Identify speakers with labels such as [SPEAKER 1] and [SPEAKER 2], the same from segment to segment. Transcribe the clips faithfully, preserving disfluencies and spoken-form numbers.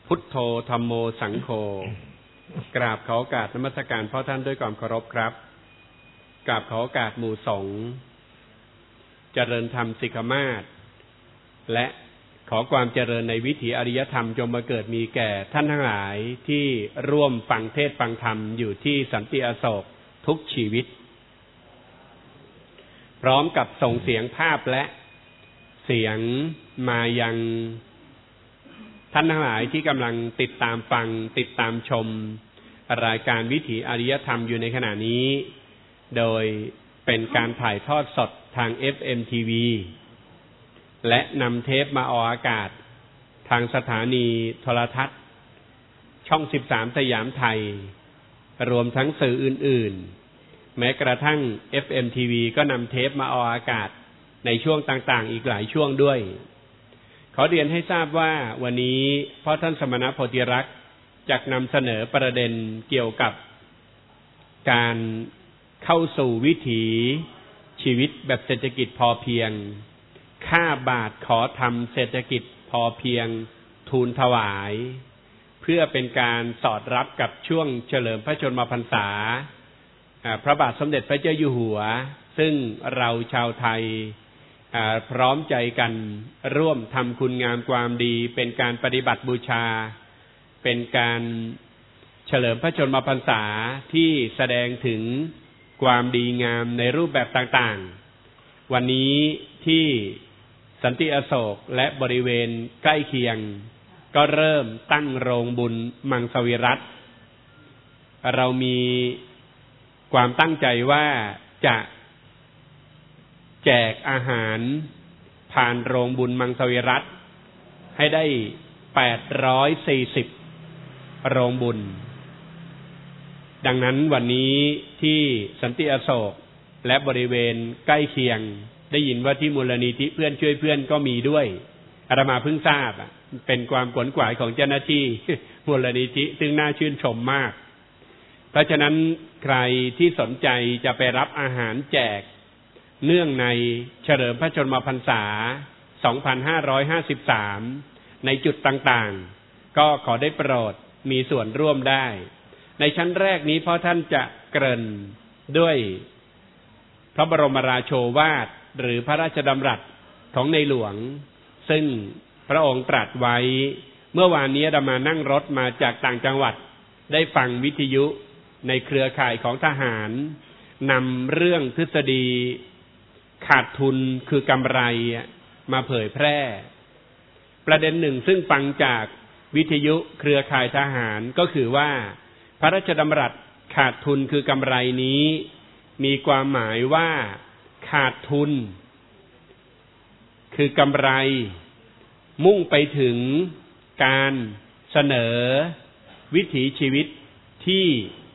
[SPEAKER 1] พุทโธธัมโมสังโฆกราบขอโอกาสนมัสการพ่อท่านด้วยความเคารพครับกราบขอโอกาสหมู่สงฆ์เจริญธรรมสิกขามาศและขอความเจริญในวิถีอริยธรรมจงมาเกิดมีแก่ท่านทั้งหลายที่ร่วมฟังเทศน์ฟังธรรมอยู่ที่สันติอโศกทุกชีวิตพร้อมกับส่งเสียงภาพและเสียงมายังท่านทั้งหลายที่กำลังติดตามฟังติดตามชมรายการวิถีอริยธรรมอยู่ในขณะนี้โดยเป็นการถ่ายทอดสดทาง เอฟ เอ็ม ที วี และนำเทปมาออกอากาศทางสถานีโทรทัศน์ช่องสิบสามสยามไทยรวมทั้งสื่ออื่นๆแม้กระทั่ง เอฟ เอ็ม ที วี ก็นำเทปมาออกอากาศในช่วงต่างๆอีกหลายช่วงด้วยขอเรียนให้ทราบว่าวันนี้พ่อท่านสมณโพธิรักษ์จะนำเสนอประเด็นเกี่ยวกับการเข้าสู่วิถีชีวิตแบบเศรษฐกิจพอเพียงข้าบาทขอทำเศรษฐกิจพอเพียงทูลถวายเพื่อเป็นการสอดรับกับช่วงเฉลิมพระชนมพรรษาพระบาทสมเด็จพระเจ้าอยู่หัวซึ่งเราชาวไทยพร้อมใจกันร่วมทำคุณงามความดีเป็นการปฏิบัติบูชาเป็นการเฉลิมพระชนมพรรษาที่แสดงถึงความดีงามในรูปแบบต่างๆวันนี้ที่สันติอโศกและบริเวณใกล้เคียงก็เริ่มตั้งโรงบุญมังสวิรัติเรามีความตั้งใจว่าจะแจกอาหารผ่านโรงบุญมังสวิรัติให้ได้แปดร้อยสี่สิบโรงบุญดังนั้นวันนี้ที่สันติอโศกและบริเวณใกล้เคียงได้ยินว่าที่มูลนิธิเพื่อนช่วยเพื่อนก็มีด้วยอาตมาเพิ่งทราบเป็นความขวนขวายของเจ้าหน้าที่มูลนิธิซึ่งน่าชื่นชมมากเพราะฉะนั้นใครที่สนใจจะไปรับอาหารแจกเนื่องในเฉลิมพระชนมพรรษาสองพันห้าร้อยห้าสิบสามในจุดต่างๆก็ขอได้โปรดมีส่วนร่วมได้ในชั้นแรกนี้พ่อท่านจะเกริ่นด้วยพระบรมราโชวาทหรือพระราชดำรัสของในหลวงซึ่งพระองค์ตรัสไว้เมื่อวานนี้อาตมานั่งรถมาจากต่างจังหวัดได้ฟังวิทยุในเครือข่ายของทหารนำเรื่องทฤษฎีขาดทุนคือกำไรมาเผยแพร่ประเด็นหนึ่งซึ่งฟังจากวิทยุเครือข่ายทหารก็คือว่าพระราชดำรัสขาดทุนคือกำไรนี้มีความหมายว่าขาดทุนคือกำไรมุ่งไปถึงการเสนอวิถีชีวิตที่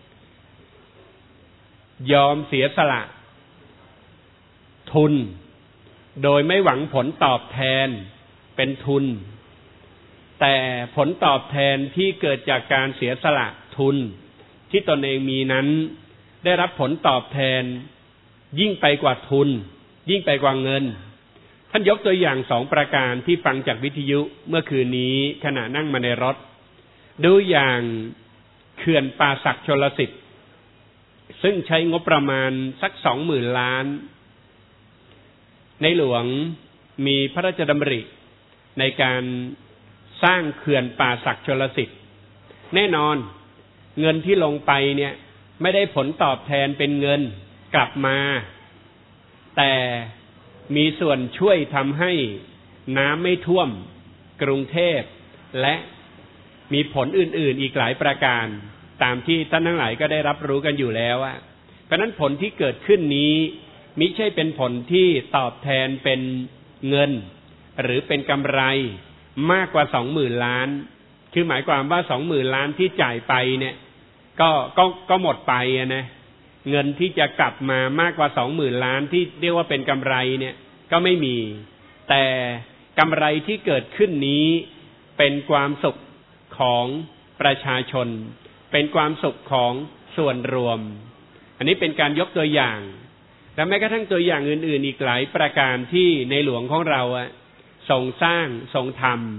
[SPEAKER 1] ยอมเสียสละทุนโดยไม่หวังผลตอบแทนเป็นทุนแต่ผลตอบแทนที่เกิดจากการเสียสละทุนที่ตนเองมีนั้นได้รับผลตอบแทนยิ่งไปกว่าทุนยิ่งไปกว่าเงินท่านยกตัวอย่างสองประการที่ฟังจากวิทยุเมื่อคืนนี้ขณะนั่งมาในรถดูอย่างเขื่อนป่าสักชลสิทธิ์ซึ่งใช้งบประมาณสักสองหมื่นล้านในหลวงมีพระราชดำริในการสร้างเขื่อนป่าสักชลสิทธิ์แน่นอนเงินที่ลงไปเนี่ยไม่ได้ผลตอบแทนเป็นเงินกลับมาแต่มีส่วนช่วยทำให้น้ำไม่ท่วมกรุงเทพและมีผลอื่นๆอีกหลายประการตามที่ท่านทั้งหลายก็ได้รับรู้กันอยู่แล้วอ่ะเพราะนั้นผลที่เกิดขึ้นนี้มิใช่เป็นผลที่ตอบแทนเป็นเงินหรือเป็นกำไรมากกว่าสองหมื่นล้านคือหมายความว่าสองหมื่นล้านที่จ่ายไปเนี่ยก็ก็ก็หมดไปนะเงินที่จะกลับมามากกว่าสองหมื่นล้านที่เรียกว่าเป็นกำไรเนี่ยก็ไม่มีแต่กำไรที่เกิดขึ้นนี้เป็นความสุขของประชาชนเป็นความสุขของส่วนรวมอันนี้เป็นการยกตัวอย่างและแม้กระทั่งตัวอย่างอื่นๆอีกหลายประการที่ในหลวงของเราอะทรงสร้างทรงท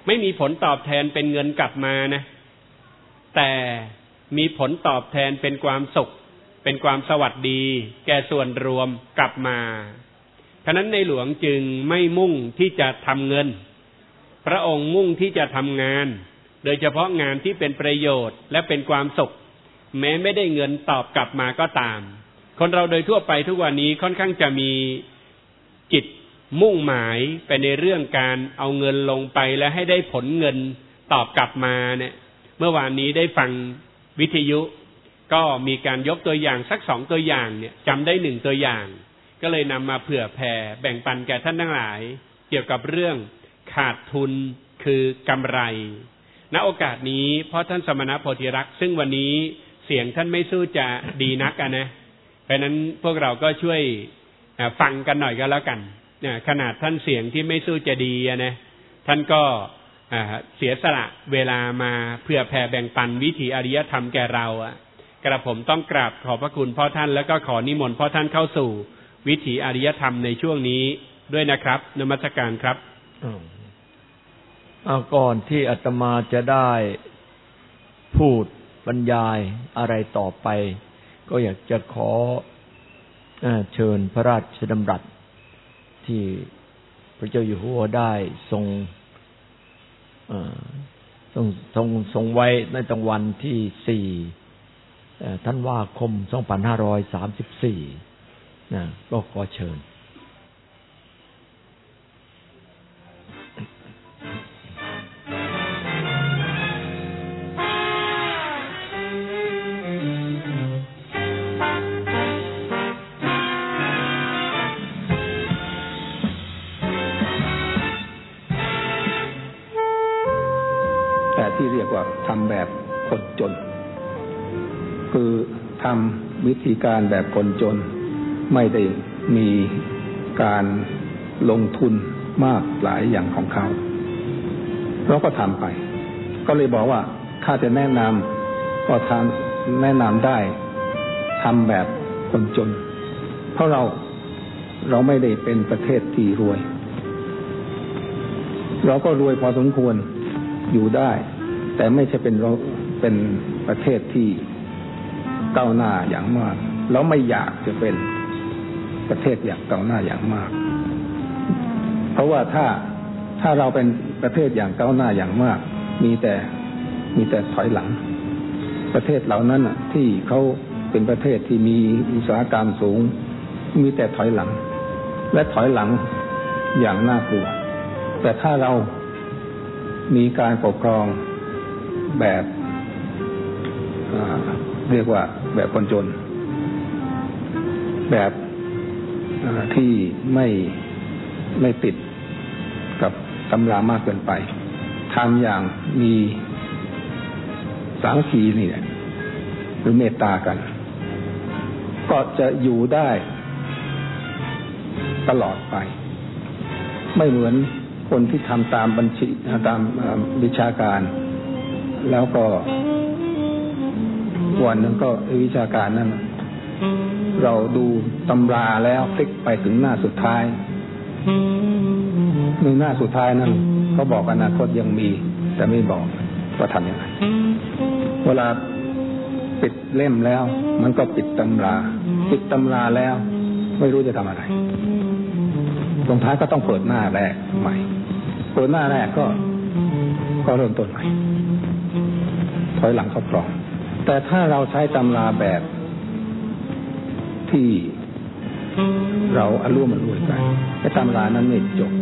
[SPEAKER 1] ไม่มีผลตอบแทนเป็นเงินกลับมานะแต่มีผลตอบแทนเป็นความสุขเป็นความสวัสดีแก่ส่วนรวมกลับมาฉะนั้นในหลวงจึงไม่มุ่งที่จะทำเงินพระองค์มุ่งที่จะทำงานโดยเฉพาะงานที่เป็นประโยชน์และเป็นความสุขแม้ไม่ได้เงินตอบกลับมาก็ตามคนเราโดยทั่วไปทุกวันนี้ค่อนข้างจะมีจิตมุ่งหมายไปในเรื่องการเอาเงินลงไปและให้ได้ผลเงินตอบกลับมาเนี่ยเมื่อวานนี้ได้ฟังวิทยุก็มีการยกตัวอย่างสักสองตัวอย่างเนี่ยจำได้หนึ่งตัวอย่างก็เลยนำมาเผื่อแผ่แบ่งปันแก่ท่านทั้งหลายเกี่ยวกับเรื่องขาดทุนคือกำไรณโอกาสนี้เพราะท่านสมณโพธิรักษ์ซึ่งวันนี้เสียงท่านไม่สู้จะดีนักอะนะเพราะนั้นพวกเราก็ช่วยฟังกันหน่อยก็แล้วกันขนาดท่านเสียงที่ไม่สู้จะดีอะนะท่านก็เสียสละเวลามาเพื่อแผ่แบ่งปันวิถีอริยธรรมแก่เราอะกระผมต้องกราบขอบพระคุณพ่อท่านแล้วก็ขอนิมนต์พ่อท่านเข้าสู่วิถีอริยธรรมในช่วงนี้ด้วยนะครับนมัสการครับ
[SPEAKER 2] เอาก่อนที่อาตมาจะได้พูดบรรยายอะไรต่อไปก็อยากจะขอเชิญพระราชดำรัสที่พระเจ้าอยู่หัวได้ทรงทรงทรงทรงไว้ในตอนวันที่สี่ธันวาคมสองพันห้าร้อยสามสิบสี่นะก็ขอเชิญ
[SPEAKER 3] แต่ที่เรียกว่าทำแบบคนจนคือทำวิธีการแบบคนจนไม่ได้มีการลงทุนมากหลายอย่างของเขาเราก็ทำไปก็เลยบอกว่าถ้าจะแนะนำก็ทำแนะนำได้ทำแบบคนจนเพราะเราเราไม่ได้เป็นประเทศที่รวยเราก็รวยพอสมควรอยู่ได้แต่ไม่ใช่เป็นเราเป็นประเทศที่ก้าวหน้าอย่างมากแล้วไม่อยากจะเป็นประเทศอย่างก้าวหน้าอย่างมากเพราะว่าถ้าถ้าเราเป็นประเทศอย่างก้าวหน้าอย่างมากมีแต่มีแต่ถอยหลังประเทศเหล่านั้นที่เขาเป็นประเทศที่มีอุตสาหกรรมสูงมีแต่ถอยหลังและถอยหลังอย่างน่ากลัวแต่ถ้าเรามีการปกครองแบบเรียกว่าแบบคนจนแบบที่ไม่ไม่ติดกับตำรามากเกินไปทำอย่างมีสามัคคีนี่แหละหรือเมตตากันก็จะอยู่ได้ตลอดไปไม่เหมือนคนที่ทำตามบัญชีตามวิชาการแล้วก็วันนึงก็วิชาการนั้นเราดูตำราแล้วพลิกไปถึงหน้าสุดท้ายในหน้าสุดท้ายนั้นเขาบอกอนาคตยังมีแต่ไม่บอกว่าทำยังไงเวลาปิดเล่มแล้วมันก็ปิดตำราปิดตำราแล้วไม่รู้จะทำอะไรตรงท้ายก็ต้องเปิดหน้าแรกใหม่เปิดหน้าแรกก็ก็เริ่มต้นใหม่ถอยหลังเข้ากรองแต่ถ้าเราใช้ตำราแบบที่เราอารมณ์มันรวยกันไอ้ตำรานั้นไม่จบ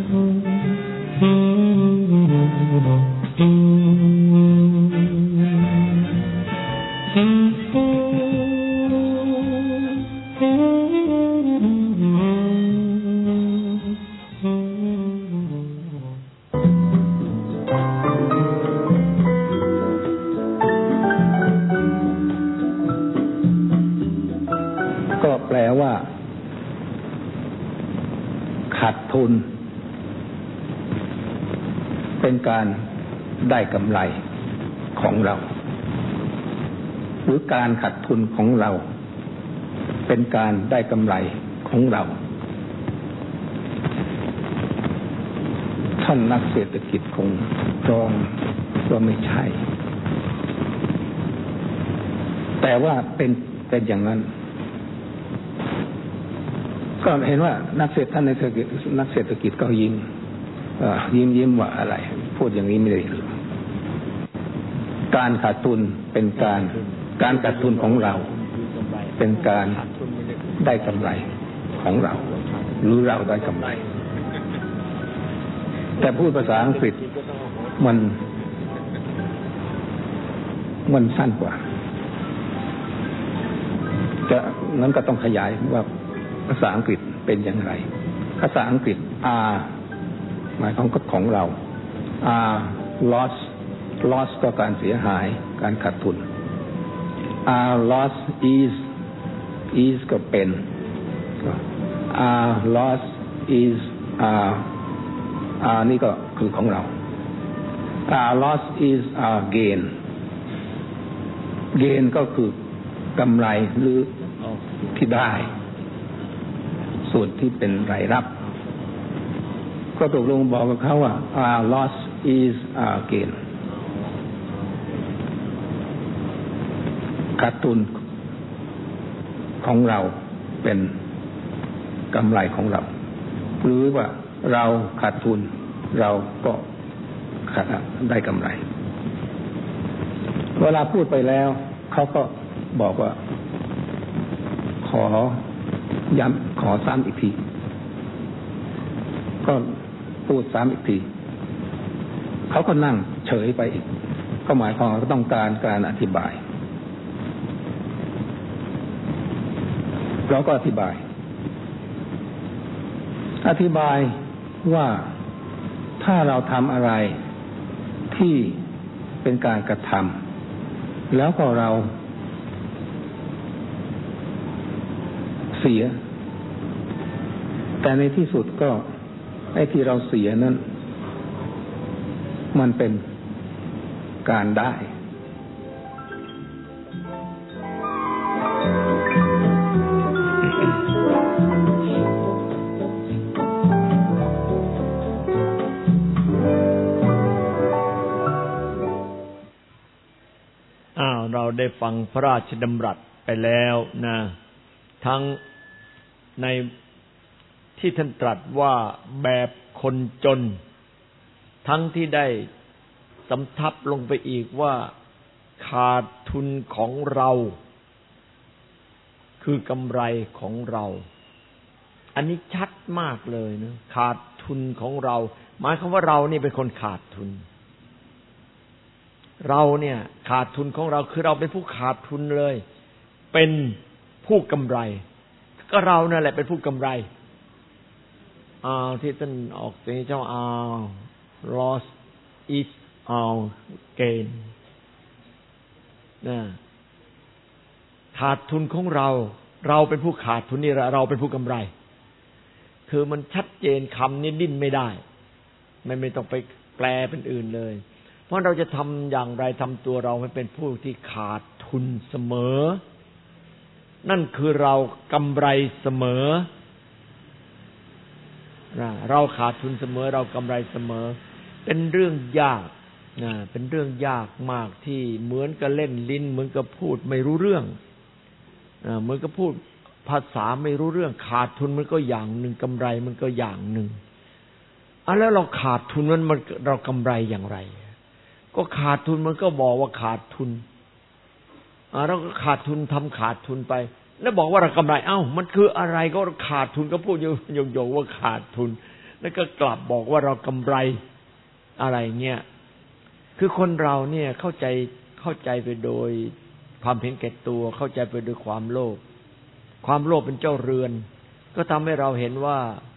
[SPEAKER 3] แปลว่าขาดทุนเป็นการได้กำไรของเราหรือการขาดทุนของเราเป็นการได้กำไรของเราเท่าานนักเศรษฐกิจคงตรองว่าไม่ใช่แต่ว่าเป็นเป็นอย่างนั้นก็เห็นว่านักเศรษฐท่านในเศรษฐกิจนักเศรษฐกิจก็ยิ้มยิ้มยิ้มว่าอะไรพูดอย่างนี้ไม่ได้หรือการขาดทุนเป็นการการขาดทุนของเราเป็นการได้กำไรของเราหรือเราได้กำไรแต่พูดภาษาอังกฤษมันมันสั้นกว่าจะงั้นก็ต้องขยายว่าภาษาอังกฤษเป็นอย่างไรภาษาอังกฤษ R หมายของของเรา R loss loss ก็การเสียหายการขาดทุน R loss is is ก็เป็น R loss is R R นี่ก็คือของเรา R loss is R gain gain ก็คือกำไรหรือที่ได้ส่วนที่เป็นรายรับก็ตกลงบอกกับเขาว่า our loss is our gain ขาดทุนของเราเป็นกำไรของเราหรือว่าเราขาดทุนเราก็ได้กำไรเวลาพูดไปแล้วเขาก็บอกว่าขอย้ำขอซ้ำอีกทีก็พูดซ้ำอีกทีเขาก็นั่งเฉยไปอีกก็หมายความว่าต้องการการอธิบายเราก็อธิบายอธิบายว่าถ้าเราทำอะไรที่เป็นการกระทำแล้วก็เราเสียแต่ในที่สุดก็ไอ้ที่เราเสียนั้นมันเป็นการได้
[SPEAKER 2] อ้าวเราได้ฟังพระราชดำรัสไปแล้วนะทั้งในที่ท่านตรัสว่าแบบคนจนทั้งที่ได้สำทับลงไปอีกว่าขาดทุนของเราคือกำไรของเราอันนี้ชัดมากเลยนะขาดทุนของเราหมายความว่าเรานี่เป็นคนขาดทุนเราเนี่ยขาดทุนของเราคือเราเป็นผู้ขาดทุนเลยเป็นผู้กำไรก็เรานั่นแหละเป็นผู้กำไรอ่าที่ท่านออกเสียงเจ้าอ่า loss is our gain นะขาดทุนของเราเราเป็นผู้ขาดทุนนี่เราเป็นผู้กำไรคือมันชัดเจนคำนี้ดิ้นไม่ได้ไม่ไม่ต้องไปแปลเป็นอื่นเลยเพราะเราจะทำอย่างไรทำตัวเราให้เป็นผู้ที่ขาดทุนเสมอนั่นคือเรากำไรเสมอนะเราขาดทุนเสมอเรากำไรเสมอเป็นเรื่องยากนะเป็นเรื่องยากมากที่เหมือนกับเล่นลิ้นเหมือนกับพูดไม่รู้เรื่องนะเหมือนกับพูดภาษาไม่รู้เรื่องขาดทุนมันก็อย่างหนึ่งกำไรมันก็อย่างหนึ่งอ่ะแล้วเราขาดทุนมันมันเรากำไรอย่างไรก็ขาดทุนมันก็บอกว่าขาดทุนอ่าเราก็ขาดทุนทำขาดทุนไปแล้วบอกว่าเรากำไรเอ้ามันคืออะไรก็ขาดทุนก็พูดโยงๆว่าขาดทุนแล้วก็กลับบอกว่าเรากำไรอะไรเงี้ยคือคนเราเนี่ยเข้าใจเข้าใจไปโดยความเห็นแก่ตัวเข้าใจไปโดยความโลภความโลภเป็นเจ้าเรือนก็ทำให้เราเห็นว่า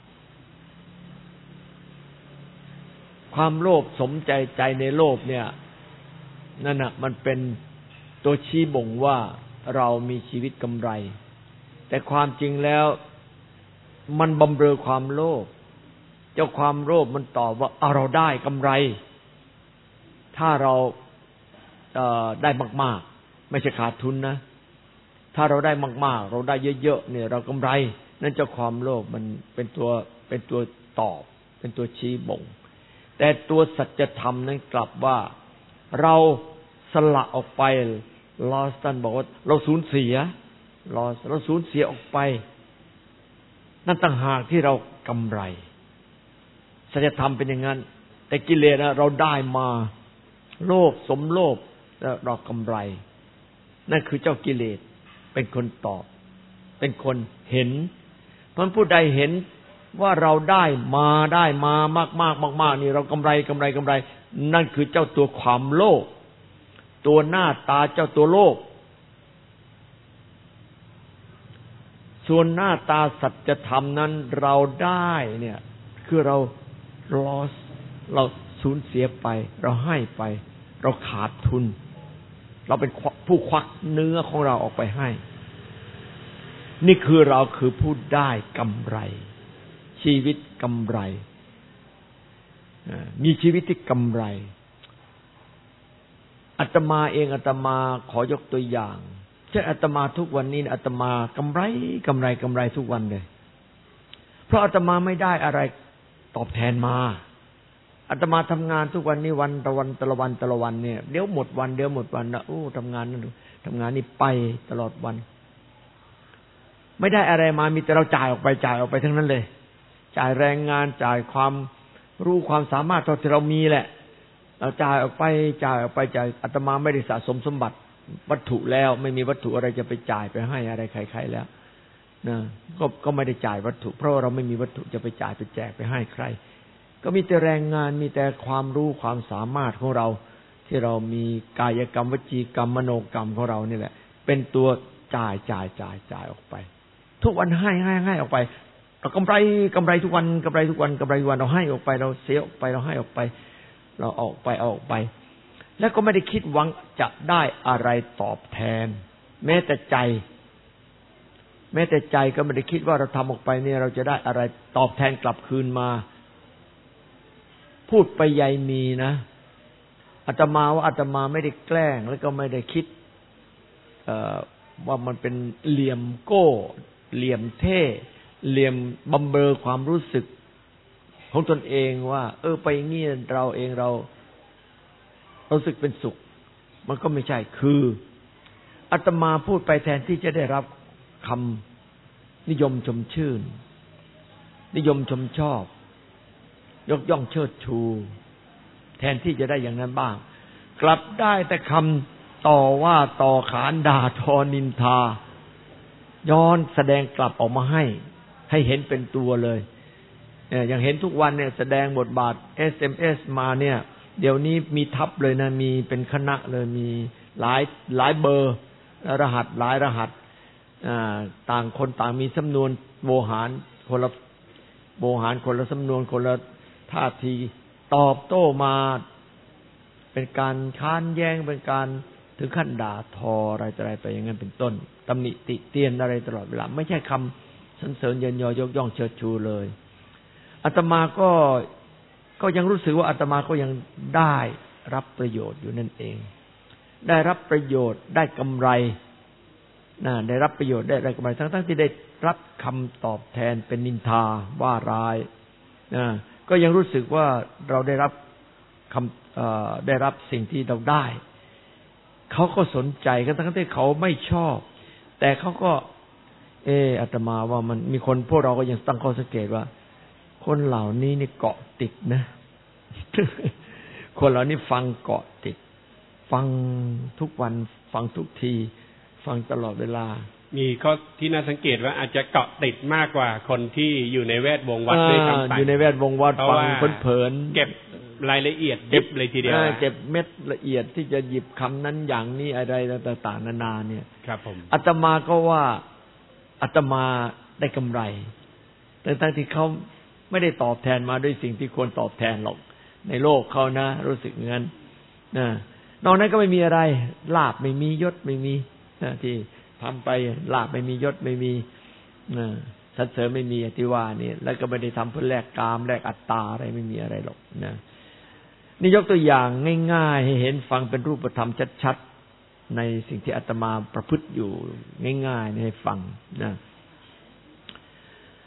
[SPEAKER 2] ความโลภสมใจใจในโลภเนี่ยนั่นน่ะมันเป็นตัวชี้บ่งว่าเรามีชีวิตกำไรแต่ความจริงแล้วมันบำเรอความโลภเจ้าความโลภมันตอบว่าเอาเราได้กำไรถ้าเราเอ่อได้มากๆไม่ใช่ขาดทุนนะถ้าเราได้มากๆเราได้เยอะๆเนี่ยเรากำไรนั่นเจ้าความโลภมันเป็นตัวเป็นตัวตอบเป็นตัวชี้บ่งแต่ตัวสัจธรรมนั้นกลับว่าเราสละออกไปลอสตันบอกว่าเราสูญเสียลอสเราสูญเสียออกไปนั่นต่างหากที่เรากำไรสัจธรรมเป็นอย่างนั้นแต่กิเลสนะเราได้มาโลภสมโลภแล้วเรากำไรนั่นคือเจ้ากิเลสเป็นคนตอบเป็นคนเห็นเพราะผู้ใดเห็นว่าเราได้มาได้มามากมากมากมากนี่เรากำไรกำไรกำไรนั่นคือเจ้าตัวความโลภตัวหน้าตาเจ้าตัวโลภส่วนหน้าตาสัจธรรมนั้นเราได้เนี่ยคือเรา loss เราสูญเสียไปเราให้ไปเราขาดทุนเราเป็นผู้ควักเนื้อของเราออกไปให้นี่คือเราคือผู้ได้กำไรชีวิตกำไรมีชีวิตที่กำไรอาตมาเองอาตมาขอยกตัวอย่างเช่นอาตมาทุกวันนี้อาตมากำไรกำไรกำไรทุกวันเลยเพราะอาตมาไม่ได้อะไรตอบแทนมาอาตมาทำงานทุกวันนี้วันตะวันตะละวันตะละวันเนี่ยเดี๋ยวหมดวันเดี๋ยวหมดวันนะโอ้ทำงานนั่นทำงานนี่ไปตลอดวันไม่ได้อะไรมามีแต่เราจ่ายออกไปจ่ายออกไปทั้งนั้นเลยจ่ายแรงงานจ่ายความรู้ความสามารถเท่าที่เรามีแหละเราจ่ายออกไปจ่ายออกไปจ่ายอาตมาไม่ได้สะสมสมบัติวัตถุแล้วไม่มีวัตถุอะไรจะไปจ่ายไปให้อะไรใครๆแล้วนะก็ก็ไม่ได้จ่ายวัตถุเพราะเราไม่มีวัตถุจะไปจ่ายไปแจกไปให้ใครก็มีแต่แรงงานมีแต่ความรู้ความสามารถของเราที่เรามีกายกรรมวจีกรรมมโนกรรมของเรานี่แหละเป็นตัวจ่ายจ่ายจ่ายจ่ายออกไปทุกวันให้ให้ให้ออกไปเรากำไรกำไรทุกวันกำไรทุกวันกำไรทุกวันเราให้ออกไปเราเสียออกไปเราให้ออกไปเราออกไปออกไปแล้วก็ไม่ได้คิดหวังจะได้อะไรตอบแทนแม้แต่ใจแม้แต่ใจก็ไม่ได้คิดว่าเราทำออกไปเนี่ยเราจะได้อะไรตอบแทนกลับคืนมาพูดไปใยมีนะอาตมาว่าอาตมาไม่ได้แกล้งแล้วก็ไม่ได้คิดเอ่อว่ามันเป็นเหลี่ยมโก้เหลี่ยมเท่เหลี่ยมบำเรอความรู้สึกของตนเองว่าเออไปงี้เราเองเรารู้สึกเป็นสุขมันก็ไม่ใช่คืออาตมาพูดไปแทนที่จะได้รับคำนิยมชมชื่นนิยมชมชอบยกย่องเชิดชูแทนที่จะได้อย่างนั้นบ้างกลับได้แต่คำต่อว่าต่อขานด่าทอนินทาย้อนแสดงกลับออกมาให้ให้เห็นเป็นตัวเลยเนี่ยอย่างเห็นทุกวันเนี่ยแสดงบทบาท เอส เอ็ม เอส มาเนี่ยเดี๋ยวนี้มีทับเลยนะมีเป็นคณะเลยมีหลายหลายเบอร์รหัสหลายรหัสต่างคนต่างมีสำนวนโวหารคนละโวหารคนละสำนวนคนละท่าทีตอบโต้มาเป็นการค้านแย้งเป็นการถึงขั้นด่าทออะไรต่ออะไรไปอย่างนั้นเป็นต้นตำหนิติเตียนอะไรตลอดเวลาไม่ใช่คำสรรเสริญเยินยอยกย่องเชิดชูเลยอาตมาก็ก็ยังรู้สึกว่าอาตมาก็ยังได้รับประโยชน์อยู่นั่นเองได้รับประโยชน์ได้กำไรนะได้รับประโยชน์ได้อะไรกำไรทั้งๆที่ได้รับคำตอบแทนเป็นนินทาว่าร้ายนะก็ยังรู้สึกว่าเราได้รับคำได้รับสิ่งที่เราได้เขาก็สนใจกันทั้งที่เขาไม่ชอบแต่เขาก็เอออาตมาว่ามันมีคนพวกเราก็ยังตั้งข้อสังเกตว่าคนเหล่านี้นี่เกาะติดนะ คนเหล่านี้ฟังเกาะติดฟังทุกวันฟังทุกทีฟังตลอดเวลา
[SPEAKER 1] มีข้อที่น่าสังเกตว่าอาจจะเกาะติดมากกว่าคนที่อยู่ในแวดวงวัดด้วยซ้ำไป
[SPEAKER 2] อยู่ในแวดวงวัดฟังเพลิน
[SPEAKER 1] ๆเก็บรายละเอียดยิบเลยทีเดียว
[SPEAKER 2] เก็บเม็ดละเอียดที่จะหยิบคำนั้นอย่างนี้อะไรต่างๆนานาเนี่ย
[SPEAKER 1] ครับผม
[SPEAKER 2] อาตมาก็ว่าอาตมาได้กำไรแต่ทั้งที่เขาไม่ได้ตอบแทนมาด้วยสิ่งที่ควรตอบแทนหรอกในโลกเขานะรู้สึกงั้นนะนอกนั้นก็ไม่มีอะไรลาภไม่มียศไม่มีนะที่ทำไปลาภไม่มียศไม่มีนะสรรเสริญไม่มีที่ว่านี่แล้วก็ไม่ได้ทำเพื่อแลกกามแลกอัตตาอะไรไม่มีอะไรหรอกนะนี่ยกตัวอย่างง่ายๆให้เห็นฟังเป็นรูปธรรมชัดๆในสิ่งที่อาตมาประพฤติอยู่ง่ายๆให้ฟังนะ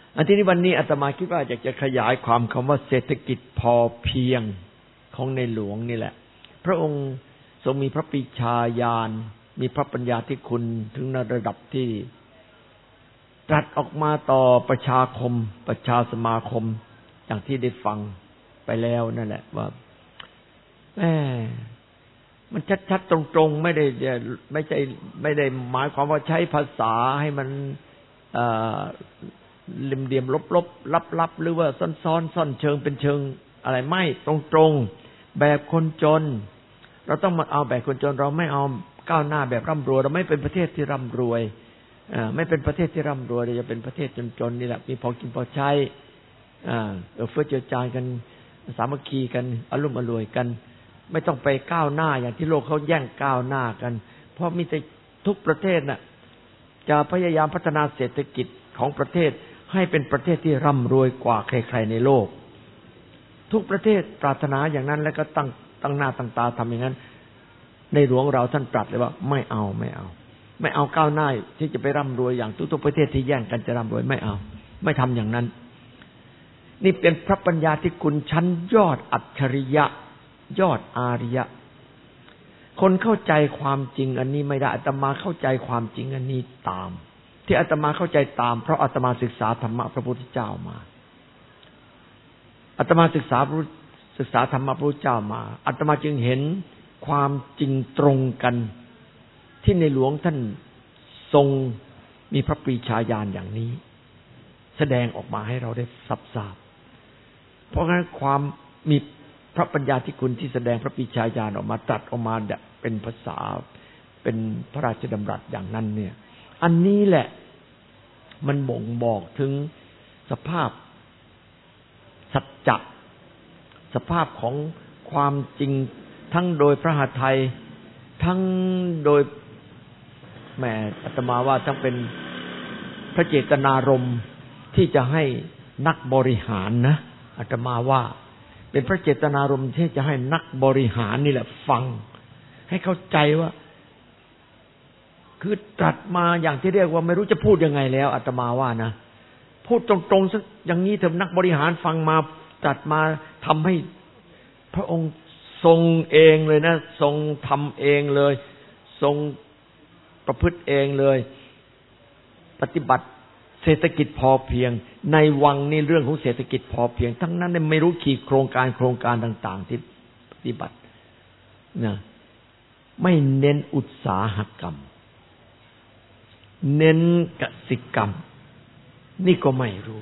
[SPEAKER 2] อันที่นี้วันนี้อาตมาคิดว่าอยากจะขยายความคำว่าเศรษฐกิจพอเพียงของในหลวงนี่แหละพระองค์ทรงมีพระปรีชาญาณมีพระปัญญาธิคุณถึงในระดับที่ตรัสออกมาต่อประชาคมประชาสมาคมอย่างที่ได้ฟังไปแล้วนั่นแหละว่าแหมมันชัดๆตรงๆไม่ได้ไม่ใช่ไม่ได้หมายความว่าใช้ภาษาให้มันเอ่อลิมเดียมลบๆลับๆหรือว่าซ้อนๆซ่อนเชิงเป็นเชิงอะไรไม่ตรงๆแบบคนจนเราต้องมาเอาแบบคนจนเราไม่เอาก้าวหน้าแบบร่ำรวยเราไม่เป็นประเทศที่ร่ำรวยอ่าไม่เป็นประเทศที่ร่ำรวยเราจะเป็นประเทศจนๆนี่แหละมีพอกินพอใช้อ่าเอื้อเฟื้อเจือจานกันสามัคคีกันอารมณ์อร่วยกันไม่ต้องไปก้าวหน้าอย่างที่โลกเขาแย่งก้าวหน้ากันเพราะมีแต่ทุกประเทศน่ะจะพยายามพัฒนาเศรษฐกิจของประเทศให้เป็นประเทศที่ร่ำรวยกว่าใครๆในโลกทุกประเทศปรารถนาอย่างนั้นแล้วก็ตั้งตั้งหน้าตั้งตาทำอย่างนั้นในหลวงเราท่านตรัสเลยว่าไม่เอาไม่เอาไม่เอาก้าวหน้าที่จะไปร่ำรวยอย่างทุกๆประเทศที่แย่งกันจะร่ำรวยไม่เอาไม่ทำอย่างนั้นนี่เป็นพระปัญญาที่คุณชั้นยอดอัจฉริยะยอดอาริยะคนเข้าใจความจริงอันนี้ไม่ได้อาตมาเข้าใจความจริงอันนี้ตามที่อาตมาเข้าใจตามเพราะอาตมาศึกษาธรรมะพระพุทธเจ้ามาอาตมาศึกษาศึกษาธรรมะพระพุทธเจ้ามาอาตมาจึงเห็นความจริงตรงกันที่ในหลวงท่านทรงมีพระปรีชาญาณอย่างนี้แสดงออกมาให้เราได้ทราบเพราะงั้นความมีพระปัญญาที่คุณที่แสดงพระปรีชาญาณออกมาตรัสออกมาเป็นภาษาเป็นพระราชดำรัสอย่างนั้นเนี่ยอันนี้แหละมันบ่งบอกถึงสภาพสัจจะสภาพของความจริงทั้งโดยพระหฤทัยทั้งโดยแหมอาตมาว่าทั้งเป็นพระเจตนารมณ์ที่จะให้นักบริหารนะอาตมาว่าเป็นพระเจตนารมณ์ที่จะให้นักบริหารนี่แหละฟังให้เข้าใจว่าคือตรัสมาอย่างที่เรียกว่าไม่รู้จะพูดยังไงแล้วอาตมาว่านะพูดตรงๆสักอย่างนี้เถอะนักบริหารฟังมาตรัสมาทำให้พระองค์ทรงเองเลยนะทรงทำเองเลยทรงประพฤติเองเลยปฏิบัติเศรษฐกิจพอเพียงในวังนี่เรื่องของเศรษฐกิจพอเพียงทั้งนั้นไม่รู้กี่โครงการโครงการต่างๆที่ปฏิบัตินะไม่เน้นอุตสาหกรรมเน้นกสิกรรมนี่ก็ไม่รู้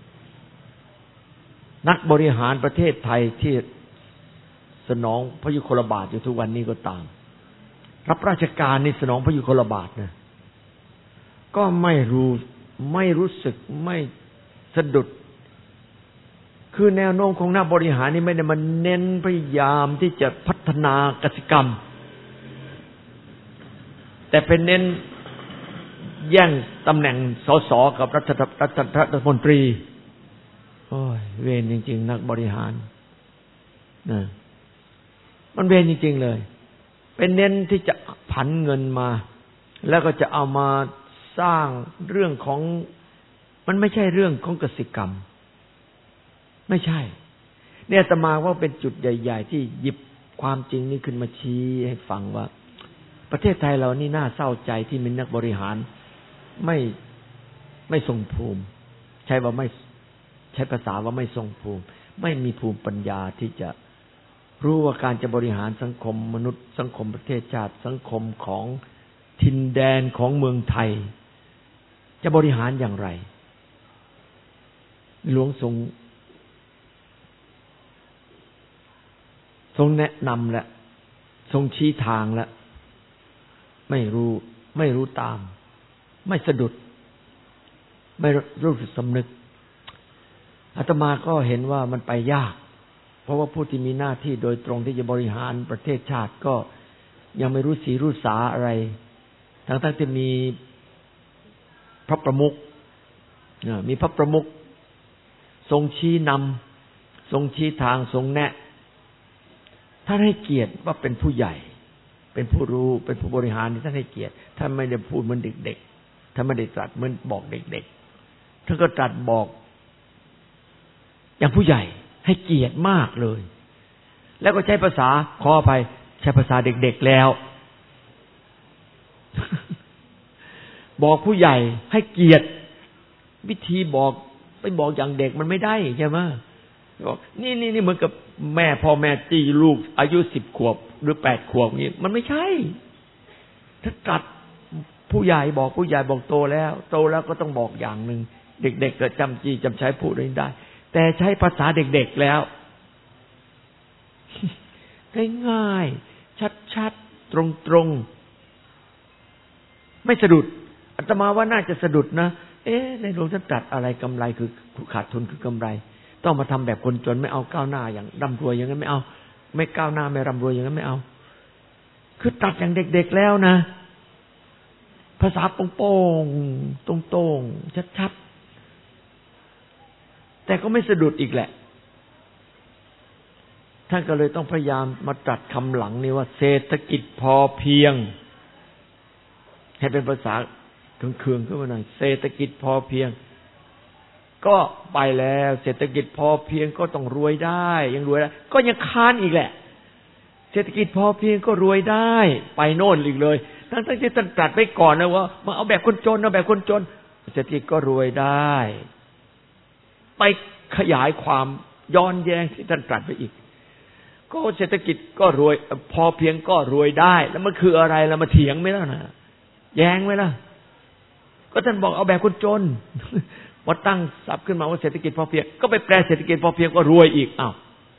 [SPEAKER 2] นักบริหารประเทศไทยที่สนองพระยุคลบาทอยู่ทุกวันนี้ก็ตามรับราชการนี่สนองพระยุคลบาทนะก็ไม่รู้ไม่รู้สึกไม่สะดุดคือแนวโน้มของนักบริหารนี่ไม่ได้มาเน้นพยายามที่จะพัฒนากสิกรรมแต่เป็นเน้นแย่งตำแหน่งสสกับรัฐรัฐรัฐมนตรีโอ้ยเวรจริงๆนักบริหารนะมันเวรจริงๆเลยเป็นเน้นที่จะผันเงินมาแล้วก็จะเอามาสร้างเรื่องของมันไม่ใช่เรื่องของกสิกรรมไม่ใช่เนี่ยอาตมาว่าเป็นจุดใหญ่ๆที่หยิบความจริงนี้ขึ้นมาชี้ให้ฟังว่าประเทศไทยเรานี่น่าเศร้าใจที่มีนักบริหารไม่ไม่ทรงภูมิใช้ว่าไม่ใช้ภาษาว่าไม่ทรงภูมิไม่มีภูมิปัญญาที่จะรู้ว่าการจะบริหารสังคมมนุษย์สังคมประเทศชาติสังคมของถิ่นแดนของเมืองไทยจะบริหารอย่างไรหลวงทรงทรงแนะนำและทรงชี้ทางและไม่รู้ไม่รู้ตามไม่สะดุดไม่รู้สึกสำนึกอาตมาก็เห็นว่ามันไปยากเพราะว่าผู้ที่มีหน้าที่โดยตรงที่จะบริหารประเทศชาติก็ยังไม่รู้สีรู้สาอะไรทั้งๆที่มีพระประมุขมีพระประมุขทรงชี้นำทรงชี้ทางทรงแนะท่านให้เกียรติว่าเป็นผู้ใหญ่เป็นผู้รู้เป็นผู้บริหารที่ท่านให้เกียรติท่านไม่ได้พูดเหมือนเด็กๆท่านไม่ได้ตรัสเหมือนบอกเด็กๆท่านก็ตรัสบอกอย่างผู้ใหญ่ให้เกียรติมากเลยแล้วก็ใช้ภาษาขออภัยใช้ภาษาเด็กๆแล้ว บอกผู้ใหญ่ให้เกียรติวิธีบอกไปบอกอย่างเด็กมันไม่ได้ใช่ไหมบอกนี่นี่นี่เหมือนกับแม่พ่อแม่จี้ลูกอายุสิบขวบหรือแปดขวบนี่มันไม่ใช่ถ้าตรัสผู้ใหญ่บอกผู้ใหญ่บอกโตแล้วโตแล้วก็ต้องบอกอย่างหนึ่งเด็กๆ เกิดจำจี้จำใช้พูดได้แต่ใช้ภาษาเด็กๆแล้วง่ายๆชัดๆตรงๆไม่สะดุดอาตมาว่าน่าจะสะดุดนะเอ๊ะในหลวงท่านตรัสอะไรกำไรคือขาดทุนคือกำไรต้องมาทำแบบคนจนไม่เอาก้าวหน้าอย่างร่ำรวยอย่างนั้นไม่เอาไม่ก้าวหน้าไม่ร่ำรวยอย่างนั้นไม่เอาคือตรัสอย่างเด็กๆแล้วนะภาษาโป่งๆตรงๆชัดๆแต่ก็ไม่สะดุดอีกแหละท่านก็เลยต้องพยายามมาตรัสคำหลังนี้ว่าเศรษฐกิจพอเพียงให้เป็นภาษาเคืองๆขึ้นมาหน่อยเศรษฐกิจพอเพียงก็ไปแล้วเศรษฐกิจพอเพียงก็ต้องรวยได้ยังรวยได้ก็ยังค้านอีกแหละเศรษฐกิจพอเพียงก็รวยได้ไปโน่นอีกเลยทั้งๆที่ท่านตรัสไว้ก่อนนะว่ามาเอาแบบคนจนเอาแบบคนจนเศรษฐกิจก็รวยได้ไปขยายความย้อนแย้งที่ท่านตรัสไปอีกก็เศรษฐกิจก็รวยพอเพียงก็รวยได้แล้วมันคืออะไรล่ะมาเถียงไหมล่ะนะแย้งไหมล่ะก็ท่านบอกเอาแบบคนจนพอตั้งศัพท์ขึ้นมาว่าเศรษฐกิจพอเพียงก็ไปแปลเศรษฐกิจพอเพียงก็รวยอีกอ้าว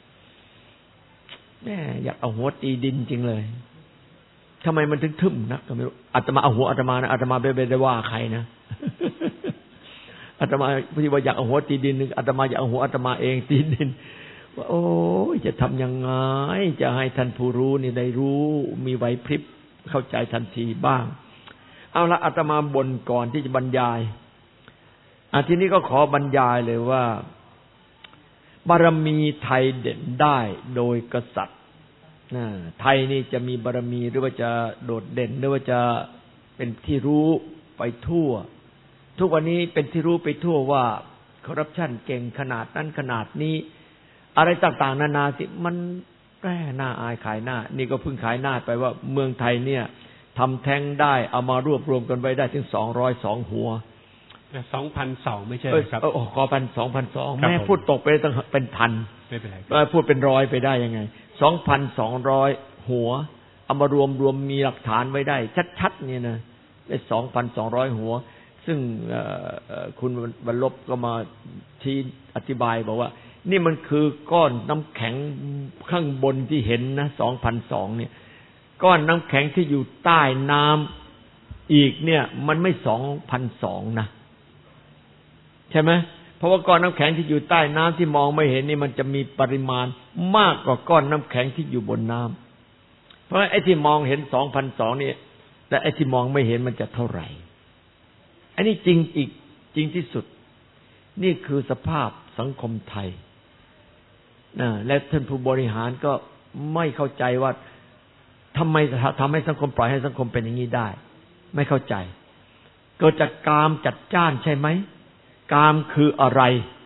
[SPEAKER 2] แม่อยากเอาหัวตีดินจริงเลยทำไมมันถึงทึ่มนะก็ไม่รู้อาตมาเอาหัวอาตมานะอาตมาไม่ได้ว่าใครนะอาตมาที่ว่าอยากเอาหัวตีดินนึงอาตมาอยากเอาหัวอาตมาเองตีดินว่าโอ้ยจะทำยังไงจะให้ท่านผู้รู้นี่ได้รู้มีไหวพริบเข้าใจทันทีบ้างเอาละอาตมาบ่นก่อนที่จะบรรยายอาทีนี้ก็ขอบรรยายเลยว่าบารมีไทยเด่นได้โดยกษัตริย์นะไทยนี่จะมีบารมีหรือว่าจะโดดเด่นหรือว่าจะเป็นที่รู้ไปทั่วทุกวันนี้เป็นที่รู้ไปทั่วว่าคอร์รัปชันเก่งขนาดนั้นขนาดนี้อะไรต่างๆนานาสิมันแย่หน้าอายขายหน้านี่ก็เพิ่งขายหน้าไปว่าเมืองไทยเนี่ยทำแท้งได้เอามารวบรวมกันไว้ได้ถึงสองร้อยสองหัว
[SPEAKER 1] สองพันสองไม่ใช่ครับ
[SPEAKER 2] เออขอพันสองพันสองแม่พูดตกไปตั้งเป็นพัน
[SPEAKER 1] ไม่เป็นไร
[SPEAKER 2] พูดเป็นร้อยไปได้ยังไงสองพันสองร้อยหัวเอามารวมรวมมีหลักฐานไว้ได้ชัดๆเนี่ยนะได้สองพันสองร้อยหัวซึ่งคุณบรรลบก็มาชี้อธิบายบอกว่านี่มันคือก้อนน้ำแข็งข้างบนที่เห็นนะสองพันสองเนี่ยก้อนน้ำแข็งที่อยู่ใต้น้ำอีกเนี่ยมันไม่สองพันสองนะใช่ไหมเพราะว่าก้อนน้ำแข็งที่อยู่ใต้น้ำที่มองไม่เห็นนี่มันจะมีปริมาณมากกว่าก้อนน้ำแข็งที่อยู่บนน้ำเพราะไอ้ที่มองเห็นสองพันสองนี่แต่ไอ้ที่มองไม่เห็นมันจะเท่าไหร่อันนี้จริงอีกจริงที่สุดนี่คือสภาพสังคมไทยนะและท่านผู้บริหารก็ไม่เข้าใจว่าทำไมทำให้สังคมปล่อยให้สังคมเป็นอย่างนี้ได้ไม่เข้าใจเกิดจากกามจัดจ้านใช่ไหมกามคืออะไร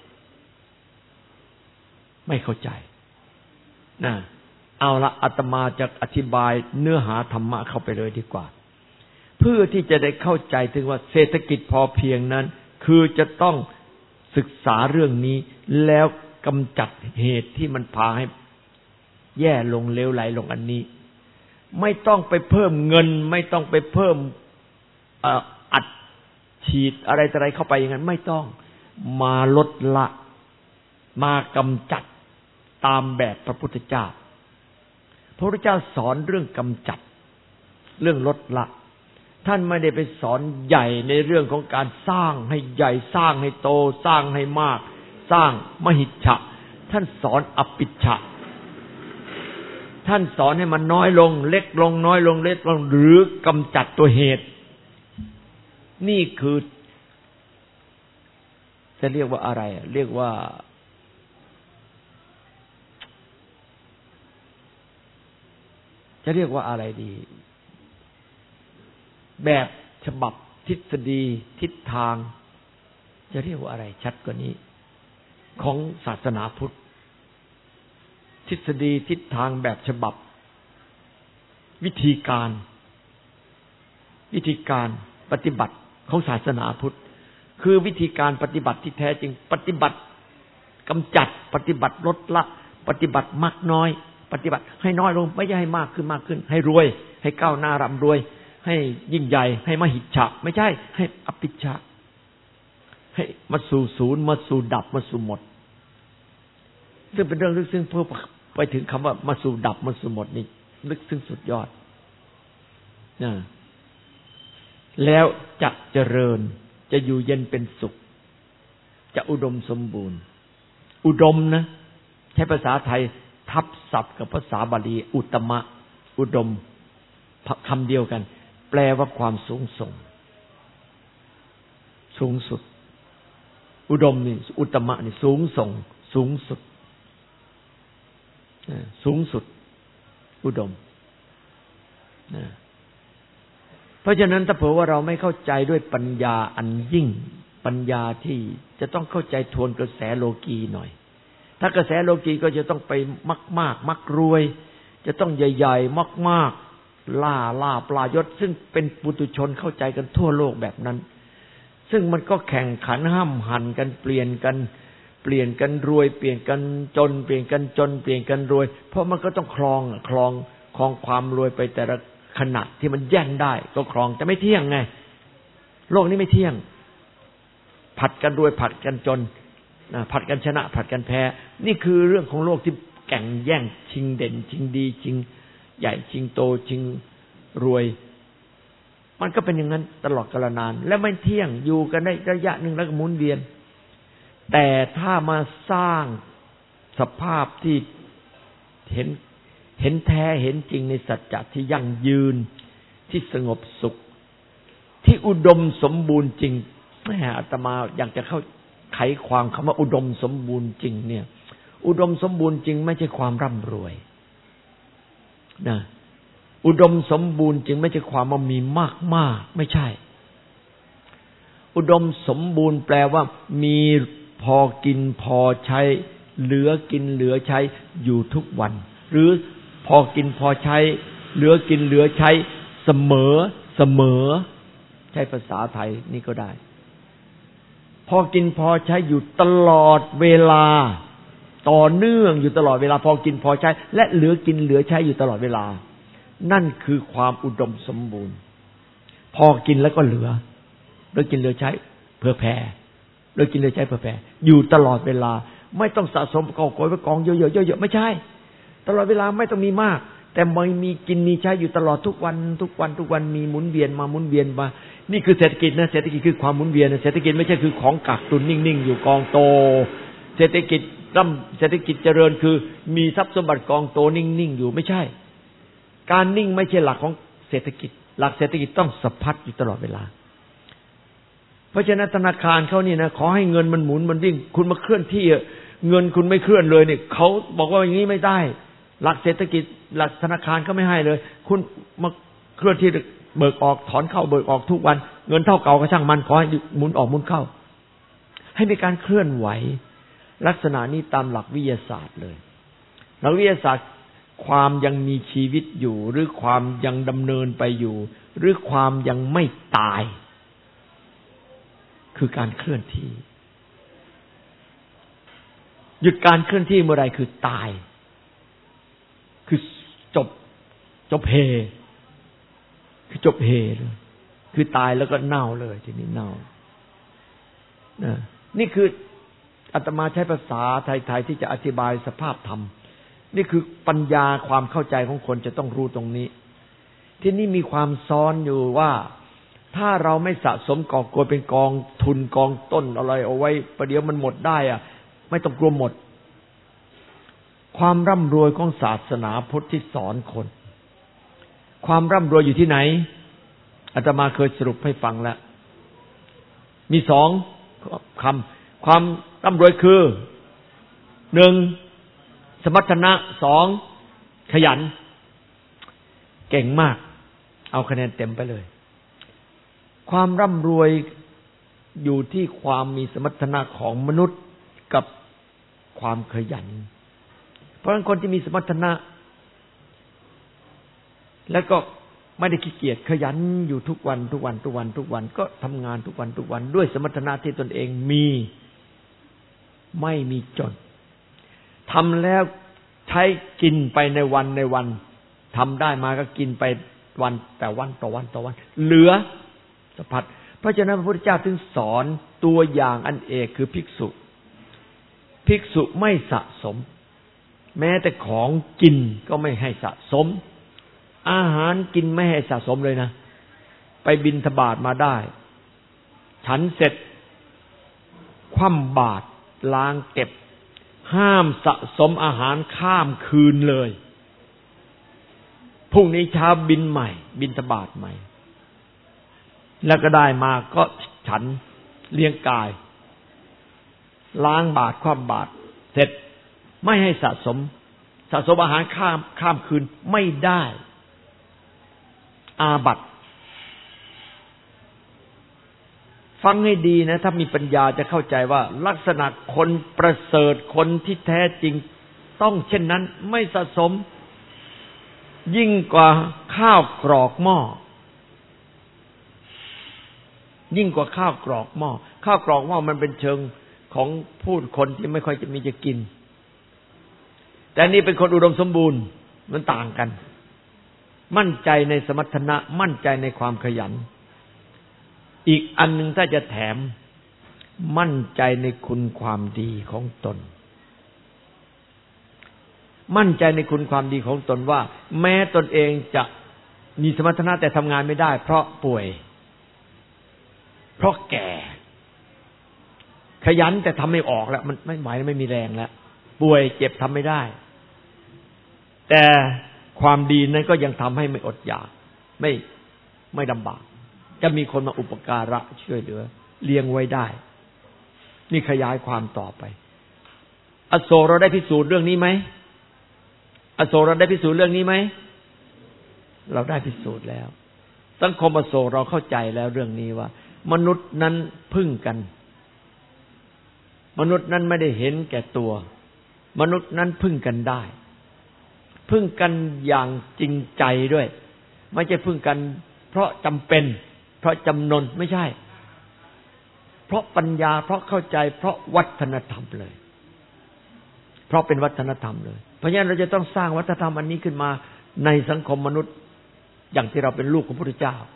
[SPEAKER 2] ไม่เข้าใจนะเอาละอาตมาจะอธิบายเนื้อหาธรรมะเข้าไปเลยดีกว่าเพื่อที่จะได้เข้าใจถึงว่าเศรษฐกิจพอเพียงนั้นคือจะต้องศึกษาเรื่องนี้แล้วกำจัดเหตุที่มันพาให้แย่ลงเลวไหลลงอันนี้ไม่ต้องไปเพิ่มเงินไม่ต้องไปเพิ่มอัดฉีดอะไรต่ออะไรเข้าไปอย่างนั้นไม่ต้องมาลดละมากำจัดตามแบบพระพุทธเจ้าพระพุทธเจ้าสอนเรื่องกำจัดเรื่องลดละท่านไม่ได้ไปสอนใหญ่ในเรื่องของการสร้างให้ใหญ่สร้างให้โตสร้างให้มากสร้างมหิจฉะท่านสอนอปิชฌะท่านสอนให้มันน้อยลงเล็กลงน้อยลงเล็กลงหรือกำจัดตัวเหตุนี่คือจะเรียกว่าอะไรเรียกว่าจะเรียกว่าอะไรดีแบบฉบับทฤษฎีทิศทางจะเรียกว่าอะไรชัดกว่านี้ของศาสนาพุทธทฤษฎีทิศทางแบบฉบับวิธีการวิธีการปฏิบัติของศาสนาพุทธคือวิธีการปฏิบัติที่แท้จริงปฏิบัติกำจัดปฏิบัติลดละปฏิบัติมากน้อยปฏิบัติให้น้อยลงไม่ใช่ให้มากขึ้นมากขึ้นให้รวยให้ก้าวหน้าร่ำรวยให้ยิ่งใหญ่ให้มหิจฉะไม่ใช่ให้อภิชฌะให้มาสู่ศูนย์มาสู่ดับมาสู่หมดซึ่งเป็นเรื่องลึกซึ้งเพื่อไปถึงคำว่ามาสู่ดับมาสู่หมดนี่ลึกซึ้งสุดยอดนะแล้วจะเจริญจะอยู่เย็นเป็นสุขจะอุดมสมบูรณ์อุดมนะใช้ภาษาไทยทับศัพท์กับภาษาบาลีอุตมะอุดมคำเดียวกันแปลว่าความสูงส่งสูงสุดอุดมนี่อุตมะนี่สูงส่งสูงสุดสูงสุดอุดมเพราะฉะนั้นถ้าเผื่อว่าเราไม่เข้าใจด้วยปัญญาอันยิ่งปัญญาที่จะต้องเข้าใจทวนกระแสโลกีหน่อยถ้ากระแสโลกีก็จะต้องไปมากๆมักรวยจะต้องใหญ่ๆมากๆล่าล่าปลายศซึ่งเป็นปุถุชนเข้าใจกันทั่วโลกแบบนั้นซึ่งมันก็แข่งขันห้ำหั่นกันเปลี่ยนกันเปลี่ยนกันรวยเปลี่ยนกันจนเปลี่ยนกันจนเปลี่ยนกันรวยเพราะมันก็ต้องครองครองครองความรวยไปแต่ละขณะที่มันแย่งได้ก็ครองแต่ไม่เที่ยงไงโลกนี้ไม่เที่ยงผัดกันรวยผัดกันจนผัดกันชนะผัดกันแพ้นี่คือเรื่องของโลกที่แข่งแย่งชิงเด่นชิงดีชิงใหญ่ชิงโตชิงรวยมันก็เป็นอย่างนั้นตลอดกาลนานและไม่เที่ยงอยู่กันได้ระยะหนึ่งแล้วก็หมุนเวียนแต่ถ้ามาสร้างสภาพที่เห็นเห็นแท้เห็นจริงในสัจจะที่ยั่งยืนที่สงบสุขที่อุดมสมบูรณ์จริงแม่อาตมาอยากจะเข้าไขความคำว่าอุดมสมบูรณ์จริงเนี่ยอุดมสมบูรณ์จริงไม่ใช่ความร่ำรวยนะอุดมสมบูรณ์จริงไม่ใช่ความว่ามีมากมากไม่ใช่อุดมสมบูรณ์แปลว่ามีพอกินพอใช้เหลือกินเหลือใช้อยู่ทุกวันหรือพอกินพอใช้เหลือกินเหลือใช้เสมอเสมอใช้ภาษาไทยนี่ก็ได้พอกินพอใช้อยู่ตลอดเวลาต่อเนื่องอยู่ตลอดเวลาพอกินพอใช้และเหลือกินเหลือใช้อยู่ตลอดเวลานั่นคือความอุดมสมบูรณ์พอกินแล้วก็เหลือเหลือกินเหลือใช้เพื่อแผ่เหลือกินเหลือใช้เพื่อแผ่อยู่ตลอดเวลาไม่ต้องสะสมกองโกยไว้กองเยอะๆเยอะๆไม่ใช่ตลอดเวลาไม่ต้องมีมากแต่มันมีกินมีใช้อยู่ตลอดทุกวันทุกวันทุกวันมีหมุนเวียนมาหมุนเวียนมานี่คือเศรษฐกิจนะเศรษฐกิจคือความหมุนเวียนนะเศรษฐกิจไม่ใช่คือของกักตุนนิ่งๆอยู่กองโตเศรษฐกิจร่ำเศรษฐกิจเจริญคือมีทรัพย์สมบัติกองโตนิ่งๆอยู่ไม่ใช่การนิ่งไม่ใช่หลักของเศรษฐกิจหลักเศรษฐกิจต้องสะพัดอยู่ตลอดเวลาเพราะฉะนั้นธนาคารเขานี่นะขอให้เงินมันหมุนมันวิ่งคุณมาเคลื่อนที่เงินคุณไม่เคลื่อนเลยเนี่ยเขาบอกว่าอย่างนี้ไม่ได้หลักเศรษฐกิจหลักธนาคารเขาไม่ให้เลยคุณมาเคลื่อนที่เบิกออกถอนเข้าเบิกออกทุกวันเงินเท่าเก่าก็ช่างมันขอให้หมุนออกหมุนเข้าให้มีการเคลื่อนไหวลักษณะนี้ตามหลักวิทยาศาสตร์เลยหลักวิทยาศาสตร์ความยังมีชีวิตอยู่หรือความยังดำเนินไปอยู่หรือความยังไม่ตายคือการเคลื่อนที่หยุดการเคลื่อนที่เมื่อไรคือตายคือจบจบเฮคือจบเฮเลยคือตายแล้วก็เน่าเลยทีนี้เน่านะนี่คืออาตมาใช้ภาษาไทยๆที่จะอธิบายสภาพธรรมนี่คือปัญญาความเข้าใจของคนจะต้องรู้ตรงนี้ที่นี่มีความซ้อนอยู่ว่าถ้าเราไม่สะสมกอบโกยเป็นกองทุนกองต้นอะไรเอาไว้ประเดี๋ยวมันหมดได้อะไม่ต้องกลัวหมดความร่ำรวยของศาสนาพุทธที่สอนคนความร่ำรวยอยู่ที่ไหนอาตมาเคยสรุปให้ฟังแล้วมีสองคำความร่ำรวยคือหนึ่งสมรรถนะสองขยันเก่งมากเอาคะแนนเต็มไปเลยความร่ำรวยอยู่ที่ความมีสมรรถนะของมนุษย์กับความขยันเพราะฉะนั้นคนที่มีสมรรถนะแล้วก็ไม่ได้ขี้เกียจขยันอยู่ทุกวันทุกวันทุกวันทุกวันก็ทำงานทุกวันทุกวันด้วยสมรรถนะที่ตนเองมีไม่มีจนทำแล้วใช้กินไปในวันในวันทำได้มาก็กินไปวันแต่วันต่อวันต่อวันเหลือสะพัดเพราะฉะนั้นพระพุทธเจ้าถึงสอนตัวอย่างอันเอกคือภิกษุภิกษุไม่สะสมแม้แต่ของกินก็ไม่ให้สะสมอาหารกินไม่ให้สะสมเลยนะไปบิณฑบาตมาได้ฉันเสร็จคว่ำบาตรล้างเก็บห้ามสะสมอาหารข้ามคืนเลยพรุ่งนี้เช้าบินใหม่บิณฑบาตใหม่แล้วก็ได้มาก็ฉันเลี้ยงกายล้างบาตรคว่ำบาตรเสร็จไม่ให้สะสมสะสมอาหารข้ามข้ามคืนไม่ได้อาบัติฟังให้ดีนะถ้ามีปัญญาจะเข้าใจว่าลักษณะคนประเสริฐคนที่แท้จริงต้องเช่นนั้นไม่สะสมยิ่งกว่าข้าวกรอกหม้อยิ่งกว่าข้าวกรอกหม้อข้าวกรอกหม้อมันเป็นเชิงของพูดคนที่ไม่ค่อยจะมีจะกินแต่นี่เป็นคนอุดมสมบูรณ์มันต่างกันมั่นใจในสมรรถนะมั่นใจในความขยันอีกอันหนึ่งถ้าจะแถมมั่นใจในคุณความดีของตนมั่นใจในคุณความดีของตนว่าแม้ตนเองจะมีสมรรถนะแต่ทำงานไม่ได้เพราะป่วยเพราะแก่ขยันแต่ทำไม่ออกแล้วมันไม่ไหวไม่มีแรงแล้วป่วยเจ็บทำไม่ได้แต่ความดีนั้นก็ยังทำให้ไม่อดอยากไม่ไม่ลำบากจะมีคนมาอุปการะช่วยเหลือเลี้ยงไว้ได้นี่ขยายความต่อไปอโศกเราได้พิสูจน์เรื่องนี้ไหมอโศกเราได้พิสูจน์เรื่องนี้ไหมเราได้พิสูจน์แล้วสังคมอโศกเราเข้าใจแล้วเรื่องนี้ว่ามนุษย์นั้นพึ่งกันมนุษย์นั้นไม่ได้เห็นแก่ตัวมนุษย์นั้นพึ่งกันได้พึ่งกันอย่างจริงใจด้วยไม่ใช่พึ่งกันเพราะจำเป็นเพราะจำนนไม่ใช่เพราะปัญญาเพราะเข้าใจเพราะวัฒนธรรมเลยเพราะเป็นวัฒนธรรมเลยเพราะฉะนั้นเราจะต้องสร้างวัฒนธรรมอันนี้ขึ้นมาในสังคมมนุษย์อย่างที่เราเป็นลูกของพระพุทธเจ้า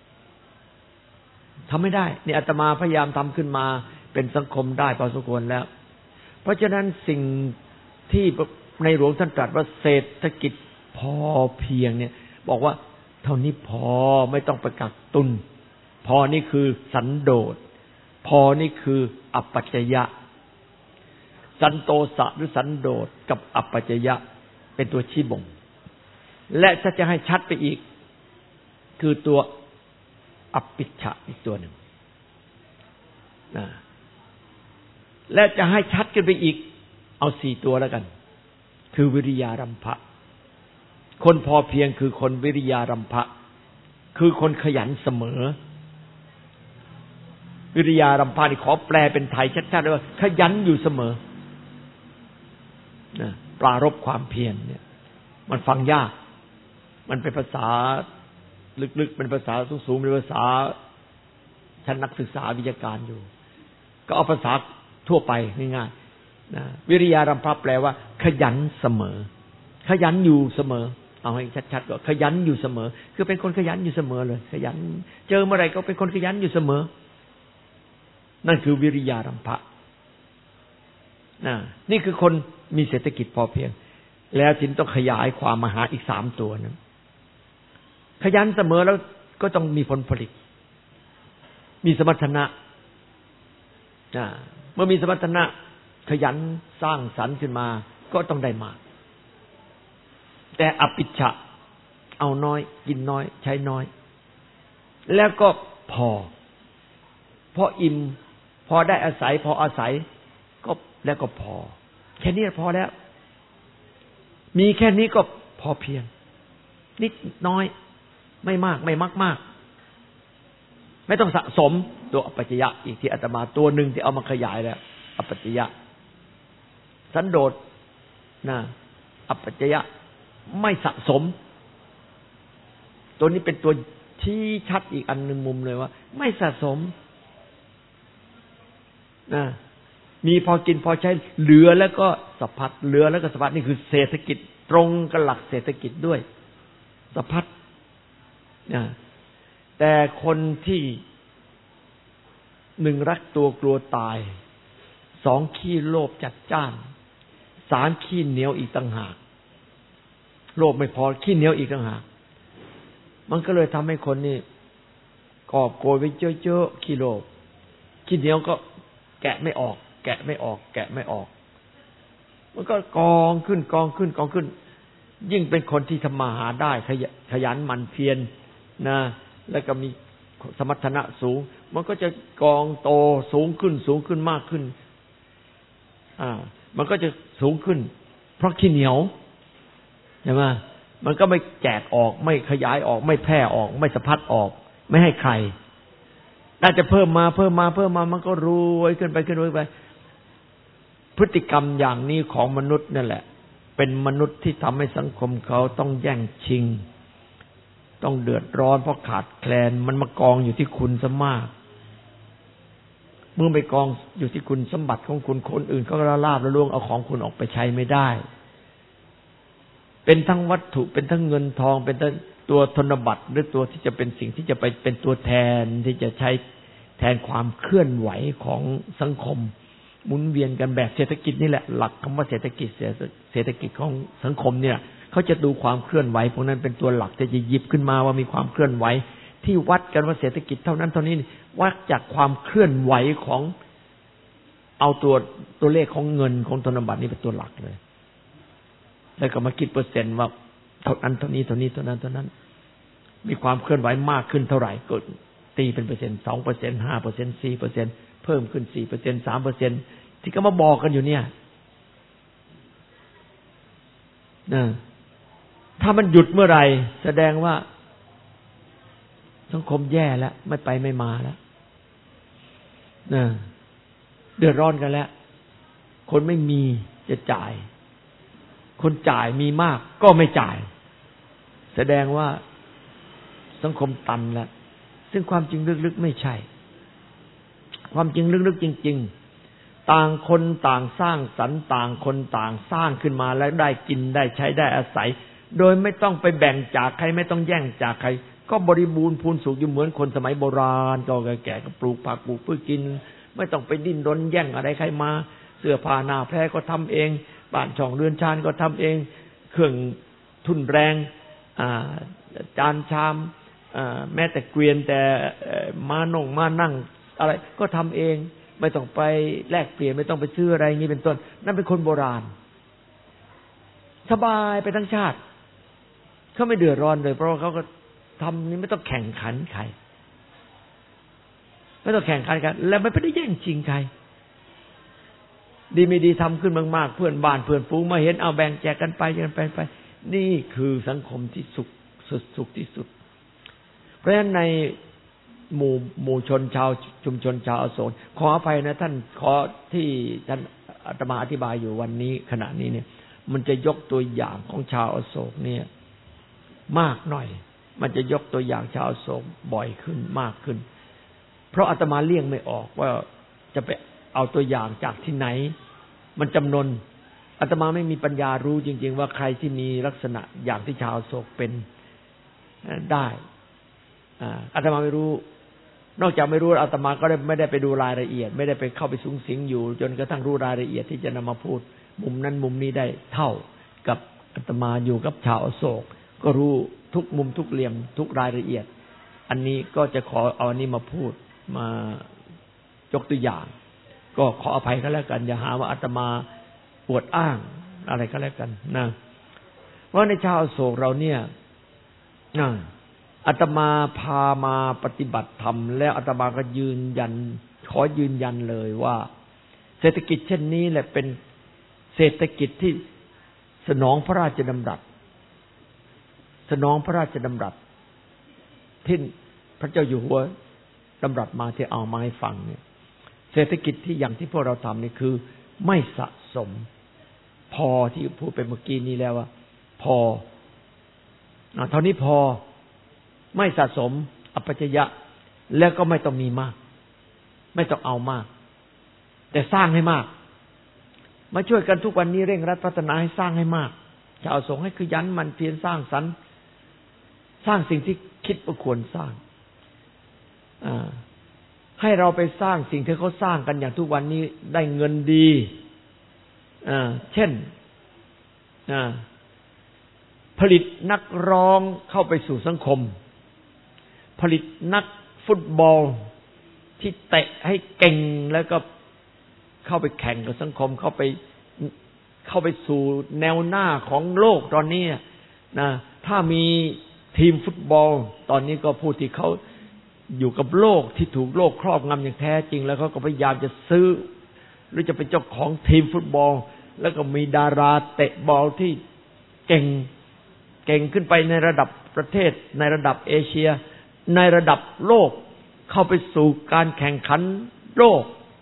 [SPEAKER 2] ทำไม่ได้นี่อาตมาพยายามทำขึ้นมาเป็นสังคมได้พอสมควรแล้วเพราะฉะนั้นสิ่งที่ในหลวงท่านตรัสว่าเศรษฐกิจพอเพียงเนี่ยบอกว่าเท่านี้พอไม่ต้องไปกักตุนพอนี่คือสันโดษพอนี่คืออัปปัจจยะสันโตสะหรือสันโดษกับอัปปัจจยะเป็นตัวชี้บ่งและถ้าจะให้ชัดไปอีกคือตัวอภิชฌะอีกตัวหนึ่งนะและจะให้ชัดขึ้นไปอีกเอาสี่ตัวแล้วกันคือวิริยารัมภะคนพอเพียงคือคนวิริยารัมภะคือคนขยันเสมอวิริยารัมภะนี่ขอแปลเป็นไทยชัดๆเลยว่าขยันอยู่เสมอนะปรารภความเพียรเนี่ยมันฟังยากมันเป็นภาษาลึกๆเป็นภาษาสูงๆเป็นภาษาชั้นนักศึกษาวิชาการอยู่ก็เอาภาษาทั่วไปง่ายๆนะวิริยารัมภะแปลว่าขยันเสมอขยันอยู่เสมอเอาให้ชัดๆก็ขยันอยู่เสมอคือเป็นคนขยันอยู่เสมอเลยขยันเจอเมื่อไหร่ก็เป็นคนขยันอยู่เสมอนั่นคือวิริยารัมภะนะนี่คือคนมีเศรษฐกิจพอเพียงแล้วจึงต้องขยายความมาหาอีกสามตัวนั้นขยันเสมอแล้วก็ต้องมีผลผลิตมีสมรรถนะเมื่อมีสมรรถนะขยันสร้างสรรค์ขึ้นมาก็ต้องได้มากแต่อภิชฌะเอาน้อยกินน้อยใช้น้อยแล้วก็พอพออิ่มพอได้อาศัยพออาศัยก็แล้วก็พอแค่นี้พอแล้วมีแค่นี้ก็พอเพียงนิดน้อยไม่มากไม่มากมากไม่ต้องสะสมตัวอปัจจยะอีกที่อาตมาตัวหนึ่งที่เอามาขยายแล้วอปัจจยะสันโดษนะอปัจจยะไม่สะสมตัวนี้เป็นตัวชี้ชัดอีกอันหนึ่งมุมเลยว่าไม่สะสมนะมีพอกินพอใช้เหลือแล้วก็สะพัดเหลือแล้วก็สะพัดนี่คือเศรษฐกิจตรงกับหลักเศรษฐกิจด้วยสะพัดนะแต่คนที่หนึ่งรักตัวกลัวตายสองขี้โลภจัดจ้านสามขี้เหนียวอีกต่างหากโลภไม่พอขี้เหนียวอีกต่างหากมันก็เลยทำให้คนนี่กอบโกยไว้เยอะๆขี้โลภขี้เหนียวก็แกะไม่ออกแกะไม่ออกแกะไม่ออกมันก็กองขึ้นกองขึ้นกองขึ้นยิ่งเป็นคนที่ทำมาหาได้ขยันหมั่นเพียรนะแล้วก็มีสมรรถนะสูงมันก็จะกองโตสูงขึ้นสูงขึ้นมากขึ้นอ่ามันก็จะสูงขึ้นเพราะขี้เหนียวใช่ไหมมันก็ไม่แจกออกไม่ขยายออกไม่แพร่ออกไม่สะพัดออกไม่ให้ใครน่าจะเพิ่มมาเพิ่มมาเพิ่มมามันก็รวยขึ้นไปขึ้นไปพฤติกรรมอย่างนี้ของมนุษย์นั่นแหละเป็นมนุษย์ที่ทำให้สังคมเขาต้องแย่งชิงต้องเดือดร้อนเพราะขาดแคลนมันมากองอยู่ที่คุณซะมากเมื่อไปกองอยู่ที่คุณสมบัติของคุณคนอื่นเขาก็ลาบแล้วล่วงเอาของคุณออกไปใช้ไม่ได้เป็นทั้งวัตถุเป็นทั้งเงินทองเป็นทั้งตัวธนบัตรหรือตัวที่จะเป็นสิ่งที่จะไปเป็นตัวแทนที่จะใช้แทนความเคลื่อนไหวของสังคมหมุนเวียนกันแบบเศรษฐกิจนี่แหละหลักคำว่าเศรษฐกิจเศรษฐกิจของสังคมเนี่ยเขาจะดูความเคลื่อนไหวพวกนั้นเป็นตัวหลักจะหยิบขึ้นมาว่ามีความเคลื่อนไหวที่วัดกันว่าเศรษฐกิจเท่านั้นเท่านี้วัดจากความเคลื่อนไหวของเอาตัวตัวเลขของเงินของธนบัตรนี่เป็นตัวหลักเลยแล้วก็มาคิดเปอร์เซ็นต์ว่าเท่านั้นเท่านี้เท่านี้เท่านั้นเท่านั้นมีความเคลื่อนไหวมากขึ้นเท่าไหร่ก็ตีเป็นเปอร์เซ็นต์ สองเปอร์เซ็นต์ ห้าเปอร์เซ็นต์ สี่เปอร์เซ็นต์ เพิ่มขึ้น สี่เปอร์เซ็นต์ สามเปอร์เซ็นต์ ที่ก็มาบอกกันอยู่เนี่ยนะถ้ามันหยุดเมื่อไหร่แสดงว่าสังคมแย่แล้วไม่ไปไม่มาแล้วนะเดือดร้อนกันแล้วคนไม่มีจะจ่ายคนจ่ายมีมากก็ไม่จ่ายแสดงว่าสังคมตันแล้วซึ่งความจริงลึกๆไม่ใช่ความจริงลึกๆจริงๆต่างคนต่างสร้างสรรค์ต่างคนต่างสร้างขึ้นมาแล้วได้กินได้ใช้ได้อาศัยโดยไม่ต้องไปแบ่งจากใครไม่ต้องแย่งจากใครก็บริบูรณ์พูนสุขอยู่เหมือนคนสมัยโบราณก็แก่ๆก็ปลูกผักปลูกพืชกินไม่ต้องไปดิ้นรนแย่งอะไรใครมาเสื้อผ้าหน้าแพรก็ทำเองบ้านช่องเรือนชานก็ทำเองเครื่องทุนแรงจานชามแม้แต่เกวียนแต่มาน่งมานั่งอะไรก็ทำเองไม่ต้องไปแลกเปลี่ยนไม่ต้องไปซื้ออะไรอย่างนี้เป็นต้นนั่นเป็นคนโบราณสบายไปทั้งชาติเขาไม่เดือดร้อนเลยเพราะว่าเขาก็ทำนี่ไม่ต้องแข่งขันใครไม่ต้องแข่งขันกันและไม่ได้แย่งชิงใครดีไม่ดีทำขึ้นมากๆเพื่อนบ้านเพื่อนฝูงมาเห็นเอาแบ่งแจกกันไปกันไปไปนี่คือสังคมที่สุขสุดสุขที่สุดเพราะฉะนั้นในหมู่หมู่ชนชาวชุมชนชาวอโศกขออภัยนะท่านขอที่ท่านอาตมาอธิบายอยู่วันนี้ขณะนี้เนี่ยมันจะยกตัวอย่างของชาวอโศกเนี่ยมากหน่อยมันจะยกตัวอย่างชาวอโศกบ่อยขึ้นมากขึ้นเพราะอาตมาเลี่ยงไม่ออกว่าจะไปเอาตัวอย่างจากที่ไหนมันจำนวนอาตมาไม่มีปัญญารู้จริงๆว่าใครที่มีลักษณะอย่างที่ชาวอโศกเป็นได้อาตมาไม่รู้นอกจากไม่รู้อาตมาก็ไม่ได้ไปดูรายละเอียดไม่ได้ไปเข้าไปสูงสิงอยู่จนกระทั่งรู้รายละเอียดที่จะนำมาพูดมุมนั้นมุมนี้ได้เท่ากับอาตมาอยู่กับชาวอโศกก็รู้ทุกมุมทุกเหลี่ยมทุกรายละเอียดอันนี้ก็จะขอเอาอันนี้มาพูดมายกตัวอย่างก็ขออภัยก็แล้วกันอย่าหาว่าอาตมาอวดอ้างอะไรก็แล้วกันนะเพราะในชาวอโศกเราเนี่ยนะอาตมาพามาปฏิบัติธรรมแล้วอาตมาก็ยืนยันขอยืนยันเลยว่าเศรษฐกิจเช่นนี้แหละเป็นเศรษฐกิจที่สนองพระราชดำรัสสนองพระราชดำรัสที่พระเจ้าอยู่หัวดำรัสมาที่เอามาให้ฟังเนี่ยเศรษฐกิจที่อย่างที่พวกเราทำนี่คือไม่สะสมพอที่พูดไปเมื่อกี้นี้แล้วว่าพอเท่านี้พอไม่สะสมอัปปจยะแล้วก็ไม่ต้องมีมากไม่ต้องเอามากแต่สร้างให้มากมาช่วยกันทุกวันนี้เร่งรัดพัฒนาให้สร้างให้มากชาวสงฆ์ให้ขยันหมั่นเพียรสร้างสรรค์สร้างสิ่งที่คิดว่าควรสร้างให้เราไปสร้างสิ่งที่เขาสร้างกันอย่างทุกวันนี้ได้เงินดีเช่นผลิตนักร้องเข้าไปสู่สังคมผลิตนักฟุตบอลที่เตะให้เก่งแล้วก็เข้าไปแข่งกับสังคมเข้าไปเข้าไปสู่แนวหน้าของโลกตอนนี้นะถ้ามีทีมฟุตบอลตอนนี้ก็ผู้ที่เขาอยู่กับโลกที่ถูกโลกครอบงำอย่างแท้จริงแล้วเขาก็พยายามจะซื้อหรือจะเป็นเจ้าของทีมฟุตบอลแล้วก็มีดาราเตะบอลที่เก่งเก่งขึ้นไปในระดับประเทศในระดับเอเชียในระดับโลกเข้าไปสู่การแข่งขันโลก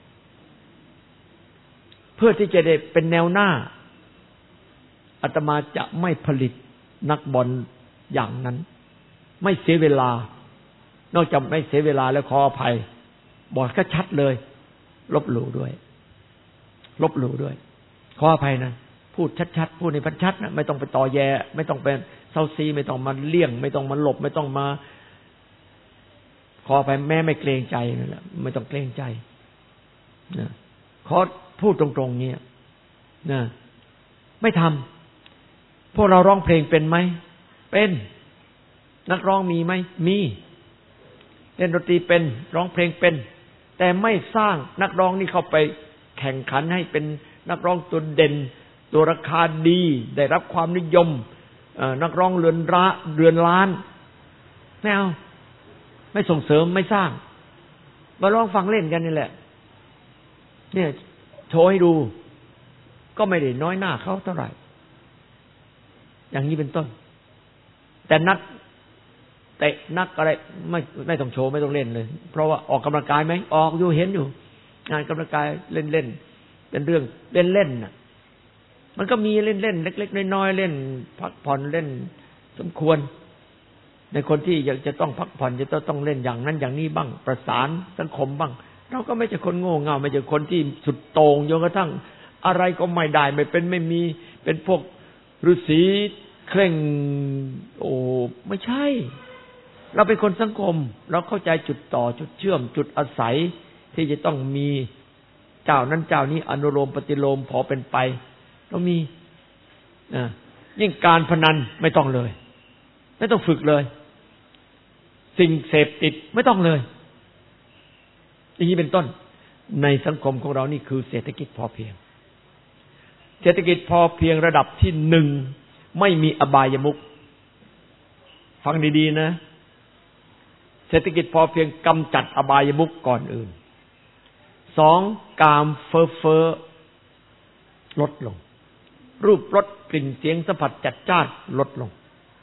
[SPEAKER 2] เพื่อที่จะได้เป็นแนวหน้าอาตมาจะไม่ผลิตนักบอลอย่างนั้นไม่เสียเวลานอกจากไม่เสียเวลาแล้วขออภัยบอกก็ชัดเลยลบหลู่ด้วยลบหลู่ด้วยขออภัยนะพูดชัดๆพูดในพันชัดนะไม่ต้องไปต่อแย่ไม่ต้องไปเซาซีไม่ต้องมาเลี่ยงไม่ต้องมาหลบไม่ต้องมาขออภัยแม่ไม่เกรงใจนั่นแหละไม่ต้องเกรงใจนะขอพูดตรงๆเนี่ยนะไม่ทำพวกเราร้องเพลงเป็นไหมเป็นนักร้องมีไหมมีเล่นดนตรีเป็นร้องเพลงเป็นแต่ไม่สร้างนักร้องนี่เข้าไปแข่งขันให้เป็นนักร้องตัวเด่นตัวราคาดีได้รับความนิยมนักร้องเรือนระเรือนล้านไม่เอาไม่ส่งเสริมไม่สร้างมาร้องฟังเล่นกันนี่แหละเนี่ยโชว์ให้ดูก็ไม่ได้น้อยหน้าเขาเท่าไหร่อย่างนี้เป็นต้นแต่นักเตะนักอะไรไม่ไม่ต้องโชว์ไม่ต้องเล่นเลยเพราะว่าออกกำลังกายไหมออกอยู่เห็นอยู่งานกำลังกายเล่นๆเป็นเรื่องเล่นๆน่ะมันก็มีเล่นๆเล็กๆน้อยๆเล่นพักผ่อนเล่นสมควรในคนที่อยากจะต้องพักผ่อนจะต้องเล่นอย่างนั้นอย่างนี้บ้างประสานสังคมบ้างเราก็ไม่ใช่คนโง่เง่าไม่ใช่คนที่สุดโต่งจนกระทั่งอะไรก็ไม่ได้ไม่เป็นไม่มีเป็นพวกฤาษีเคร่งโอ้ไม่ใช่เราเป็นคนสังคมเราเข้าใจจุดต่อจุดเชื่อมจุดอาศัยที่จะต้องมีเจ้านั้นเจ้านี้อนุโลมปฏิโลมพอเป็นไปเรามีนะยิ่งการพนันไม่ต้องเลยไม่ต้องฝึกเลยสิ่งเสพติดไม่ต้องเลยอย่างนี้เป็นต้นในสังคมของเรานี่คือเศรษฐกิจพอเพียงเศรษฐกิจพอเพียงระดับที่หนึ่งไม่มีอบายมุขฟังดีๆนะเศรษฐกิจพอเพียงกำจัดอบายมุขก่อนอื่นสองกามเฟ้อเฟ้อลดลงรูปรสกลิ่นเสียงสัมผัสจัดจ้านลดลง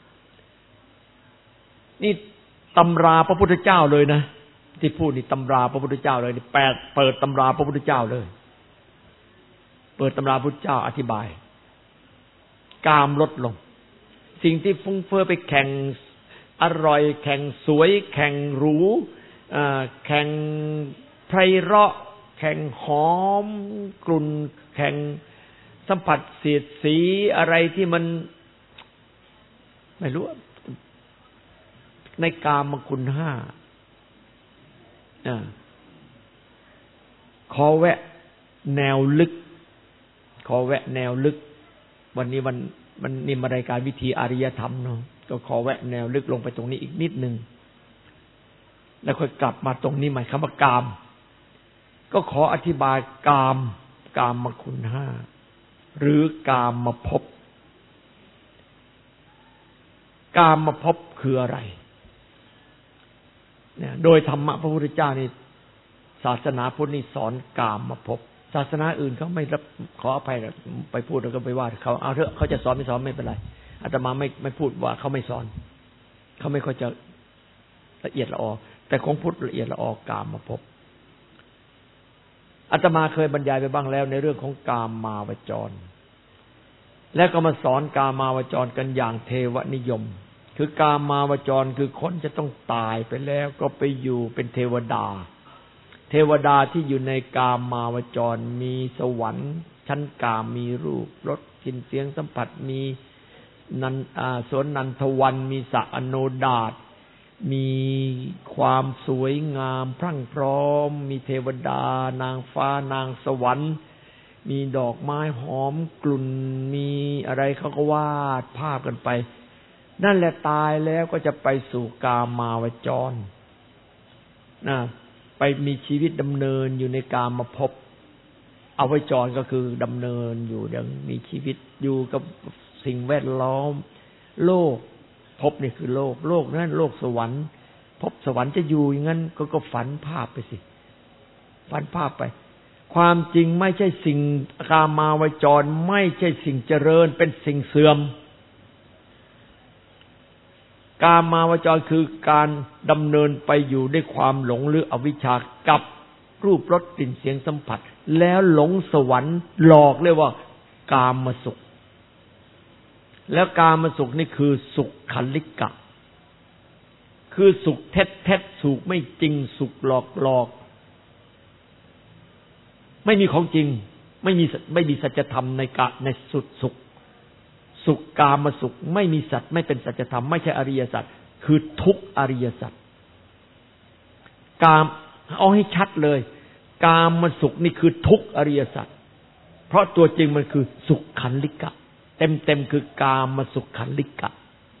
[SPEAKER 2] นี่ตำราพระพุทธเจ้าเลยนะที่พูดนี่ตำราพระพุทธเจ้าเลยนี่แปดเปิดตำราพระพุทธเจ้าเลยเปิดตำราพระพุทธเจ้าอธิบายกามลดลงสิ่งที่ฟุ้งเฟ้อไปแข่งอร่อยแข่งสวยแข่งหรูแข่งไพเราะแข่งหอมกลุ่นแข่งสัมผัสเสียดสีอะไรที่มันไม่รู้ในกามคุณห้าขอแวะแนวลึกขอแวะแนวลึกวันนี้วันมันนี่มารายการวิธีอริยธรรมเนาะก็ขอแวะแนวลึกลงไปตรงนี้อีกนิดนึงแล้วค่อยกลับมาตรงนี้ใหม่คำว่ากามก็ขออธิบายกามกามคุณห้าหรือกามมาพบกามมาพบคืออะไรเนี่ยโดยธรรมะพระพุทธเจ้านี่ศาสนาพุทธนี่สอนกามมาพบศาสนาอื่นเขาไม่รับขออภัยไปพูดแล้วก็ไปว่าเขาเอาเถอะเขาจะสอนไม่สอนไม่เป็นไรอาตมาไม่ไม่พูดว่าเขาไม่สอนเขาไม่ค่อยจะละเอียดละออแต่ของพุทธละเอียดละออกามภพอาตมาเคยบรรยายไปบ้างแล้วในเรื่องของกามาวจรแล้วก็มาสอนกามาวจรกันอย่างเทวนิยมคือกามาวจรคือคนจะต้องตายไปแล้วก็ไปอยู่เป็นเทวดาเทวดาที่อยู่ในกามาวจรมีสวรรค์ชั้นกามมีรูปรสกลิ่นเสียงสัมผัสมีนันอ่าสวนนันทวันมีสระอโนดาตมีความสวยงามพรั่งพร้อมมีเทวดานางฟ้านางสวรรค์มีดอกไม้หอมกลุ่นมีอะไรเขาก็วาดภาพกันไปนั่นแหละตายแล้วก็จะไปสู่กามาวจรนะไปมีชีวิตดำเนินอยู่ในกามภพอวจรก็คือดำเนินอยู่อย่างมีชีวิตอยู่กับสิ่งแวดล้อมโลกภพนี่คือโลกโลกนั้นโลกสวรรค์ภพสวรรค์จะอยู่อย่างนั้นก็ก็ฝันภาพไปสิฝันภาพไปความจริงไม่ใช่สิ่งกามาวจรไม่ใช่สิ่งเจริญเป็นสิ่งเสื่อมกามาวจรคือการดำเนินไปอยู่ด้วยความหลงหรืออวิชชากับรูปรสกลิ่นเสียงสัมผัสแล้วหลงสวรรค์หลอกเรียกว่ากามสุขแล้วกามสุขนี่คือสุขขันลิกะคือสุขเท็จเท็จสุขไม่จริงสุขหลอกหลอกไม่มีของจริงไม่มีไม่มีสัจธรรมในกะในสุดสุขสุขกามสุขไม่มีสัจไม่เป็นสัจธรรมไม่ใช่อริยสัจคือทุกข์อริยสัจกามเอาให้ชัดเลยกามสุขนี่คือทุกข์อริยสัจเพราะตัวจริงมันคือสุขขันลิกะเต็มๆคือกามสุขขันลิกะ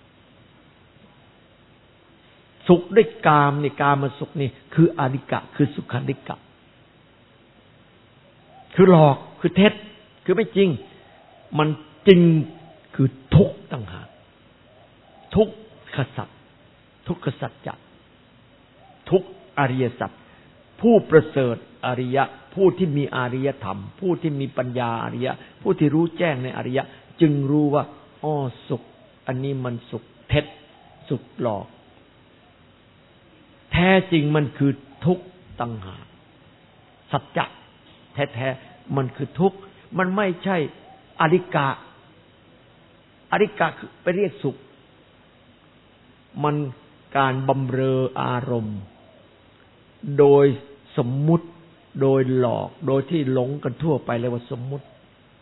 [SPEAKER 2] สุขด้วยกามนี่กามสุขนี่คืออริกะคือสุขขันลิกะคือหลอกคือเท็จคือไม่จริงมันจริงคือทุกข์ต่างหากทุกขสัจทุกขสัจจะทุกอริยสัจผู้ประเสริฐอริยะผู้ที่มีอริยธรรมผู้ที่มีปัญญาอริยะผู้ที่รู้แจ้งในอริยะจึงรู้ว่าอ้อสุขอันนี้มันสุขเท็จสุขหลอกแท้จริงมันคือทุกข์ต่างหากสัจจะแท้ๆมันคือทุกข์มันไม่ใช่อริกะอริกะคือไปเรียกสุขมันการบำเรออารมณ์โดยสมมุติโดยหลอกโดยที่หลงกันทั่วไปเรียกว่าสมมุติ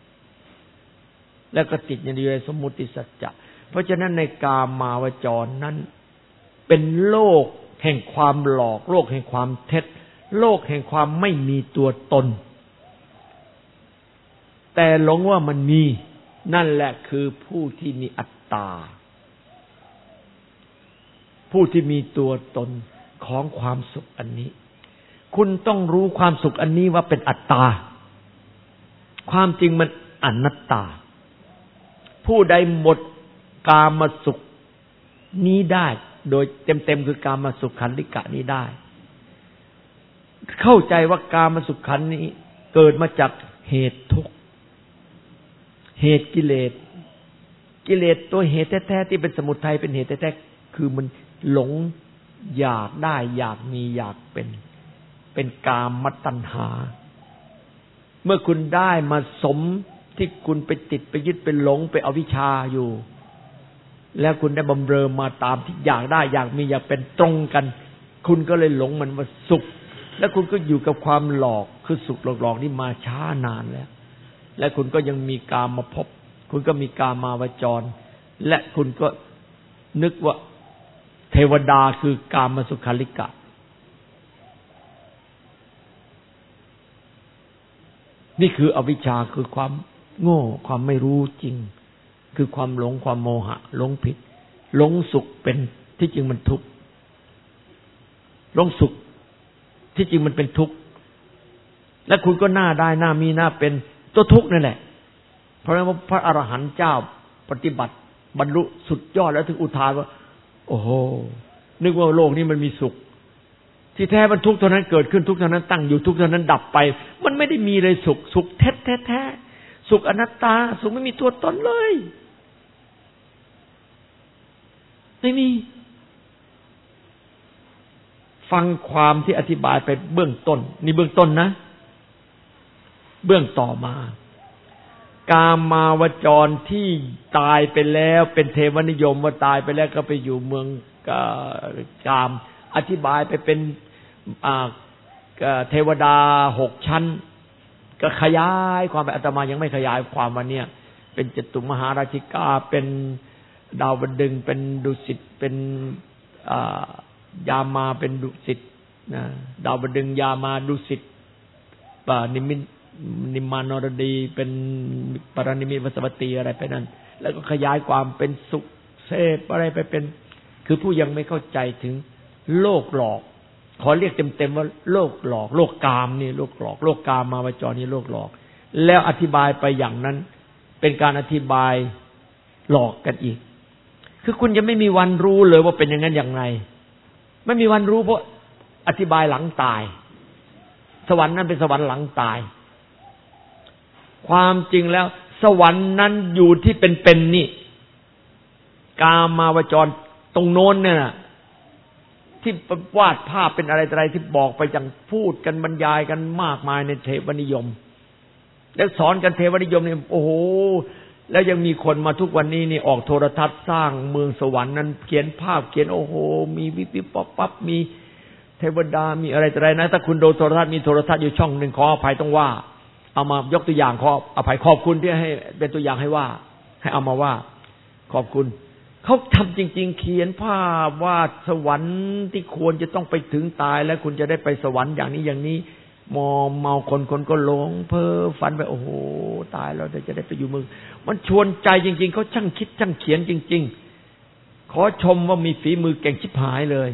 [SPEAKER 2] แล้วก็ติดอยู่ในสมมุติสัจจะเพราะฉะนั้นในกามาวจรนั้นเป็นโลกแห่งความหลอกโลกแห่งความเท็จโลกแห่งความไม่มีตัวตนแต่หลงว่ามันมีนั่นแหละคือผู้ที่มีอัตตาผู้ที่มีตัวตนของความสุขอันนี้คุณต้องรู้ความสุขอันนี้ว่าเป็นอัตตาความจริงมันอนัตตาผู้ใดหมดกามสุขนี้ได้โดยเต็มๆคือกามสุขขันธิกะนี้ได้เข้าใจว่ากามสุขขันธ์นี้เกิดมาจากเหตุทุกข์เหตุกิเลสกิเลสตัวเหตุแท้ๆที่เป็นสมุทัยเป็นเหตุแท้ๆคือมันหลงอยากได้อยากมีอยากเป็นเป็นกามตัณหาเมื่อคุณได้มาสมที่คุณไปติดไปยึดไปหลงไปอวิชชาอยู่แล้วคุณได้บำเรอมาตามที่อยากได้อยากมีอยากเป็นตรงกันคุณก็เลยหลงมันว่าสุขแล้วคุณก็อยู่กับความหลอกคือสุขหลอกๆนี่มาช้านานแล้วและคุณก็ยังมีกามมาพบคุณก็มีกามาวจรและคุณก็นึกว่าเทวดาคือกามสุขาริกะนี่คืออวิชชาคือความโง่ความไม่รู้จริงคือความหลงความโมหะหลงผิดหลงสุขเป็นที่จริงมันทุกข์หลงสุขที่จริงมันเป็นทุกข์และคุณก็หน้าได้หน้ามีหน้าเป็นตัวทุกข์นั่นแหละเพราะฉะนั้นพระอรหันต์เจ้าปฏิบัติบรรลุสุดยอดแล้วถึงอุทานว่าโอ้โหนึกว่าโลกนี้มันมีสุขที่แท้มันทุกข์เท่านั้นเกิดขึ้นทุกข์เท่านั้นตั้งอยู่ทุกข์เท่านั้นดับไปมันไม่ได้มีเลยสุขสุขแท้แท้แท้สุขอนัตตาสุขไม่มีตัวตนเลยไม่มีฟังความที่อธิบายไปเบื้องต้นนี่เบื้องต้นนะเบื้องต่อมากามาวจรที่ตายไปแล้วเป็นเทวนิยมว่าตายไปแล้วก็ไปอยู่เมืองกามอธิบายไปเป็นเทวดาหกชั้นก็ขยายความไปอาตมายังไม่ขยายความวันนี้เป็นจตุมหาราชิกาเป็นดาวดึงส์เป็นดุสิตเป็นยามาเป็นดุสิตนะดาวดึงส์ยามาดุสิตนิมิตนิมานรดีเป็นปรนิมิตวสวัตตีอะไรไปนั่นแล้วก็ขยายความเป็นสุขเสพอะไรไปเป็นคือผู้ยังไม่เข้าใจถึงโลกหลอกขอเรียกเต็มๆว่าโลกหลอกโลกกามนี่โลกหลอกโลกกามาวจรนี่โลกหลอกแล้วอธิบายไปอย่างนั้นเป็นการอธิบายหลอกกันอีกคือคุณจะไม่มีวันรู้เลยว่าเป็นอย่างนั้นอย่างไรไม่มีวันรู้เพราะอธิบายหลังตายสวรรค์นั้นเป็นสวรรค์หลังตายความจริงแล้วสวรรค์นั้นอยู่ที่เป็นๆนี่กามาวจรตรงโน้นเนี่ยที่วาดภาพเป็นอะไรอะไรที่บอกไปอย่างพูดกันบรรยายกันมากมายในเทวนิยมแล้วสอนกันเทวนิยมเนี่ยโอ้โหแล้วยังมีคนมาทุกวันนี้นี่ออกโทรทัศน์สร้างเมืองสวรรค์นั้นเขียนภาพเขียนโอ้โหมีวิบวิบป๊อปปั๊บมีเทวดามีอะไรอะไรนะถ้าคุณดูโทรทัศน์มีโทรทัศน์อยู่ช่องหนึ่งขออภัยต้องว่าเอามายกตัวอย่างขออภัยขอบคุณที่ให้เป็นตัวอย่างให้ว่าให้เอามาว่าขอบคุณเขาทำจริงๆเขียนภาพว่าสวรรค์ที่ควรจะต้องไปถึงตายแล้วคุณจะได้ไปสวรรค์อย่างนี้อย่างนี้มอมเมาคนคนก็หลงเพ้อฝันไปโอ้โหตายแล้วจะได้ไปอยู่เมืองมันชวนใจจริงๆเขาช่างคิดช่างเขียนจริงๆขอชมว่ามีฝีมือเก่งชิบหายเลย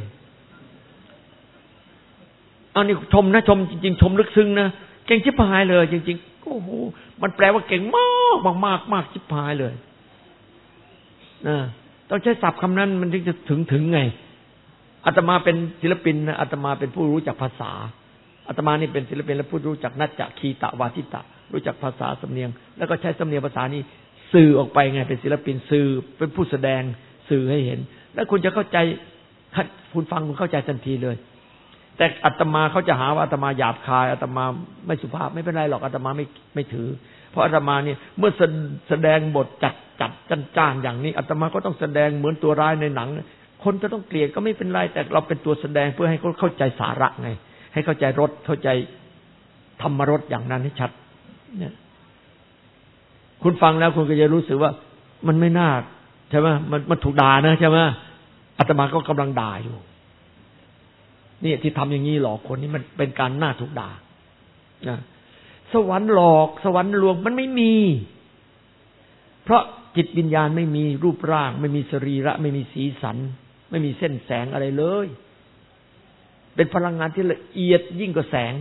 [SPEAKER 2] อันนี้ชมนะชมจริงๆชมลึกซึ้งนะเก่งชิบหายเลยจริงๆโอ้โหมันแปลว่าเก่งมากมากมากมากชิบหายเลยนะต้องใช้ศัพท์คำนั้นมันถึงจะถึงถึงไงอาตมาเป็นศิลปินนะอาตมาเป็นผู้รู้จักภาษาอาตมานี่เป็นศิลปินและผู้รู้จักนัจจะคีตะวาทิตะรู้จักภาษาสำเนียงแล้วก็ใช้สำเนียงภาษานี้สื่อออกไปไงเป็นศิลปินสื่อเป็นผู้แสดงสื่อให้เห็นแล้วคุณจะเข้าใจคุณฟังคุณเข้าใจทันทีเลยแต่อาตมาเขาจะหาว่าอาตมาหยาบคายอาตมาไม่สุภาพไม่เป็นไรหรอกอาตมาไม่ไม่ถือเพราะอาตมาเนี่ยเมื่อแสดงบทจัดจัดจ้านๆอย่างนี้อาตมาก็ต้องแสดงเหมือนตัวร้ายในหนังคนจะต้องเกลียดก็ไม่เป็นไรแต่เราเป็นตัวแสดงเพื่อให้เขาเข้าใจสาระไงให้เข้าใจรสเข้าใจธรรมรสอย่างนั้นให้ชัดเนี่ยคุณฟังแล้วคุณก็จะรู้สึกว่ามันไม่น่าใช่ไหมมันมันถูกด่านะใช่ไหมอาตมาก็กำลังด่าอยู่นี่ที่ทำอย่างนี้หลอกคนนี้มันเป็นการน่าถูกด่านะสวรรค์หลอกสวรรค์ลวงมันไม่มีเพราะจิตวิญญาณไม่มีรูปร่างไม่มีสรีระไม่มีสีสันไม่มีเส้นแสงอะไรเลยเป็นพลังงานที่ละเอียดยิ่งกว่าแสง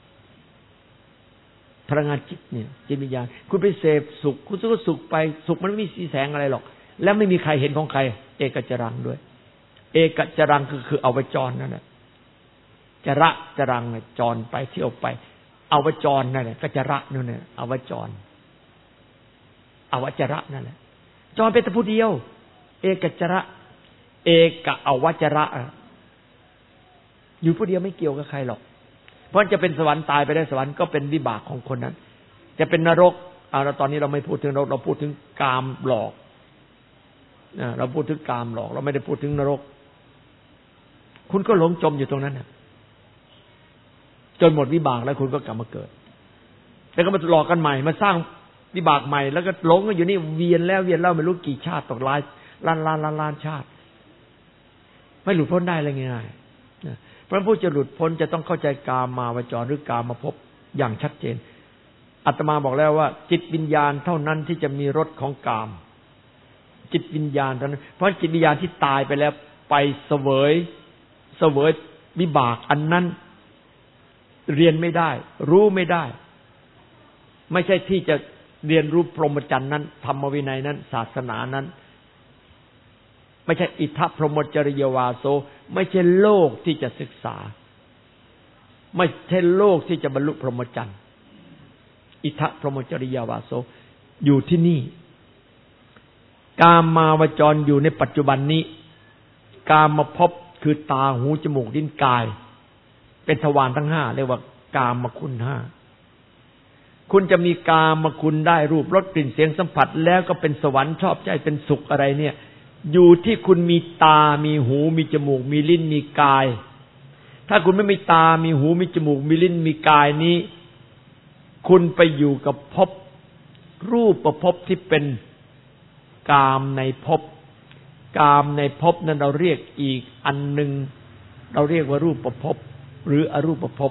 [SPEAKER 2] พลังงานจิตเนี่ยจิตวิญญาณคุณไปเสพสุขคุณก็สุขไปสุขมันไม่มีสีแสงอะไรหรอกแล้วไม่มีใครเห็นของใครเอกจรังด้วยเอกจรังคือคือเอาไว้จรนั่นแหละจระจรังจรไปเที่ยวไปเอาไว้จรนั่นแหละก็จระนั่นแหละเอาไว้จรเอาไว้จระนั่นแหละจรเป็นแต่ผู้เดียวเอกจระเอกะเอาไว้จระอยู่ผู้เดียวไม่เกี่ยวกับใครหรอกเพราะจะเป็นสวรรค์ตายไปได้สวรรค์ก็เป็นวิบากของคนนั้นจะเป็นนรกเอาละตอนนี้เราไม่พูดถึงนรกเราพูดถึงกามหลอกนะเราพูดถึงกามหลอกเราไม่ได้พูดถึงนรกคุณก็หลงจมอยู่ตรงนั้นนะจนหมดวิบากแล้วคุณก็กลับมาเกิดแล้วก็มาหลอกกันใหม่มาสร้างวิบากใหม่แล้วก็หลงกันอยู่นี่เวียนแล้วเวียนเล่าไม่รู้กี่ชาติต่อหลายล้านล้านล้านล้านชาติไม่หลุดพ้นได้เลยง่ายๆเพราะผู้จะหลุดพ้นจะต้องเข้าใจกามาวจรหรือกามภพอย่างชัดเจนอาตมาบอกแล้วว่าจิตวิญญาณเท่านั้นที่จะมีรสของกามจิตวิญญาณเท่านั้นเพราะจิตวิญญาณที่ตายไปแล้วไปเสวยเสวยวิบากอันนั้นเรียนไม่ได้รู้ไม่ได้ไม่ใช่ที่จะเรียนรู้พรหมจรรย์นั้นธรรมวินัยนั้นศาสนานั้นไม่ใช่อิทธพรหมจริยวาโสไม่ใช่โลกที่จะศึกษาไม่ใช่โลกที่จะบรรลุพรหมจรรย์อิทธพรหมจริยวาโสอยู่ที่นี่กามาวจรอยู่ในปัจจุบันนี้กามภพคือตาหูจมูกลิ้นกายเป็นทวารทั้งห้าเรียกว่ากามคุณห้าคุณจะมีกามคุณได้รูปรสกลิ่นเสียงสัมผัสแล้วก็เป็นสวรรค์ชอบใจเป็นสุขอะไรเนี่ยอยู่ที่คุณมีตามีหูมีจมูกมีลิ้นมีกายถ้าคุณไม่มีตามีหูมีจมูกมีลิ้นมีกายนี้คุณไปอยู่กับภพรูปประภพที่เป็นกามในภพกามในภพนั้นเราเรียกอีกอันหนึ่งเราเรียกว่ารูปประภพหรืออรูปภพ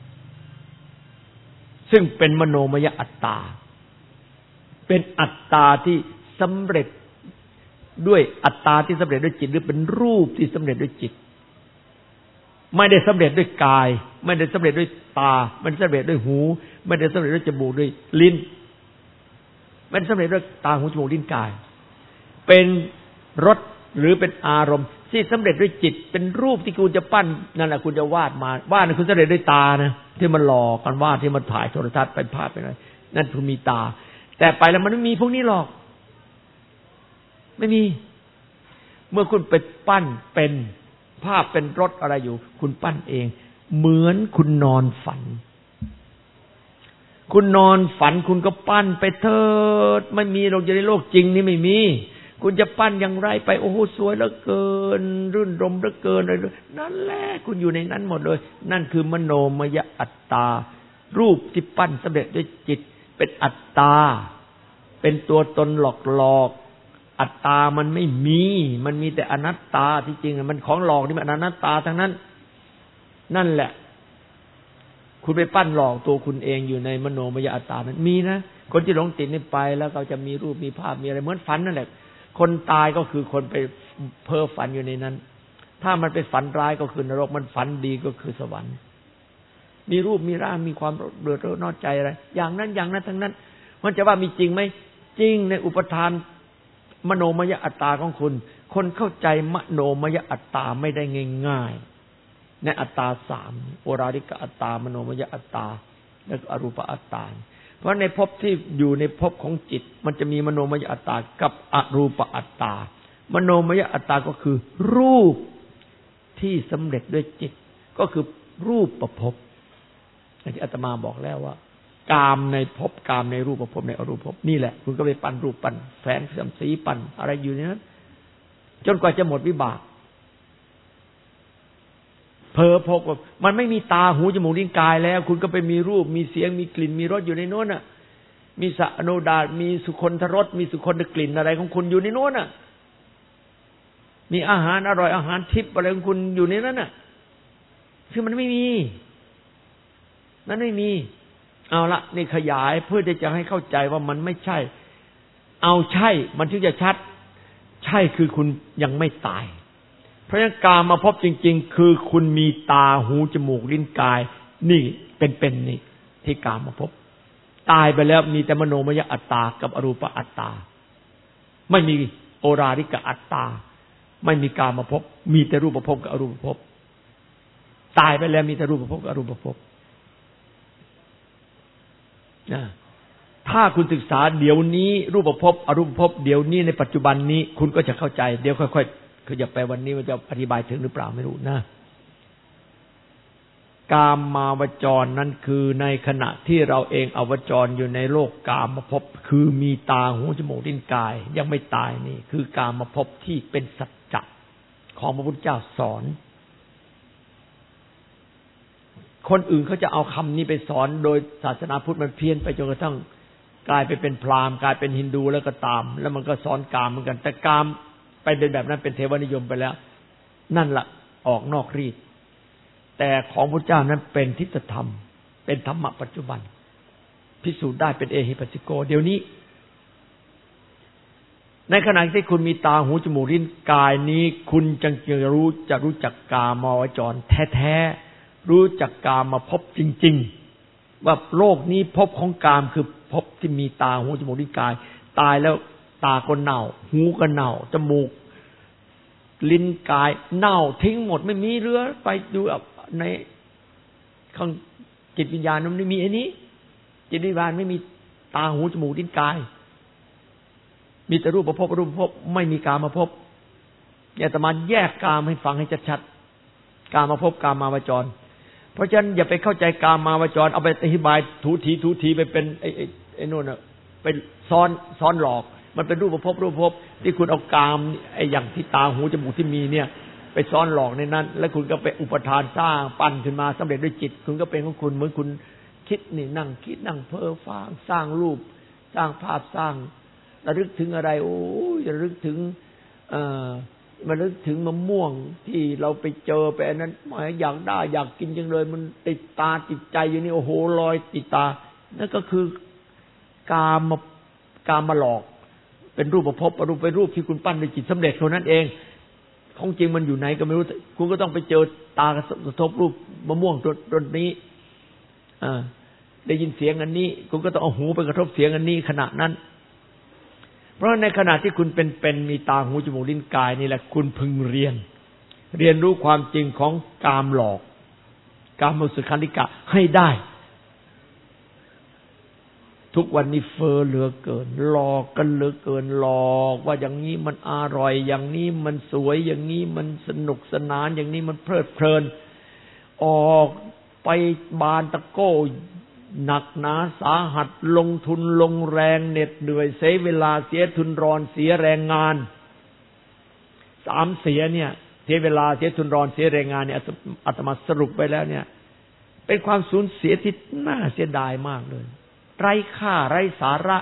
[SPEAKER 2] ซึ่งเป็นมโนมยอัตตาเป็นอัตตาที่สำเร็จด้วยอัตตาที่สำเร็จด้วยจิตหรือเป็นรูปที่สำเร็จด้วยจิตไม่ได้สำเร็จด้วยกายไม่ได้สำเร็จด้วยตาไม่ได้สำเร็จด้วยหูไม่ได้สำเร็จด้วยจมูกด้วยลิ้นไม่ได้สำเร็จด้วยตาหูจมูกลิ้นกายเป็นรสหรือเป็นอารมณ์ที่สำเร็จด้วยจิตเป็นรูปที่คุณจะปั้นนั่นแหละคุณจะวาดมาวาดนั่นคุณสำเร็จด้วยตานะที่มันหลอกกันวาดที่มันถ่ายโทรทัศน์ไปภาพไปอะไรนั่นคุณมีตาแต่ไปแล้วมันไม่มีพวกนี้หรอกไม่มีเมื่อคุณไปปั้นเป็นภาพเป็นรถอะไรอยู่คุณปั้นเองเหมือนคุณนอนฝันคุณนอนฝันคุณก็ปั้นไปเถิดไม่มีหรอกในโลกจริงนี่ไม่มีคุณจะปั้นอย่างไรไปโอ้โหสวยเหลือเกินรื่นรมเหลือเกินอะไรนั่นแหละคุณอยู่ในนั้นหมดเลยนั่นคือมโนมยอัตตารูปที่ปั้นสำเร็จด้วยจิตเป็นอัตตาเป็นตัวตนหลอกๆอัตตามันไม่มีมันมีแต่อนัตตาที่จริงมันของหลอกนี่มันอนัตตาทั้งนั้นนั่นแหละคุณไปปั้นหลอกตัวคุณเองอยู่ในมโนมยอัตตานั้นมีนะคนที่หลงติดนี่ไปแล้วก็จะมีรูปมีภาพมีอะไรเหมือนฝันนั่นแหละคนตายก็คือคนไปเพ้อฝันอยู่ในนั้นถ้ามันไปฝันร้ายก็คือนรกมันฝันดีก็คือสวรรค์มีรูปมีร่างมีความเดือดร้อนใจอะไรอย่างนั้นอย่างนั้นทั้งนั้นมันจะว่ามีจริงไหมจริงในอุปทานมโนมยอัตตาของคุณคนเข้าใจมโนมยอัตตาไม่ได้ง่ายๆในอัตตาสามโอราริกอัตตามโนมยอัตตาและอรูปอัตตาเพราะในภพที่อยู่ในภพของจิตมันจะมีมโนมยอัตตากับอรูปอัตตามโนมยอัตตาก็คือรูปที่สำเร็จด้วยจิตก็คือรูปประภพอย่างที่อาตมาบอกแล้วว่ากามในภพกามในรูปประภพในอรูปภพนี่แหละคุณก็ไปปั้นรูปปั้นแสงสีปั้นอะไรอยู่ในนั้นจนกว่าจะหมดวิบากเพอพบว่ามันไม่มีตาหูจมูกลิ้นกายแล้วคุณก็ไปมีรูปมีเสียงมีกลิ่นมีรสอยู่ในโน้นน่ะมีสโนดามีสุคนทรสมีสุคนกลิ่นอะไรของคุณอยู่ในโน้นน่ะมีอาหารอร่อยอาหารทิพย์อะไรของคุณอยู่ในนั้นน่ะคือมันไม่มีนั้นไม่มีเอาละนี่ขยายเพื่อที่จะให้เข้าใจว่ามันไม่ใช่เอาใช่มันถึงจะชัดใช่คือคุณยังไม่ตายเพราะฉะนั้นกามมาพบจริงๆคือคุณมีตาหูจมูกลิ้นกายนี่เป็นๆนี่ที่กามมาพบตายไปแล้วมีแต่มโนมยอัตตากับอรูปอัตตาไม่มีโอราริกอัตตาไม่มีกามมาพบมีแต่รูปภพกับอรูปภพตายไปแล้วมีแต่รูปภพกับอรูปภพนะถ้าคุณศึกษาเดี๋ยวนี้รูปภพอรูปภพเดี๋ยวนี้ในปัจจุบันนี้คุณก็จะเข้าใจเดี๋ยวค่อยๆคืออย่าไปวันนี้มันจะอธิบายถึงหรือเปล่าไม่รู้นะกามาวจรนั้นคือในขณะที่เราเองอวจรอยู่ในโลกกามภพคือมีตาหูจมูกลิ้นกายยังไม่ตายนี่คือกามภพที่เป็นสัจจะของพระพุทธเจ้าสอนคนอื่นเขาจะเอาคำนี้ไปสอนโดยศาสนาพุทธมันเพี้ยนไปจนกระทั่งกลายไปเป็นพราหมณ์กลายเป็นฮินดูแล้วก็ตามแล้วมันก็สอนกามเหมือนกันแต่กามไปเป็นแบบนั้นเป็นเทวนิยมไปแล้วนั่นละออกนอกรีดแต่ของพระเจ้านั้นเป็นทิฏฐธรรมเป็นธรรมะปัจจุบันพิสูจน์ได้เป็นเอหิปัสสิโกเดี๋ยวนี้ในขณะที่คุณมีตาหูจมูกลิ้นกายนี้คุณจึงจะรู้จะรู้จักกามาวจรแท้ๆรู้จักกามมาพบจริงๆว่าโลกนี้พบของกามคือพบที่มีตาหูจมูกลิ้นกายตายแล้วตาก็เน่าหูก็เน่าจมูกลิ้นกายเน่าทิ้งหมดไม่มีเหลือไปดูในข้างจิตวิญญาณมันไม่มีไอ้นี้จิตวิญญาณไม่มีตาหูจมูกลิ้นกายมีแต่รูปภพรูปภพไม่มีกามภพอาตมาแยกกามให้ฟังให้ชัดๆกามภพกามาวจรเพราะฉะนั้นอย่าไปเข้าใจกามาวจรเอาไปอธิบายถูทีถูทีไปเป็นไอ้ไอ้ไอ้นู่นน่ะไปซ้อนซ้อนหลอกมันเป็นรูปภพรูปภพที่คุณเอากามไอ้อย่างที่ตาหูจมูกที่มีเนี่ยไปซ้อนหลอกในนั้นแล้วคุณก็ไปอุปทานสร้างปั้นขึ้นมาสำเร็จด้วยจิตคุณก็เป็นของคุณเหมือนคุณคิดนี่นั่งคิดนั่งเพ้อฟ้างสร้างรูปสร้างภาพสร้างระลึกถึงอะไรโอ้ยระลึกถึงเอ่อมันนึกถึงมะม่วงที่เราไปเจอไปอันนั้นหมายอยากได้อยากกินจังเลยมันติดตาติดใจอยู่นี่โอ้โหลอยติดตานั่นก็คือกามกามมาหลอกเป็นรูปประพบรูปเป็นรูปที่คุณปั้นด้วยจิตสำเร็จเท่านั้นเองของจริงมันอยู่ไหนก็ไม่รู้คุณก็ต้องไปเจอตากระทบรูปมะม่วงต้นนี้อ่าได้ยินเสียงอันนี้คุณก็ต้องเอาหูไปกระทบเสียงอันนี้ขณะนั้นเพราะในขณะที่คุณเป็นๆมีตาหูจมูกลิ้นกายนี่แหละคุณพึงเรียนเรียนรู้ความจริงของกามหลอกกามสุขันธิกะให้ได้ทุกวันนี้เฟ้อเหลือเกินหลอกกันเหลือเกินหลอกว่าอย่างนี้มันอร่อยอย่างนี้มันสวยอย่างนี้มันสนุกสนานอย่างนี้มันเพลิดเพลินออกไปบานตะโก้หนักหนาสาหัสลงทุนลงแรงเหน็ดเหนื่อยเสียเวลาเสียทุนรอนเสียแรงงานสามเสียเนี่ยเสียเวลาเสียทุนรอนเสียแรงงานเนี่ยอาตมาสรุปไปแล้วเนี่ยเป็นความสูญเสียที่น่าเสียดายมากเลยไร้ค่าไร้สาระ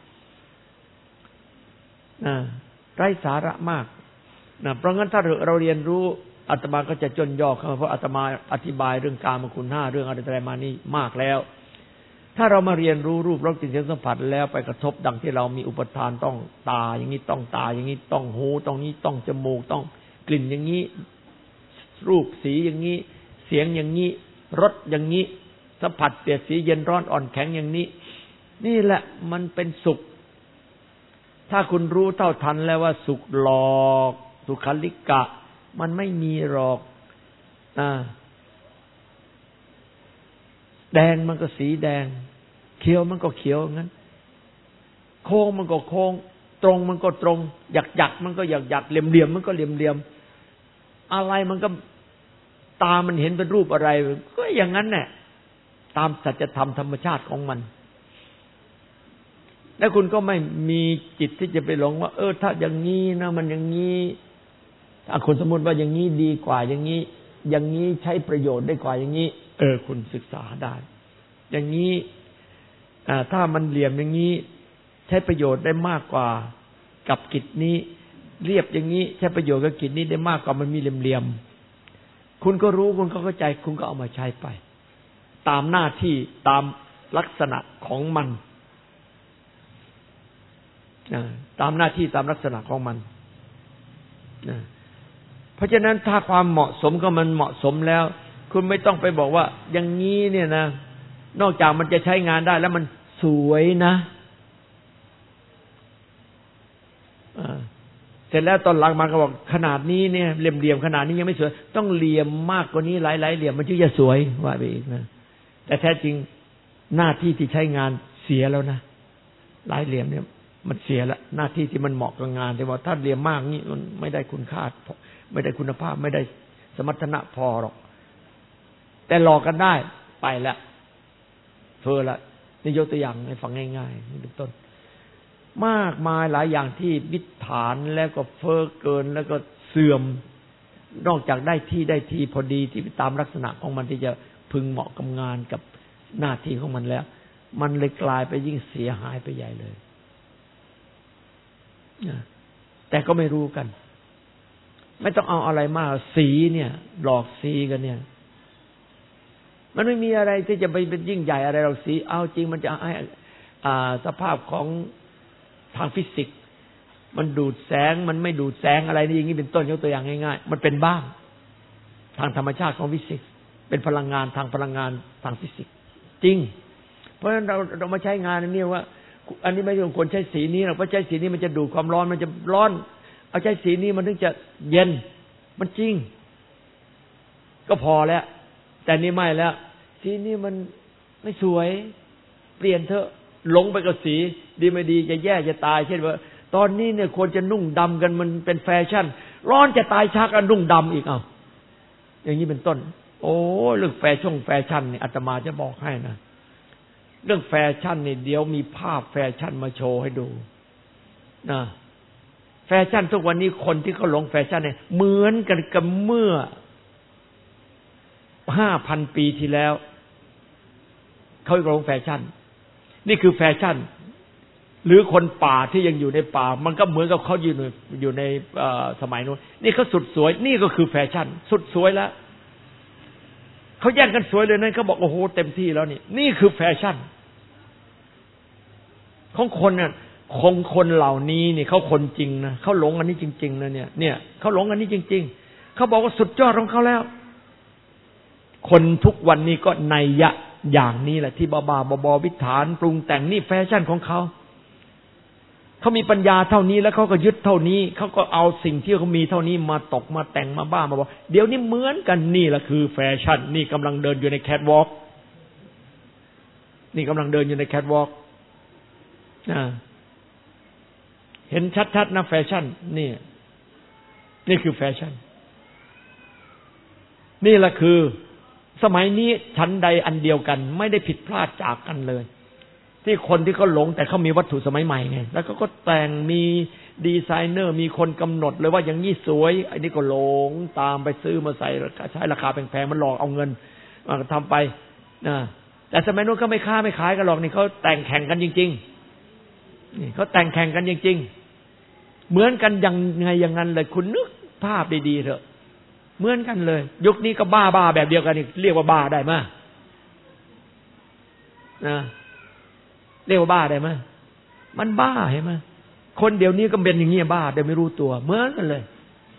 [SPEAKER 2] นะไร้สาระมากนะเพราะงั้นถ้าเราเรียนรู้อาตมาก็จะจนย่อเข้ามาเพราะอาตมาอธิบายเรื่องกามคุณห้าเรื่องอะไรต่างๆมานี่มากแล้วถ้าเรามาเรียนรู้รูปรสกลิ่นเสียงสัมผัสแล้วไปกระทบดังที่เรามีอุปทานต้องตาอย่างนี้ต้องตาอย่างนี้ต้องหูตรงนี้ต้องจมูกต้องกลิ่นอย่างนี้รูปสีอย่างนี้เสียงอย่างนี้รสอย่างนี้สัมผัสเปลี่ยนสีเย็นร้อนอ่อนแข็งอย่างนี้นี่แหละมันเป็นสุขถ้าคุณรู้เท่าทันแล้วว่าสุขหลอกสุขันธิกะมันไม่มีหรอกอ่าแดงมันก็สีแดงเขียวมันก็เขียวงั้นโค้งมันก็โค้งตรงมันก็ตรงหยักหยักมันก็หยักหยักเหลี่ยมเหลี่ยมมันก็เหลี่ยมเหลี่ยมอะไรมันก็ตามันเห็นเป็นรูปอะไรก็อย่างนั้นแหละตามสัจธรรมธรรมชาติของมันแล้วคุณก็ไม่มีจิตที่จะไปหลงว่าเออถ้าอย่างนี้นะมันอย่างนี้ถ้าคุณสมมติว่าอย่างนี้ดีกว่าอย่างนี้อย่างนี้ใช้ประโยชน์ได้กว่าอย่างนี้เออคุณศึกษาได้อย่างนี้อ่าถ้ามันเหลี่ยมอย่างนี้ใช้ประโยชน์ได้มากกว่ากับกิจนี้เรียบอย่างนี้ใช้ประโยชน์กับกิจนี้ได้มากกว่ามันมีเหลี่ยมๆคุณก็รู้คุณก็เข้าใจคุณก็เอามาใช้ไปตามหน้าที่ตามลักษณะของมันตามหน้าที่ตามลักษณะของมันเพราะฉะนั้นถ้าความเหมาะสมก็มันเหมาะสมแล้วคุณไม่ต้องไปบอกว่าอย่างนี้เนี่ยนะนอกจากมันจะใช้งานได้แล้วมันสวยนะเสร็จแล้วตอนหลังมาก็บอกขนาดนี้เนี่ยเหลี่ยมๆขนาดนี้ยังไม่สวยต้องเหลี่ยมมากกว่านี้หลายๆเหลี่ยมมันถึงจะสวยว่าไปอีกนะแต่แท้จริงหน้าที่ที่ใช้งานเสียแล้วนะหลายเหลี่ยมเนี่ยมันเสียแล้วหน้าที่ที่มันเหมาะกับงานแต่ว่าถ้าเหลี่ยมมากนี่มันไม่ได้คุณค่าไม่ได้คุณภาพไม่ได้สมรรถนะพอหรอกแต่หลอกกันได้ไปละเฟ้อละนี่ยกตัวอย่างให้ฟังง่ายๆนี่เป็นต้นมากมายหลายอย่างที่วิถานแล้วก็เฟ้อเกินแล้วก็เสื่อมนอกจากได้ที่ได้ที่พอดีที่ตามลักษณะของมันที่จะพึงเหมาะกับงานกับหน้าที่ของมันแล้วมันเลยกลายไปยิ่งเสียหายไปใหญ่เลยแต่ก็ไม่รู้กันไม่ต้องเอาอะไรมากสีเนี่ยหลอกสีกันเนี่ยมันไม่มีอะไรที่จะไปเป็นยิ่งใหญ่อะไรเราสีเอาจริงมันจะให้อ่าสภาพของทางฟิสิกส์มันดูดแสงมันไม่ดูดแสงอะไรนี่อย่างนี้เป็นต้นยกตัวอย่างง่ายๆมันเป็นบ้างทางธรรมชาติของฟิสิกส์เป็นพลังงานทางพลังงานทางฟิสิกส์จริงเพราะฉะนั้นเราเรามาใช้งานอันนี้ว่าอันนี้ไม่ต้องควรใช้สีนี้หรอกเพราะใช้สีนี้มันจะดูดความร้อนมันจะร้อนเอาใช้สีนี้มันถึงจะเย็นมันจริงก็พอแล้วแต่นี่ไม่แล้วสีนี้มันไม่สวยเปลี่ยนเถอะหลงไปกับสีดีไม่ดีจะแย่จะตายเช่นว่าตอนนี้เนี่ยควรจะนุ่งดำกันมันเป็นแฟชั่นร้อนจะตายชักกันนุ่งดำอีกเอาอย่างนี้เป็นต้นโอ้เรื่องแฟชั่นแฟชั่นนี่อาตมาจะบอกให้นะเรื่องแฟชั่นนี่เดี๋ยวมีภาพแฟชั่นมาโชว์ให้ดูนะแฟชั่นทุกวันนี้คนที่เขาหลงแฟชั่นเนี่ยเหมือนกันกับเมื่อห้าพันปีที่แล้วเขาหลงแฟชั่นนี่คือแฟชั่นหรือคนป่าที่ยังอยู่ในป่ามันก็เหมือนกับเขาอยู่ในอยู่ในสมัยนู้นนี่เขาสุดสวยนี่ก็คือแฟชั่นสุดสวยแล้วเขาแย่งกันสวยเลยนั่นเขาบอกโอ้โหเต็มที่แล้วนี่นี่คือแฟชั่นของคนเนี่ยคงคนเหล่านี้นี่เขาคนจริงนะเขาหลงอันนี้จริงๆนะเนี่ยเนี่ยเขาหลงอันนี้จริงๆเขาบอกว่าสุดยอดของเขาแล้วคนทุกวันนี้ก็นัยยะอย่างนี้แหละที่บ้าๆบอๆวิถานปรุงแต่งนี่แฟชั่นของเขาเขามีปัญญาเท่านี้แล้วเขาก็ยึดเท่านี้เขาก็เอาสิ่งที่เขามีเท่านี้มาตกมาแต่งมาบ้ามาบอกเดี๋ยวนี้เหมือนกันนี่แหละคือแฟชั่นนี่กำลังเดินอยู่ในแคทวอล์กนี่กำลังเดินอยู่ในแคทวอล์กอ่าเห็นชัดๆนะแฟชั่นนี่นี่คือแฟชั่นนี่แหละคือสมัยนี้ชั้นใดอันเดียวกันไม่ได้ผิดพลาดจากกันเลยที่คนที่เขาหลงแต่เขามีวัตถุสมัยใหม่ไงแล้วก็ก็แต่งมีดีไซเนอร์มีคนกำหนดเลยว่าอย่างนี้สวยไอ้นี่ก็หลงตามไปซื้อมาใส่ใช้ราคาแพงๆมันหลอกเอาเงินมาทำไปนะแต่สมัยนู้นเขาไม่ค้าไม่ขายกันหรอกนี่เขาแต่งแข่งกันจริงๆนี่เขาแต่งแข่งกันจริงๆเหมือนกันยังไงอย่างนั้นเลยคุณนึกภาพดีๆเถอะเหมือนกันเลยยุคนี้ก็บ้าบ้าแบบเดียวกันนี่เรียกว่าบ้าได้ไหมนะเรียกว่าบ้าได้ไหมมันบ้าเห็นไหมคนเดี๋ยวนี้ก็เป็นอย่างนี้บ้าแต่ไม่รู้ตัวเหมือนกันเลย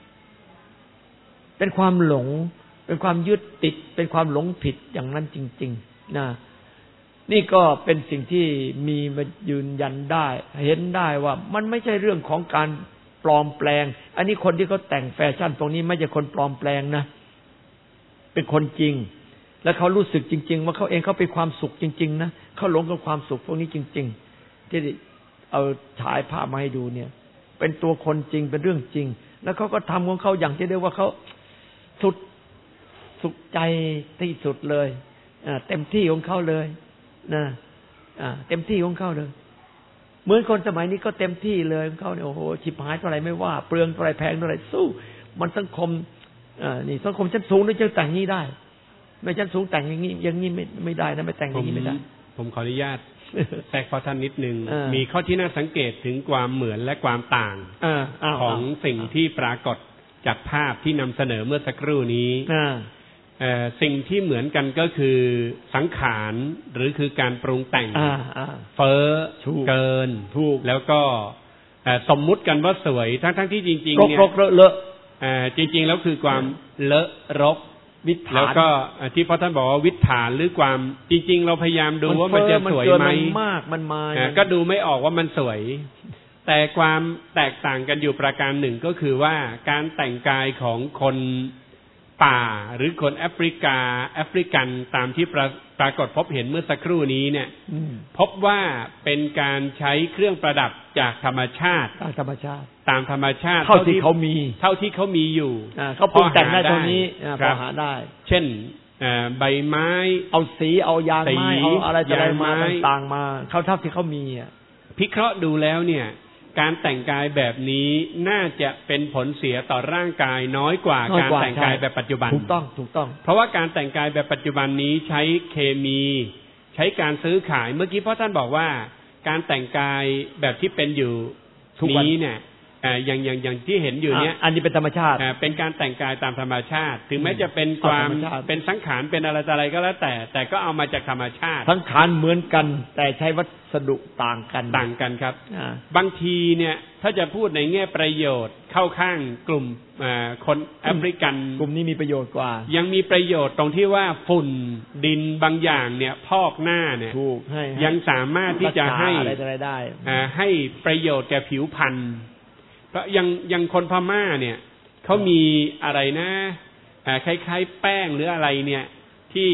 [SPEAKER 2] เป็นความหลงเป็นความยึดติดเป็นความหลงผิดอย่างนั้นจริงๆนะนี่ก็เป็นสิ่งที่มีมายืนยันได้เห็นได้ว่ามันไม่ใช่เรื่องของการปลอมแปลงอันนี้คนที่เขาแต่งแฟชั่นตรงนี้ไม่ใช่คนปลอมแปลงนะเป็นคนจริงแล้วเขารู้สึกจริงๆว่าเขาเองเขาเป็นความสุขจริงๆนะเขาหลงกับความสุขพวกนี้จริงๆที่เอาฉายภาพมาให้ดูเนี่ยเป็นตัวคนจริงเป็นเรื่องจริงแล้วเขาก็ทำของเขาอย่างที่เรียกว่าเขาสุดสุขใจที่สุดเลยเต็มที่ของเขาเลยนะเต็มที่ของเขาเลยเหมือนคนสมัยนี้ก็เต็มที่เลยของเขาเนี่ยโอ้โหฉิบหายเท่าไหร่ไม่ว่าเปลืองเท่าไหร่แพงเท่าไหร่สู้มันสังคมนี่สังคมชั้นสูงนี่จะแต่งนี้ได้ไม่ชั้นสูงแต่งอย่างนี้อย่างนี้ไม่ไม่ได้นะไม่แต่งอย่างนี้ไม่ได้
[SPEAKER 1] ผมขออนุญาตแทรกพอท่านนิดนึงมีข้อที่น่าสังเกตถึงความเหมือนและความต่างของสิ่งที่ปรากฏจากภาพที่นำเสนอเมื่อสักครู่นี้สิ่งที่เหมือนกันก็คือสังขารหรือคือการปรุงแต่งเฟ้อเกินแล้วก็สมมุติกันว่าสวยทั้งๆที่จริงๆเนี่ยเลอะจริงๆแล้วคือความเลอะรกวิถานแล้วก็ที่พ่อท่านบอกว่าวิถานหรือความจริงๆเราพยายามดูว่ามันจะสวยไหมมากมันมาก็ดูไม่ออกว่ามันสวยแต่ความแตกต่างกันอยู่ประการหนึ่งก็คือว่าการแต่งกายของคนป่าหรือคนแอฟริกาแอฟริกันตามที่ปรากฏพบเห็นเมื่อสักครู่นี้เนี่ยพบว่าเป็นการใช้เครื่องประดับจากธรรมชาติตามธรรมชาติตามธรรมชาติเท่าที่เขามีเท่าที่เขามีอยู่เขาปรุงแต่งได้ตรงนี้พอหาได้เช่นใบไม้เอาสีเอายางไม้เอาอะไรอะไรมาต่างๆมาเขาเท่าที่เขามีอ่ะพิเคราะห์ดูแล้วเนี่ยการแต่งกายแบบนี้น่าจะเป็นผลเสียต่อร่างกายน้อยกว่าการแต่งกายแบบปัจจุบันถูกต้องถูกต้องเพราะว่าการแต่งกายแบบปัจจุบันนี้ใช้เคมีใช้การซื้อขายเมื่อกี้พ่อท่านบอกว่าการแต่งกายแบบที่เป็นอยู่นี้เนี่ยอย่างอย่างอย่างที่เห็นอยู่เนี้ยอันนี้เป็นธรรมชาติเป็นการแต่งกายตามธรรมชาติถึงแม้จะเป็นความเป็นสังขารเป็นอะไรอะไรก็แล้วแต่แต่ก็เอามาจากธรรมชาติสังขารเหมือนกันแต่ใช้วัสดุต่างกันต่างกันครับบางทีเนี่ยถ้าจะพูดในแง่ประโยชน์เข้าข้างกลุ่มคนแอฟริกันกลุ่มนี้มีประโยชน์กว่ายังมีประโยชน์ตรงที่ว่าฝุ่นดินบางอย่างเนี่ยพอกหน้าเนี่ยยังสามารถที่จะให้ให้ประโยชน์แก่ผิวพรรณเพราะยังยังคนพม่าเนี่ยเขามีอะไรนะคล้ายๆแป้งหรืออะไรเนี่ยที่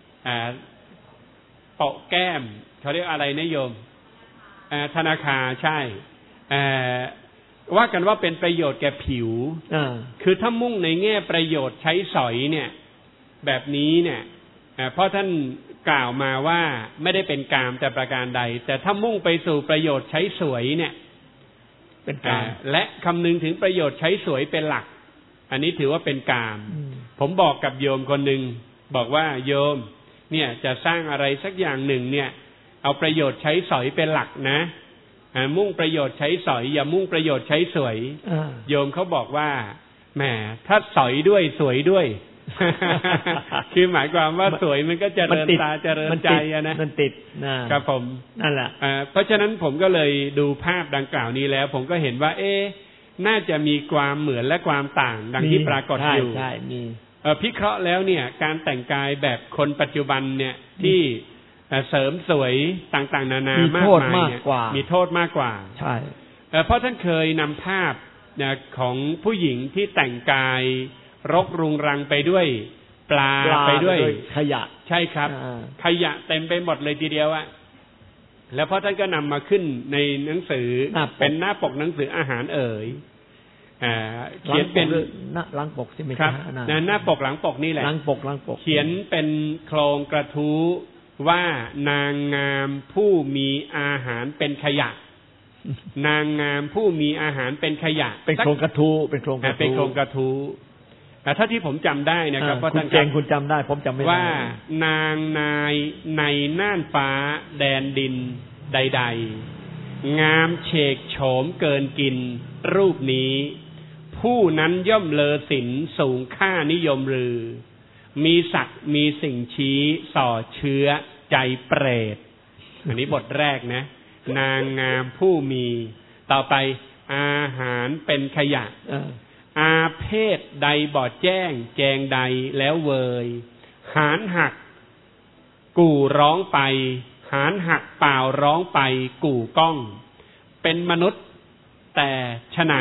[SPEAKER 1] โปะแก้มเขาเรียกอะไรนะโยมธนาคารใช่ว่ากันว่าเป็นประโยชน์แก่ผิวคือถ้ามุ่งในแง่ประโยชน์ใช้สอยเนี่ยแบบนี้เนี่ยเพราะท่านกล่าวมาว่าไม่ได้เป็นกามแต่ประการใดแต่ถ้ามุ่งไปสู่ประโยชน์ใช้สวยเนี่ย
[SPEAKER 2] เป็นกาม
[SPEAKER 1] และคำนึงถึงประโยชน์ใช้สวยเป็นหลักอันนี้ถือว่าเป็นกามผมบอกกับโยมคนหนึ่งบอกว่าโยมเนี่ยจะสร้างอะไรสักอย่างหนึ่งเนี่ยเอาประโยชน์ใช้สอยเป็นหลักนะมุ่งประโยชน์ใช้สอยอย่ามุ่งประโยชน์ใช้สวยโยมเขาบอกว่าแหมถ้าสอยด้วยสวยด้วย คือหมายความว่าสวยมันก็เจริญตาเจริญใจอะนะ
[SPEAKER 2] มันติดนะครับ
[SPEAKER 1] ผม
[SPEAKER 2] นั่นแหละ
[SPEAKER 1] เพราะฉะนั้นผมก็เลยดูภาพดังกล่าวนี้แล้วผมก็เห็นว่าเอ๊ะน่าจะมีความเหมือนและความต่างดังที่ปรากฏอยู่
[SPEAKER 2] ใช่มี
[SPEAKER 1] พิเคราะห์แล้วเนี่ยการแต่งกายแบบคนปัจจุบันเนี่ยที่เสริมสวยต่างๆนานามากมายเนี่ยมีโทษมากกว่า
[SPEAKER 2] ใช่
[SPEAKER 1] เพราะท่านเคยนำภาพของผู้หญิงที่แต่งกายรกรุงรังไปด้วยปลาไปด้วย
[SPEAKER 2] ขยะ
[SPEAKER 1] ใช่ครับขยะเต็มไปหมดเลยทีเดียวอะแล้วพอท่านก็นำมาขึ้นในหนังสือเป็นหน้าปกหนังสืออาหารเอ่ยเขียนเป็น
[SPEAKER 2] หน้าหลังปกใช่ไหม
[SPEAKER 1] ครับหน้าปกหลังปกนี่แหละ
[SPEAKER 2] หลังปกหลังปก
[SPEAKER 1] เขียนเป็นโครงกระทู้ว่านางงามผู้มีอาหารเป็นขยะนางงามผู้มีอาหารเป็นขยะ
[SPEAKER 2] เป็นโครงกระทู้เป็นโครงกระทู้
[SPEAKER 1] เป็นโครงกระทู้แต่ถ้าที่ผมจำได้นะครับ
[SPEAKER 2] ว่าท่านเก่งคุณจำได้ผมจำไม่ได้
[SPEAKER 1] ว่านางนายในน่านฟ้าแดนดินใดๆงามเฉกโฉมเกินกินรูปนี้ผู้นั้นย่อมเลอศิลสูงค่านิยมลือมีศักดิ์มีสิ่งชี้ส่อเชื้อใจเปรตอันนี้บทแรกนะนางงามผู้มีต่อไปอาหารเป็นขยะอาเพศใดบ่แจ้งแจงใดแล้วเวยหานหักกู่ร้องไปหานหักเปล่าร้องไปกู่ก้องเป็นมนุษย์แต่ฉะไหน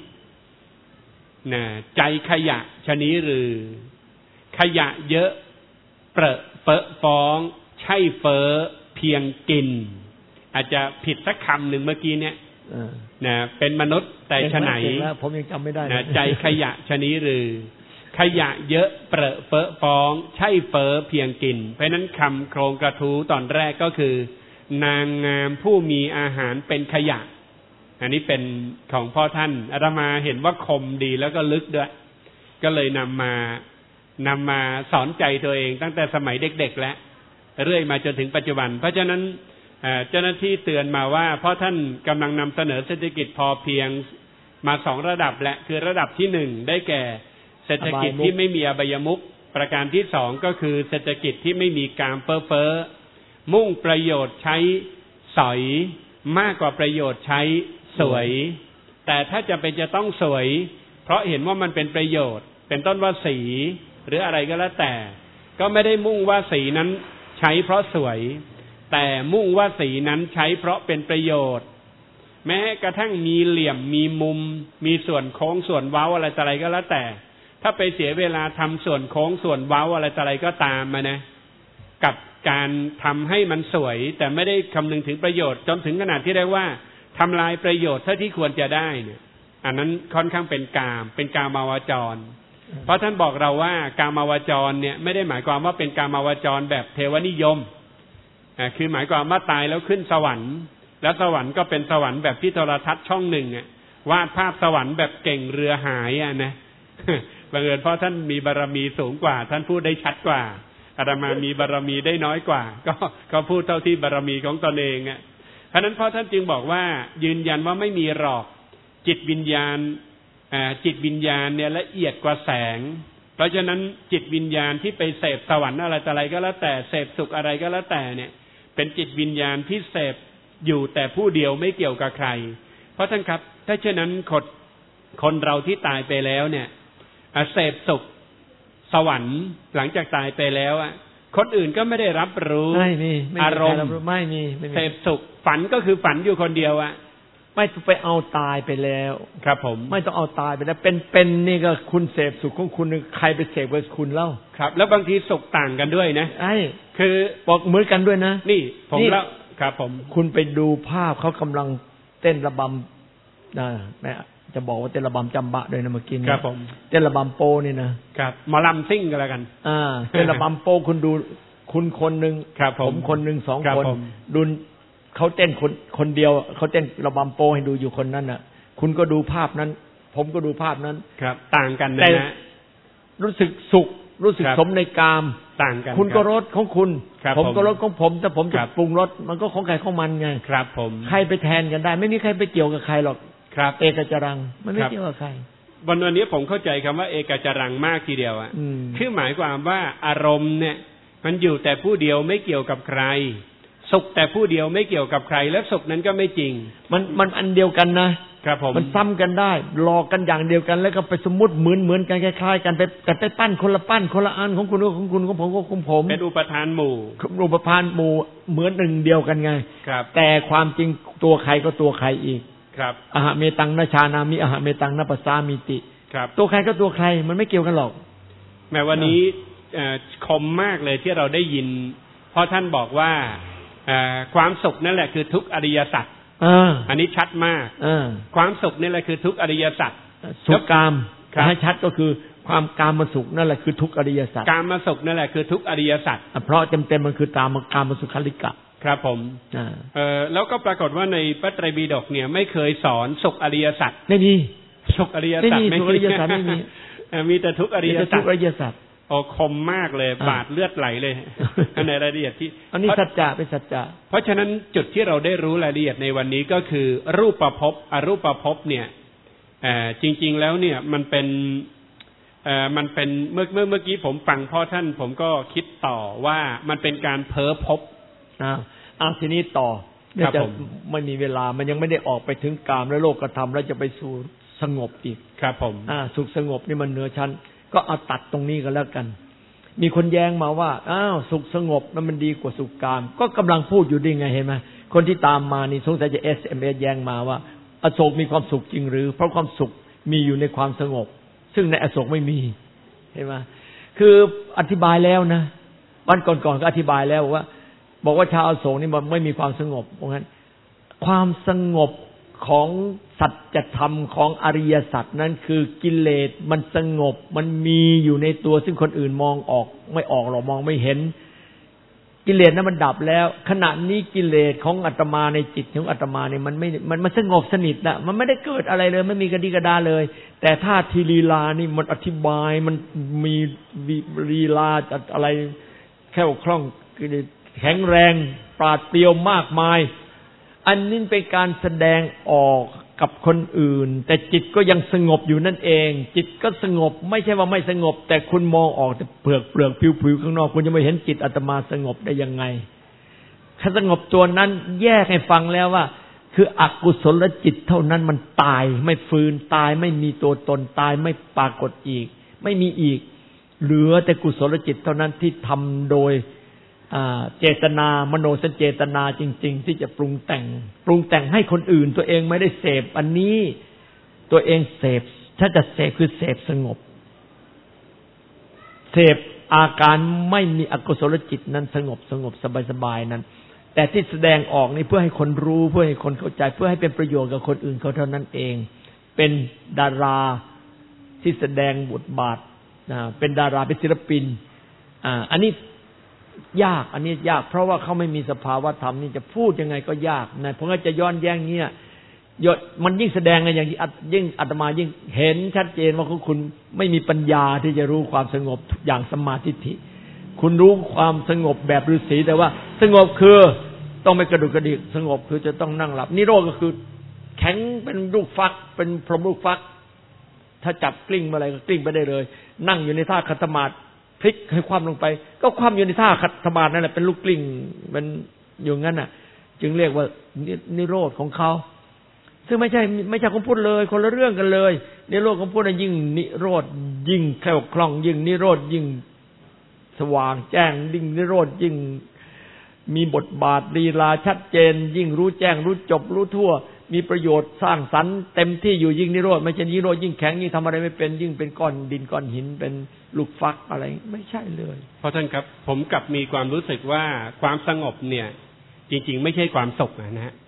[SPEAKER 1] น่ะใจขยะชะนี้หรือขยะเยอะเปรอะเปอะฟ้องใช่เฟ้อเพียงกินอาจจะผิดสักคำหนึ่งเมื่อกี้เนี่ยนะเป็นมนุษย์แต่ฉะไหน
[SPEAKER 2] ผมยังจำไม่ได้
[SPEAKER 1] นะใจขยะชะนี้หรือขยะเยอะเปรอะเปอะฟ้องใช่เฟ้อเพียงกินเพราะนั้นคำโครงกระทู้ตอนแรกก็คือนางงามผู้มีอาหารเป็นขยะอันนี้เป็นของพ่อท่านอาตมาเห็นว่าคมดีแล้วก็ลึกด้วยก็เลยนำมานำมาสอนใจตัวเองตั้งแต่สมัยเด็กๆแล้วเรื่อยมาจนถึงปัจจุบันเพราะฉะนั้นเจ้าหน้าที่เตือนมาว่าเพราะท่านกำลังนำเสนอเศรษฐกิจพอเพียงมาสองระดับและคือระดับที่หนึ่งได้แก่เศรษฐกิจที่ไม่มีอบายมุขประการที่สองก็คือเศรษฐกิจที่ไม่มีกามเฟ้อเฟ้อมุ่งประโยชน์ใช้สอยมากกว่าประโยชน์ใช้สวยแต่ถ้าจะเป็นจะต้องสวยเพราะเห็นว่ามันเป็นประโยชน์เป็นต้นว่าสีหรืออะไรก็แล้วแต่ก็ไม่ได้มุ่งว่าสีนั้นใช้เพราะสวยแต่มุ่งว่าสีนั้นใช้เพราะเป็นประโยชน์แม้กระทั่งมีเหลี่ยมมีมุมมีส่วนโค้งส่วนเว้าอะไรต่ออะไรก็แล้วแต่ถ้าไปเสียเวลาทำส่วนโค้งส่วนเว้าอะไรต่ออะไรก็ตามมานะกับการทำให้มันสวยแต่ไม่ได้คำนึงถึงประโยชน์จนถึงขนาดที่เรียกว่าทำลายประโยชน์เท่าที่ควรจะได้เนี่ยอันนั้นค่อนข้างเป็นกามเป็นกามาวจรเพราะท่านบอกเราว่ากามาวจรเนี่ยไม่ได้หมายความว่าเป็นกามาวจรแบบเทวนิยมอ่าคือหมายความว่าตายแล้วขึ้นสวรรค์แล้วสวรรค์ก็เป็นสวรรค์แบบที่โทรทัศน์ช่องหนึ่งอ่ะวาดภาพสวรรค์แบบเก่งเรือหายอ่ะนะบังเอิญเพราะท่านมีบารมีสูงกว่าท่านพูดได้ชัดกว่าอาตมามีบารมีได้น้อยกว่าก็ก็พูดเท่าที่บารมีของตนเองอ่ะเพราะนั้นพ่อท่านจึงบอกว่ายืนยันว่าไม่มีหรอกจิตวิญญาณจิตวิญญาณเนี่ยละเอียดกว่าแสงเพราะฉะนั้นจิตวิญญาณที่ไปเสพสวรรค์อะไรต่ออะไรก็แล้วแต่เสพสุขอะไรก็แล้วแต่เนี่ยเป็นจิตวิญญาณที่เสพอยู่แต่ผู้เดียวไม่เกี่ยวกับใครเพราะท่านครับถ้าเช่นนั้นคนคนเราที่ตายไปแล้วเนี่ยเสพสุขสวรรค์หลังจากตายไปแล้วอ่ะคนอื่นก็ไม่ได้รับรู้อารมณ์
[SPEAKER 2] ไม่มี
[SPEAKER 1] เสพสุขฝันก็คือฝันอยู่คนเดียวอ่ะ
[SPEAKER 2] ไม่ต้องไปเอาตายไปแล้ว
[SPEAKER 1] ครับผม
[SPEAKER 2] ไม่ต้องเอาตายไปแล้วเป็นเป็นนี่ก็คุณเสพสุขของคุณใครไปเสพกับคุณเล่า
[SPEAKER 1] ครับแล้วบางทีสุขต่างกันด้วยนะ
[SPEAKER 2] ไอ้
[SPEAKER 1] คือ
[SPEAKER 2] บอกเหมือนกันด้วยนะ
[SPEAKER 1] นี่ผมแล้วครับผม
[SPEAKER 2] คุณไปดูภาพเขากำลังเต้นระบำนะแม่จะบอกว่าเต้นระบำจำบะด้วยนะเมื่อกี้นี้
[SPEAKER 1] ครับผม
[SPEAKER 2] เต้นระบำโปนี่นะครับ
[SPEAKER 1] หมอลำซิ่งกันแล้วกัน
[SPEAKER 2] อ่าเต้นระบำโปคุณดูคุณคนนึงผมคนนึงสองคนดูเขาเต้นคนคนเดียวเขาเต้นระบำโปให้ดูอยู่คนนั้นน่ะคุณก็ดูภาพนั้นผมก็ดูภาพนั้น
[SPEAKER 1] ครับต่างกันนะฮะ
[SPEAKER 2] รู้สึกสุขรู้สึกสมในกาม
[SPEAKER 1] ต่างกัน
[SPEAKER 2] คุณก็รสของคุณผมก็รสของผมแต่ผมจะปรุงรสมันก็ของใครของมันไง
[SPEAKER 1] ครับผม
[SPEAKER 2] ใครไปแทนกันได้ไม่มีใครไปเกี่ยวกับใครหรอก
[SPEAKER 1] ครับ
[SPEAKER 2] เอกจรังมันไม่เกี่ยวกับใคร
[SPEAKER 1] วันวันนี้ผมเข้าใจคำว่าเอกจรังมากทีเดียวอ่ะคือหมายความว่าอารมณ์เนี่ยมันอยู่แต่ผู้เดียวไม่เกี่ยวกับใครสุขแต่ผู้เดียวไม่เกี่ยวกับใครและสุขนั้นก็ไม่จริง
[SPEAKER 2] มันมันอันเดียวกันนะครับผมมันซ้ำกันได้หลอกกันอย่างเดียวกันแล้วก็ไปสมมุติเหมือนเหมือนกันคล้ายๆกันไปแต่ไปปั้นคนละปั้นคนละอันของคุณของคุณของผมของผม
[SPEAKER 1] เป็นอุปทานหมู่
[SPEAKER 2] อุปทานหมู่เหมือนหนึ่งเดียวกันไง
[SPEAKER 1] ครับ
[SPEAKER 2] แต่ความจริงตัวใครก็ตัวใครอีก
[SPEAKER 1] ครับ
[SPEAKER 2] อหะเมตังนชานามิอหะเมตังนปัสสามิติ
[SPEAKER 1] ครับ
[SPEAKER 2] ตัวใครก็ตัวใครมันไม่เกี่ยวกันหรอก
[SPEAKER 1] แม้วันนี้คมมากเลยที่เราได้ยินเพราะท่านบอกว่าความสุขนั่นแหละคือทุกอริยสัจอันนี้ชัดมากความสุขนี่แหละคือทุกอริยสัจ
[SPEAKER 2] สุขกามให้ชัดก็คือความกามสุขนั่นแหละคือทุกอริยสัจ
[SPEAKER 1] กามสุขนั่นแหละคือทุกอริยสัจ
[SPEAKER 2] เพราะเต็มๆมันคือตามกามสุขัลลิกะ
[SPEAKER 1] ครับผมเออแล้วก็ปรากฏว่าในพระไตรปิฎกเนี่ยไม่เคยสอนสุขอริยสัจ
[SPEAKER 2] ไม่มี
[SPEAKER 1] สุขอริยสัจ
[SPEAKER 2] ไม่มีสุขอริยสัจไม่มี
[SPEAKER 1] มีแต่ทุกอริยสัจ
[SPEAKER 2] ทุกอริยสัจ
[SPEAKER 1] โอ้คมมากเลยบาดเลือดไหลเลยในรายละเอียดที่
[SPEAKER 2] อันนี้สัจจะเป็นสัจจะ
[SPEAKER 1] เพราะฉะนั้นจุดที่เราได้รู้รายละเอียดในวันนี้ก็คือรูปภพอรูปภพเนี่ยจริงๆแล้วเนี่ยมันเป็นมันเป็นเมื่อเมื่อเมื่อกี้ผมฟังพ่อท่านผมก็คิดต่อว่ามันเป็นการเพ้อภพ
[SPEAKER 2] อ้าวอ้าวทีนี้ต่อเนี่ยจะไม่มีเวลามันยังไม่ได้ออกไปถึงกามและโลกธรรมแล้วจะไปสู่สงบอีก
[SPEAKER 1] ครับผม
[SPEAKER 2] อ่าสุขสงบนี่มันเหนือชั้นก็เอาตัดตรงนี้กันแล้วกันมีคนแย้งมาว่าอ้าวสุขสงบนั้นมันดีกว่าสุขกามก็กำลังพูดอยู่ดีไงเห็นไหมคนที่ตามมานี่สงสัยจะ เอส เอ็ม เอส แย้งมาว่าอโศกมีความสุขจริงหรือเพราะความสุขมีอยู่ในความสงบซึ่งในอโศกไม่มีเห็นไหมคืออธิบายแล้วนะวันก่อนๆก็อธิบายแล้วบอกว่าบอกว่าชาวอโศกนี่มันไม่มีความสงบเพราะงั้นความสงบของสัจธรรมของอริยสัจนั้นคือกิเลสมันสงบมันมีอยู่ในตัวซึ่งคนอื่นมองออกไม่ออกหรอกมองไม่เห็นกิเลสนั้นมันดับแล้วขณะนี้กิเลสของอาตมาในจิตของอาตมาเนี่ยมันไม่มันมันสงบสนิทนะมันไม่ได้เกิดอะไรเลยไม่มีกระดิกระดาเลยแต่ถ้าทีลีลานี่มันอธิบายมันมีลีลาอะไรแค่คล่องแข็งแรงปราดเปรียวมากมายอันนี้เป็นการแสดงออกกับคนอื่นแต่จิตก็ยังสงบอยู่นั่นเองจิตก็สงบไม่ใช่ว่าไม่สงบแต่คุณมองออกแต่เปลือกเปลือกผิวๆข้างนอกคุณจะไม่เห็นจิตอาตมาสงบได้ยังไงถ้าสงบตัวนั้นแยกให้ฟังแล้วว่าคืออกุศลจิตเท่านั้นมันตายไม่ฟื้นตายไม่มีตัวตนตายไม่ปรากฏอีกไม่มีอีกเหลือแต่กุศลจิตเท่านั้นที่ทำโดยเจตนามโนสัญเจตนาจริงๆที่จะปรุงแต่งปรุงแต่งให้คนอื่นตัวเองไม่ได้เสพอันนี้ตัวเองเสพถ้าจะเสพคือเสพสงบเสพอาการไม่มีอกุศลจิตนั้นสงบสงบสบายๆนั้นแต่ที่แสดงออกนี่เพื่อให้คนรู้เพื่อให้คนเข้าใจเพื่อให้เป็นประโยชน์กับคนอื่นเขาเท่านั้นเองเป็นดาราที่แสดงบทบาทเป็นดาราเป็นศิลปินอ่าอันนี้ยากอันนี้ยากเพราะว่าเขาไม่มีสภาวะธรรมนี่จะพูดยังไงก็ยากนะเพราะงั้นจะย้อนแย้งเงี้ยมันยิ่งแสดงอย่างยิ่งอาตมายิ่งเห็นชัดเจนว่าคุณไม่มีปัญญาที่จะรู้ความสงบอย่างสัมมาทิฏฐิคุณรู้ความสงบแบบฤาษีแต่ว่าสงบคือต้องไม่กระดุกกระดิกสงบคือจะต้องนั่งหลับนิโรธก็คือแข็งเป็นลูกฟักเป็นพรหมลูกฟักถ้าจับกลิ้งเมื่อไรก็กลิ้งไปได้เลยนั่งอยู่ในท่าคัตมาธิพลิกให้ความลงไปก็ความอยู่ในท่าคัตมาธินั่นแหละเป็นลูกกลิ้งเป็นอยู่งั้นน่ะจึงเรียกว่านิโรธของเขาซึ่งไม่ใช่ไม่ใช่ของพุทธเลยคนละเรื่องกันเลยนิโรธของพุทธยิ่งนิโรธยิ่งแคล่วคล่องยิ่งนิโรธยิ่งสว่างแจ้งยิ่งนิโรธยิ่งมีบทบาทลีลาชัดเจนยิ่งรู้แจ้งรู้จบรู้ทั่วมีประโยชน์สร้างสรรค์เต็มที่อยู่ยิ่งนิโรธไม่ใช่นิโรธยิ่งแข็งยิ่งทำอะไรไม่เป็นยิ่งเป็นก้อนดินก้อนหินเป็นลูกฟักอะไรไม่ใช่เลย
[SPEAKER 1] เพราะท่านครับผมกลับมีความรู้สึกว่าความสงบเนี่ยจริงๆไม่ใช่ความสุขนะฮะ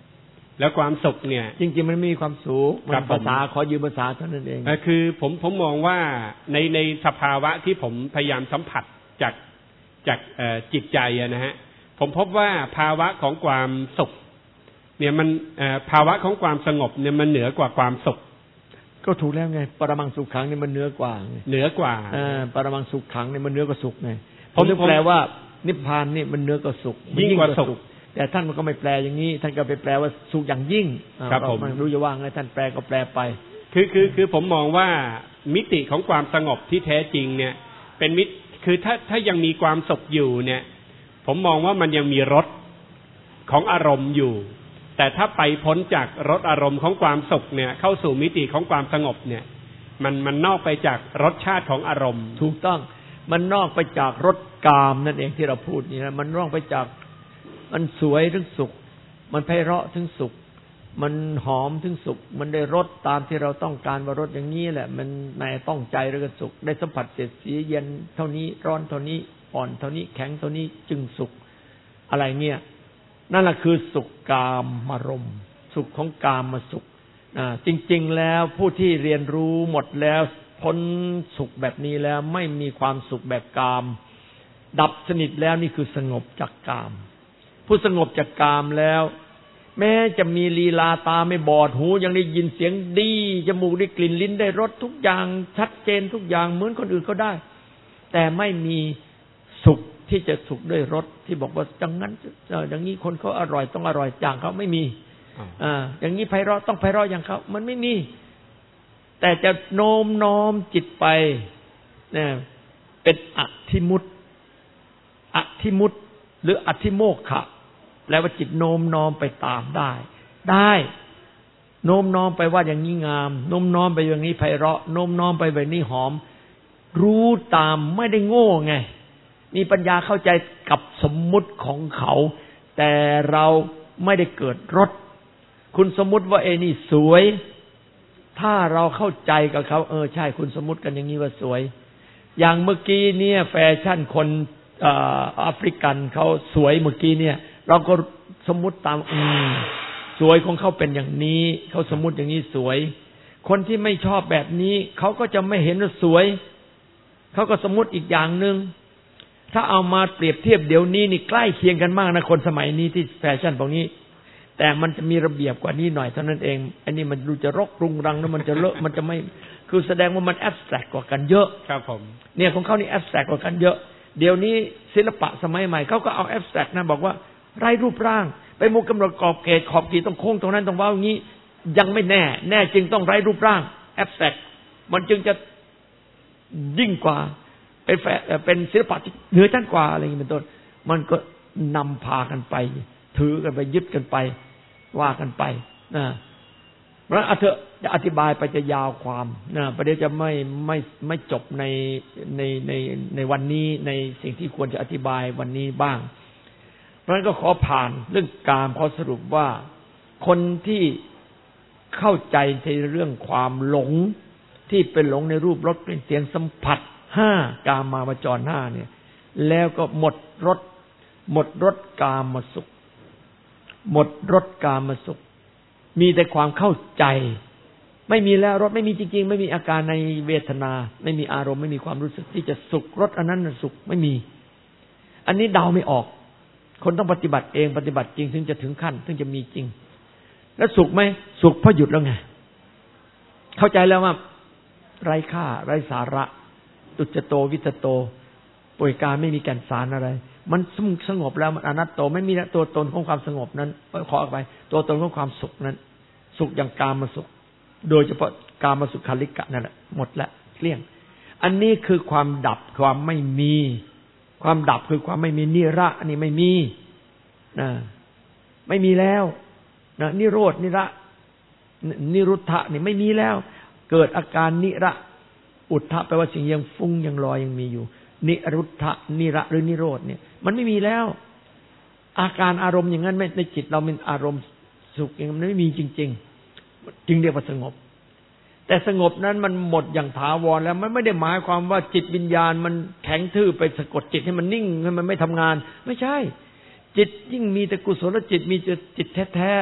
[SPEAKER 1] แล้วความสุขเนี่ย
[SPEAKER 2] จริงๆมันมีความสุขมันภาษาขอยืมภาษาเท่านั้นเอง
[SPEAKER 1] คือผมผมมองว่าในในสภาวะที่ผมพยายามสัมผัสจากจากจิตใจนะฮะผมพบว่าภาวะของความสุขเนี่ยมันภาวะของความสงบเนี่ยมันเหนือกว่าความสุข
[SPEAKER 2] ก็ถูกแล้วไงปรมังสุขขังเนี่ยมันเหนือกว่า
[SPEAKER 1] เหนือกว่า
[SPEAKER 2] เออปรมังสุขขังเนี่ยมันเหนือกว่าสุขไงผมแปลว่านิพพานนี่มันเหนือกว่าสุข
[SPEAKER 1] ยิ่งกว่าสุข
[SPEAKER 2] แต่ท่านมันก็ไม่แปลอย่างนี้ท่านก็ไปแปลว่าสุขอย่างยิ่ง
[SPEAKER 1] ครับผม
[SPEAKER 2] มันรู้จะว่าไงท่านแปลก็แปลไป
[SPEAKER 1] คือคือคือผมมองว่ามิติของความสงบที่แท้จริงเนี่ยเป็นมิติคือถ้าถ้ายังมีความสุขอยู่เนี่ยผมมองว่ามันยังมีรสของอารมณ์อยู่แต่ถ้าไปพ้นจากรสอารมณ์ของความสุขเนี่ยเข้าสู่มิติของความสงบเนี่ยมันมันนอกไปจากรสชาติของอารมณ์
[SPEAKER 2] ถูกต้องมันนอกไปจากรสกามนั่นเองที่เราพูดนี่นะมันนอกไปจากมันสวยถึงสุขมันไพเราะถึงสุขมันหอมถึงสุขมันได้รสตามที่เราต้องการว่ารสอย่างนี้แหละมันในต้องใจแล้วก็สุขได้สัมผัสเสียดสีเย็นเท่านี้ร้อนเท่านี้อ่อนเท่านี้แข็งเท่านี้จึงสุขอะไรเงี้ยนั่นแหละคือสุขกามารมณ์สุขของกามมาสุขอ่าจริงๆแล้วผู้ที่เรียนรู้หมดแล้วพ้นสุขแบบนี้แล้วไม่มีความสุขแบบกามดับสนิทแล้วนี่คือสงบจากกามผู้สงบจากกามแล้วแม้จะมีลีลาตาไม่บอดหูยังได้ยินเสียงดีจมูกได้กลิ่นลิ้นได้รสทุกอย่างชัดเจนทุกอย่างเหมือนคนอื่นเขาได้แต่ไม่มีสุขที่จะสุขด้วยรสที่บอกว่าจังงั้นอย่างนี้คนเขาอร่อยต้องอร่อยอย่างเขาไม่มีอ่าอย่างนี้ไพเราะต้องไพเราะอย่างเขามันไม่มีแต่จะโน้มน้อมจิตไปเนี่ยเป็นอธิมุตอธิมุตหรืออธิโมกขะแปลว่าจิตโน้มน้อมไปตามได้ได้โน้มน้อมไปว่าอย่างนี้งามโน้มน้อมไปอย่างนี้ไพเราะโน้มน้อมไปแบบนี้หอมรู้ตามไม่ได้โง่ไงมีปัญญาเข้าใจกับสมมุติของเขาแต่เราไม่ได้เกิดรสคุณสมมุติว่าเอนี่สวยถ้าเราเข้าใจกับเขาเออใช่คุณสมมุติกันอย่างนี้ว่าสวยอย่างเมื่อกี้เนี่ยแฟชั่นคนแอฟริกันเขาสวยเมื่อกี้เนี่ยเราก็สมมุติตามอืมสวยของเขาเป็นอย่างนี้เขาสมมุติอย่างนี้สวยคนที่ไม่ชอบแบบนี้เขาก็จะไม่เห็นว่าสวยเขาก็สมมุติอีกอย่างนึงถ้าเอามาเปรียบเทียบเดี๋ยวนี้นี่ใกล้เคียงกันมากนะคนสมัยนี้ที่แฟชั่นพวกนี้แต่มันจะมีระเบียบกว่านี้หน่อยเท่านั้นเองอันนี้มันดูจะรกรุงรังแล้วมันจะเลอะมันจะไม่คือแสดงว่ามันแอบสแตรกกว่ากันเยอะ
[SPEAKER 1] ครับผม
[SPEAKER 2] เนี่ยของเขานี่แอบสแตรกกว่ากันเยอะเดี๋ยวนี้ศิลปะสมัยใหม่เขาก็เอาแอบสแตรกนะบอกว่าไร้รูปร่างไปมุกกำหนดกรอบเกณฑ์ขอบขีดต้องโค้งตรงนั้นต้องว้าวอย่างนี้ยังไม่แน่แน่จริงต้องไร้รูปร่างแอบสแตรกมันจึงจะยิ่งกว่าเป็นเป็นศิลปะที่เหนือชั้นกว่าอะไรอย่างนี้เป็นต้นมันก็นำพากันไปถือกันไปยึดกันไปว่ากันไปนะเพราะอาเถอะจะอธิบายไปจะยาวความนะประเดี๋ยวจะไม่ไม่ไม่จบในในในในวันนี้ในสิ่งที่ควรจะอธิบายวันนี้บ้างเพราะฉะนั้นก็ขอผ่านเรื่องกามขอสรุปว่าคนที่เข้าใจในเรื่องความหลงที่เป็นหลงในรูปรสกลิ่นเสียงสัมผัสห้ากามาวจรห้าเนี่ยแล้วก็หมดรสหมดรสกามสุขหมดรสกามสุขมีแต่ความเข้าใจไม่มีแล้วรสไม่มีจริงๆไม่มีอาการในเวทนาไม่มีอารมณ์ไม่มีความรู้สึกที่จะสุขรสอันนั้นสุขไม่มีอันนี้เดาไม่ออกคนต้องปฏิบัติเองปฏิบัติจริงถึงจะถึงขั้นถึงจะมีจริงแล้วสุขไหมสุขเพราะหยุดแล้วไงเข้าใจแล้วว่าไร้ค่าไร้สาระตุจโตวิตโตป่วยการไม่มีแก่นสารอะไรมันสงบแล้วมันอนัตโตไม่มีตัวตนของความสงบนั้นขอออกไปตัวตนของความสุขนั้นสุขอย่างกามสุขโดยเฉพาะกามสุขาริกะนั่นแหละหมดละเกลี้ยงอันนี้คือความดับความไม่มีความดับคือความไม่มีนิระอันนี้ไม่มีนะไม่มีแล้วนะนิโรธนิระนิรุทธะนี่ไม่มีแล้วเกิดอาการนิระอุทธะแปลว่าสิ่งยังฟุ้งยังลอยยังมีอยู่นิรุทธะนิระหรือนิโรธเนี่ยมันไม่มีแล้วอาการอารมณ์อย่างนั้นไม่ในจิตเราเป็นอารมณ์สุขอย่างนั้นไม่มีจริงๆจึงเรียกว่าสงบแต่สงบนั้นมันหมดอย่างถาวรแล้วมันไม่ได้หมายความว่าจิตวิญญาณมันแข็งทื่อไปสะกดจิตให้มันนิ่งให้มันไม่ทำงานไม่ใช่จิตยิ่งมีแต่กุศลจิตมีจิตแท้ๆ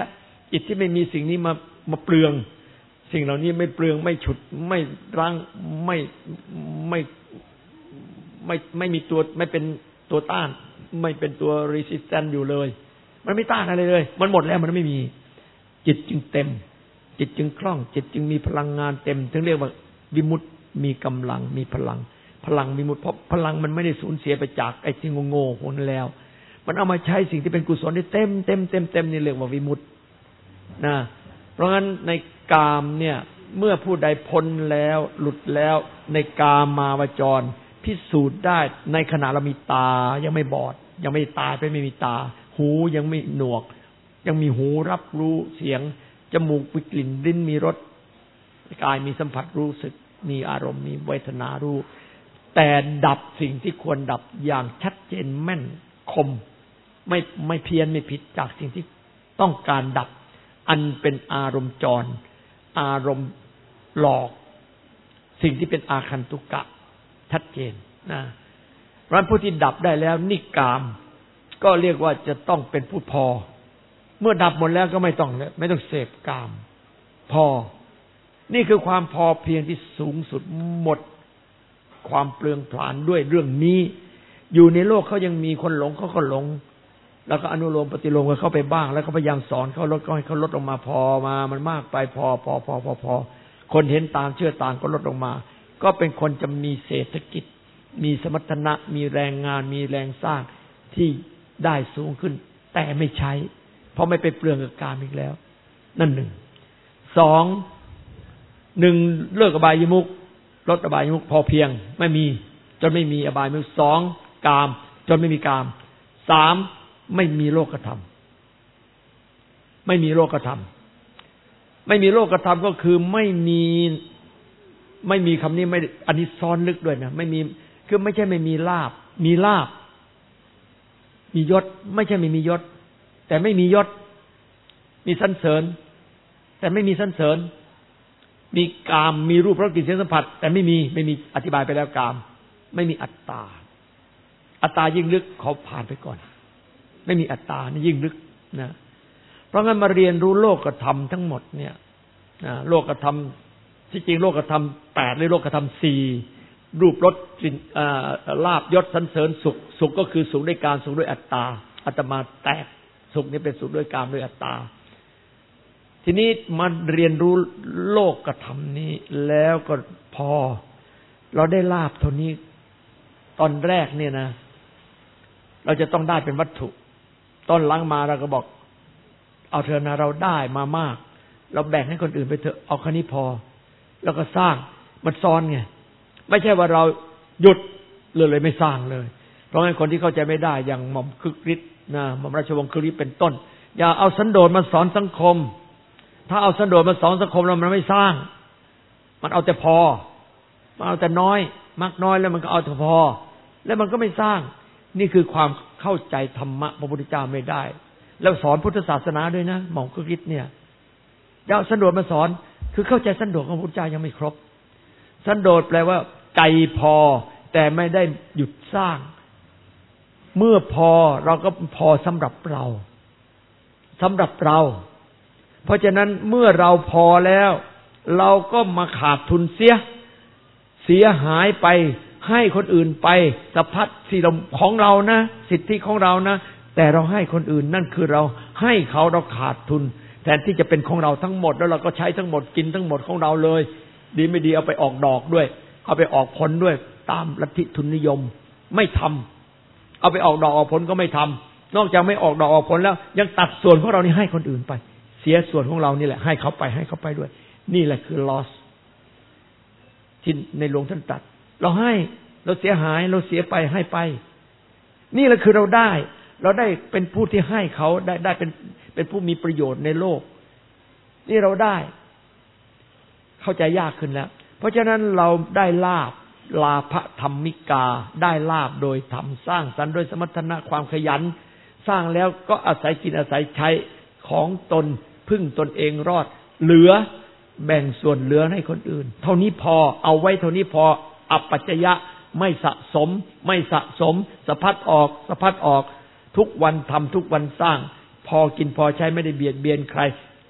[SPEAKER 2] จิตที่ไม่มีสิ่งนี้มามาเปลืองสิ่งเหล่านี้ไม่เปลืองไม่ฉุดไม่รั้งไม่ไม่ไม่ไม่มีตัวไม่เป็นตัวต้านไม่เป็นตัว resistance อยู่เลยมันไม่ต้านอะไรเลยมันหมดแล้วมันไม่มีจิตจึงเต็มจิตจึงคล่องจิตจึงมีพลังงานเต็มถึงเรียกว่าวิมุตติมีกำลังมีพลังพลังวิมุตติเพราะพลังมันไม่ได้สูญเสียไปจากไอ้ที่โง่ๆพวกนั้นแล้วมันเอามาใช้สิ่งที่เป็นกุศลได้เต็มเต็มเต็มเต็มนี่เรียกว่าวิมุตตินะเพราะงั้นในกามเนี่ยเมื่อผู้ใดพ้นแล้วหลุดแล้วในกามมาวจรพิสูจน์ได้ในขณะเรามีตายังไม่บอดยังไม่ตายไปไม่มีตาหูยังไม่หนวกยังมีหูรับรู้เสียงจมูกมีกลิ่นลิ้นมีรสกายมีสัมผัสรู้สึกมีอารมณ์มีเวทนารู้แต่ดับสิ่งที่ควรดับอย่างชัดเจนแม่นคมไม่ไม่เพี้ยนไม่ผิดจากสิ่งที่ต้องการดับอันเป็นอารมณ์จรอารมณ์หลอกสิ่งที่เป็นอาคันตุกะชัดเจนนะเพราะผู้ที่ดับได้แล้วนิกามก็เรียกว่าจะต้องเป็นผู้พอเมื่อดับหมดแล้วก็ไม่ต้องไม่ต้องเสพกามพอนี่คือความพอเพียงที่สูงสุดหมดความเปลืองผลาญด้วยเรื่องนี้อยู่ในโลกเขายังมีคนหลงเขาก็หลงแล้วก็อนุโลมปฏิโลมกันเข้าไปบ้างแล้วก็พยายามสอนเขาลดก็ให้เขาลดลงมาพอมามันมากไปพอพอพอพอพอคนเห็นตามเชื่อตามก็ลดลงมาก็เป็นคนจะมีเศรษฐกิจมีสมรรถนะมีแรงงานมีแรงสร้างที่ได้สูงขึ้นแต่ไม่ใช้เพราะไม่ไปเปลืองกับกามอีกแล้วนั่นหนึ่งสองหนึ่งเลิกอบายมุขลดอบายมุขพอเพียงไม่มีจนไม่มีอบายมุขสองกามจนไม่มีกามสามไม่มีโลกธรรมไม่มีโลกธรรมไม่มีโลกธรรมก็คือไม่มีไม่มีคำนี้ไม่อันนี้ซ้อนลึกด้วยนะไม่มีคือไม่ใช่ไม่มีลาภมีลาภมียศไม่ใช่ไม่มียศแต่ไม่มียศมีสรรเสริญแต่ไม่มีสรรเสริญมีกามมีรูปรสกลิ่นเสียงสัมผัสแต่ไม่มีไม่มีอธิบายไปแล้วกามไม่มีอัตตาอัตตายิ่งลึกขอผ่านไปก่อนไม่มีอัตตานี่ยิ่งลึกนะเพราะงั้นมาเรียนรู้โลกธรรมทั้งหมดเนี่ยนะโลกธรรมที่จริงโลกธรรมแปดหรือโลกธรรมสี่รูปรสกลิ่นลาภยศสรรเสริญสุขสุขก็คือสุขด้วยการสุขด้วยอัตตาอาตมาแตกสุขนี้เป็นสุขด้วยกามด้วยอัตตาทีนี้มาเรียนรู้โลกธรรมนี้แล้วก็พอเราได้ลาภเท่านี้ตอนแรกเนี่ยนะเราจะต้องได้เป็นวัตถุตอนหลังมาเราก็บอกเอาเถอะนะเราได้มามากเราแบ่งให้คนอื่นไปเถอะเอาแค่นี้พอแล้วก็สร้างมันซ้อนไงไม่ใช่ว่าเราหยุดเลยเลยไม่สร้างเลยเพราะงั้นคนที่เข้าใจไม่ได้อย่างหม่อมคึกฤทธิ์นะหม่อมราชวงศ์คึกฤทธิ์เป็นต้นอย่าเอาสันโดษมาสอนสังคมถ้าเอาสันโดษมาสอนสังคมแล้วมันไม่สร้างมันเอาแต่พอมันเอาแต่น้อยมากน้อยแล้วมันก็เอาแต่พอแล้วมันก็ไม่สร้างนี่คือความเข้าใจธรรมะพระพุทธเจ้าไม่ได้แล้วสอนพุทธศาสนาด้วยนะหม่อมคึกฤทธิ์เนี่ยอย่าเอาสันโดษมาสอนคือเข้าใจสันโดษของพระพุทธเจ้ายังไม่ครบสันโดษแปลว่าใจพอแต่ไม่ได้หยุดสร้างเมื่อพอเราก็พอสำหรับเราสำหรับเราเพราะฉะนั้นเมื่อเราพอแล้วเราก็มาขาดทุนเสียเสียหายไปให้คนอื่นไปสะพัดที่เราของเรานะสิทธิของเรานะแต่เราให้คนอื่นนั่นคือเราให้เขาเราขาดทุนแทนที่จะเป็นของเราทั้งหมดแล้วเราก็ใช้ทั้งหมดกินทั้งหมดของเราเลยดีไม่ดีเอาไปออกดอกด้วยเอาไปออกผลด้วยตามลัทธิทุนนิยมไม่ทำเอาไปออกดอกออกผลก็ไม่ทำนอกจากไม่ออกดอกออกผลแล้วยังตัดส่วนของเรานี่ให้คนอื่นไปเสียส่วนของเรานี่แหละให้เขาไปให้เขาไปด้วยนี่แหละคือ loss ที่ในหลวงท่านตรัสเราให้เราเสียหายเราเสียไปให้ไปนี่แหละคือเราได้เราได้เป็นผู้ที่ให้เขาได้ได้เป็นเป็นผู้มีประโยชน์ในโลกนี่เราได้เข้าใจยากขึ้นแล้วเพราะฉะนั้นเราได้ลาภลาภธรรมิกาได้ลาภโดยธรรมสร้างสรรค์โดยสมรรถนะความขยันสร้างแล้วก็อาศัยกินอาศัยใช้ของตนพึ่งตนเองรอดเหลือแบ่งส่วนเหลือให้คนอื่นเท่านี้พอเอาไว้เท่านี้พออัปปัจจยะไม่สะสมไม่สะสมสะพัดออกสะพัดออกทุกวันทำทุกวันสร้างพอกินพอใช้ไม่ได้เบียดเบียนใคร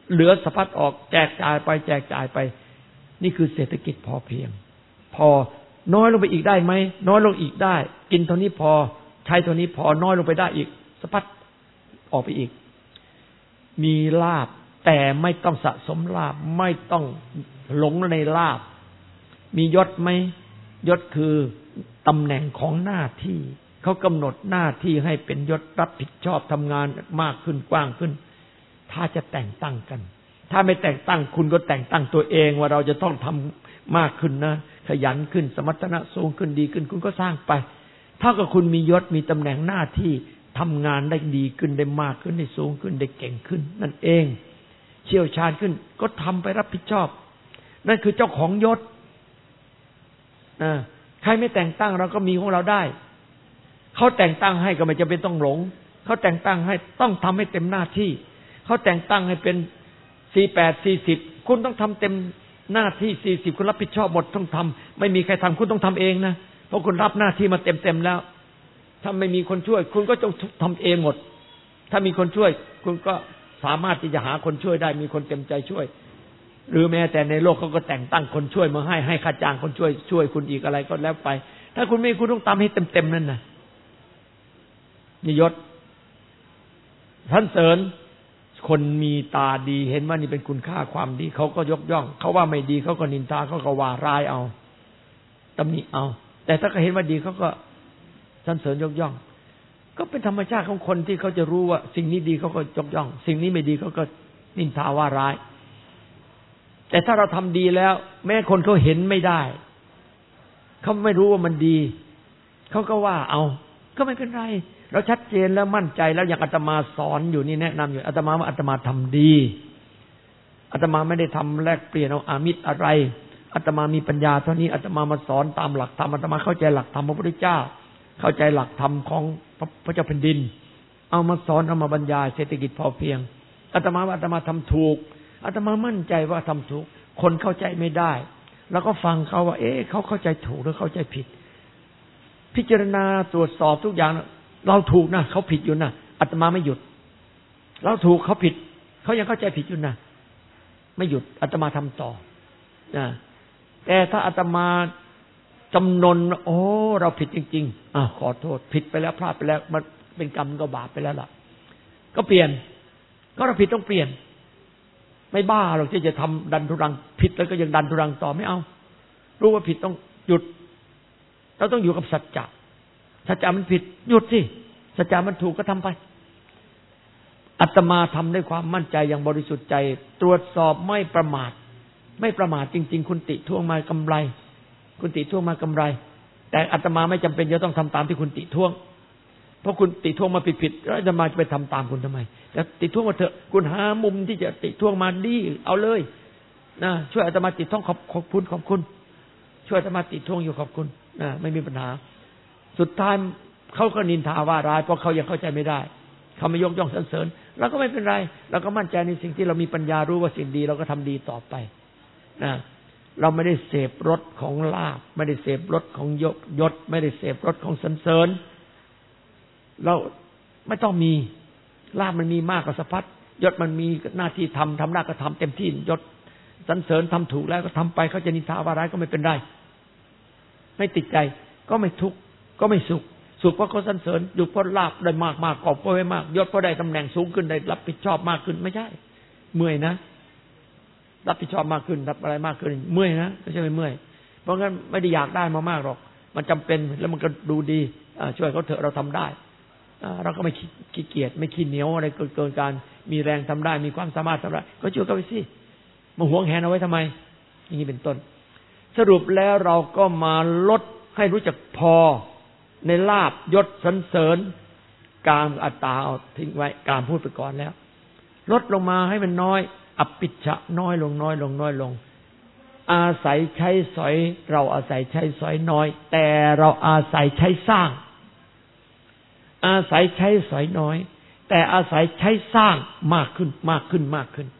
[SPEAKER 2] เหลือสะพัดออกแจกจ่ายไปแจกจ่ายไปนี่คือเศรษฐกิจพอเพียงพอน้อยลงไปอีกได้ไหมน้อยลงอีกได้กินเท่านี้พอใช้เท่านี้พอน้อยลงไปได้อีกสะพัดออกไปอีกมีลาภแต่ไม่ต้องสะสมลาภไม่ต้องหลงในลาภมียศไหมยศคือตำแหน่งของหน้าที่เขากำหนดหน้าที่ให้เป็นยศรับผิดชอบทำงานมากขึ้นกว้างขึ้นถ้าจะแต่งตั้งกันถ้าไม่แต่งตั้งคุณก็แต่งตั้งตัวเองว่าเราจะต้องทำมากขึ้นนะขยันขึ้นสมรรถนะสูงขึ้นดีขึ้นคุณก็สร้างไปถ้ากับคุณมียศมีตำแหน่งหน้าที่ทำงานได้ดีขึ้นได้มากขึ้นได้สูงขึ้นได้เก่งขึ้นนั่นเองเชี่ยวชาญขึ้นก็ทำไปรับผิดชอบนั่นคือเจ้าของยศนะใครไม่แต่งตั้งเราก็มีของเราได้เขาแต่งตั้งให้ก็ไม่จำเป็นต้องหลงเขาแต่งตั้งให้ต้องทำให้เต็มหน้าที่เขาแต่งตั้งให้เป็นสี่แปดสี่สิบคุณต้องทำเต็มหน้าที่สี่สิบคุณรับผิดชอบหมดต้องทำไม่มีใครทำคุณต้องทำเองนะเพราะคุณรับหน้าที่มาเต็มๆแล้วถ้าไม่มีคนช่วยคุณก็ต้องทำเองหมดถ้ามีคนช่วยคุณก็สามารถที่จะหาคนช่วยได้มีคนเต็มใจช่วยหรือแม้แต่ในโลกเขาก็แต่งตั้งคนช่วยมาให้ให้ค่าจ้างคนช่วยช่วยคุณอีกอะไรก็แล้วไปถ้าคุณไม่คุณต้องทำให้เต็มๆนั่นนะนิยศท่านเสริญคนมีตาดีเห็นว่านี่เป็นคุณค่าความดีเขาก็ยกย่องเขาว่าไม่ดีเขาก็นินทาเขาก็ว่าร้ายเอาตำหนิเอาแต่ถ้าเขาเห็นว่าดีเขาก็สรรเสริญยกย่องก็เป็นธรรมชาติของคนที่เขาจะรู้ว่าสิ่งนี้ดีเขาก็ยกย่องสิ่งนี้ไม่ดีเขาก็นินทาว่าร้ายแต่ถ้าเราทำดีแล้วแม้คนเขาเห็นไม่ได้เขาไม่รู้ว่ามันดีเขาก็ว่าเอาก็ไม่เป็นไรเราชัดเจนแล้วมั่นใจแล้วอย่างอาตมาสอนอยู่นี่แนะนำอยู่อาตมาว่าอาตมาทำดีอาตมาไม่ได้ทำแลกเปลี่ยนเอาอามิตรอะไรอาตมามีปัญญาเท่านี้อาตมามาสอนตามหลักธรรมอาตมาเข้าใจหลักธรรมพระพุทธเจ้าเข้าใจหลักธรรมของพระเจ้าแผ่นดินเอามาสอนเอามาบรรยายเศรษฐกิจพอเพียงอาตมาว่าอาตมาทำถูกอาตมามั่นใจว่าทำถูกคนเข้าใจไม่ได้แล้วก็ฟังเขาว่าเอ๊ะเขาเข้าใจถูกหรือเข้าใจผิดพิจารณาตรวจสอบทุกอย่างเราถูกนะเขาผิดอยู่นะอาตมาไม่หยุดเราถูกเขาผิดเขายังเข้าใจผิดอยู่นะไม่หยุดอาตมาทำต่อนะแต่ถ้าอาตมาจำนนโอ้เราผิดจริงๆอ่ะขอโทษผิดไปแล้วพลาดไปแล้วมันเป็นกรรมก็บาปไปแล้วล่ะก็เปลี่ยนก็เราผิดต้องเปลี่ยนไม่บ้าหรอกที่จะทำดันทุรังผิดแล้วก็ยังดันทุรังต่อไม่เอารู้ว่าผิดต้องหยุดเราต้องอยู่กับสัจจะสัจจะมันผิดหยุดสิสัจจะมันถูกก็ทำไปอาตมาทำด้วยความมั่นใจอย่างบริสุทธิ์ใจตรวจสอบไม่ประมาทไม่ประมาทจริงๆคุณติท่วงมากำไรคุณติท่วงมากำไรแต่อาตมาไม่จำเป็นจะต้องทำตามที่คุณติท่วงเพราะคุณติท่วงมาผิดๆแล้วอาตมาจะไปทำตามคุณทำไมแต่ติท่วงมาเถอะคุณหามุมที่จะติท่วงมาดีเอาเลยนะช่วยอาตมาติท่วงขอบขอบคุณขอบคุณช่วยอาตมาติท่วงอยู่ขอบคุณนะไม่มีปัญหาสุดท้ายเขาก็นินทาว่าร้ายเพราะเขายังเข้าใจไม่ได้เขาไม่ยกย่องสรรเสริญเราก็ไม่เป็นไรเราก็มั่นใจในสิ่งที่เรามีปัญญารู้ว่าสิ่งดีเราก็ทำดีต่อไปนะเราไม่ได้เสพรสของลาภไม่ได้เสพรสของยศยศไม่ได้เสพรสของสรรเสริญเราไม่ต้องมีลาภมันมีมากกว่าสะพัดยศมันมีหน้าที่ทำทำหน้าก็ทำเต็มที่ยศสรรเสริญทำถูกแล้วก็ทำไปเขาจะนินทาว่าร้ายก็ไม่เป็นไรไม่ติดใจก็ไม่ทุกข์ก็ไม่สุขสุขเพราะเขาสรรเสริญอยู่เพราะลาภได้มากมากกอบก็ไว้มากยศเพราะได้ตำแหน่งสูงขึ้นได้รับผิดชอบมากขึ้นไม่ใช่เมื่อยนะรับผิดชอบมากขึ้นรับอะไรมากขึ้นเมื่อยนะไม่ใช่ไม่เมื่อยเพราะงั้นไม่ได้อยากได้มามากหรอกมันจำเป็นแล้วมันก็ดูดีช่วยเขาเถอะเราทำได้เราก็ไม่ขี้เกียจไม่ขี้เหนียวอะไรเกินการมีแรงทำได้มีความสามารถทำได้ก็ช่วยเขาไปสิมาหวงแหนเอาไว้ทำไมอย่างนี้เป็นต้นสรุปแล้วเราก็มาลดให้รู้จักพอในลาภยศสรรเสริญกามอัตตาเอาทิ้งไว้กามพูดไปก่อนแล้วลดลงมาให้มันน้อยอภิชฌะน้อยลงน้อยลงน้อยลงอาศัยใช้สอยเราอาศัยใช้สอยน้อยแต่เราอาศัยใช้สร้างอาศัยใช้สอยน้อยแต่อาศัยใช้สร้างมากขึ้นมากขึ้นมากขึ้น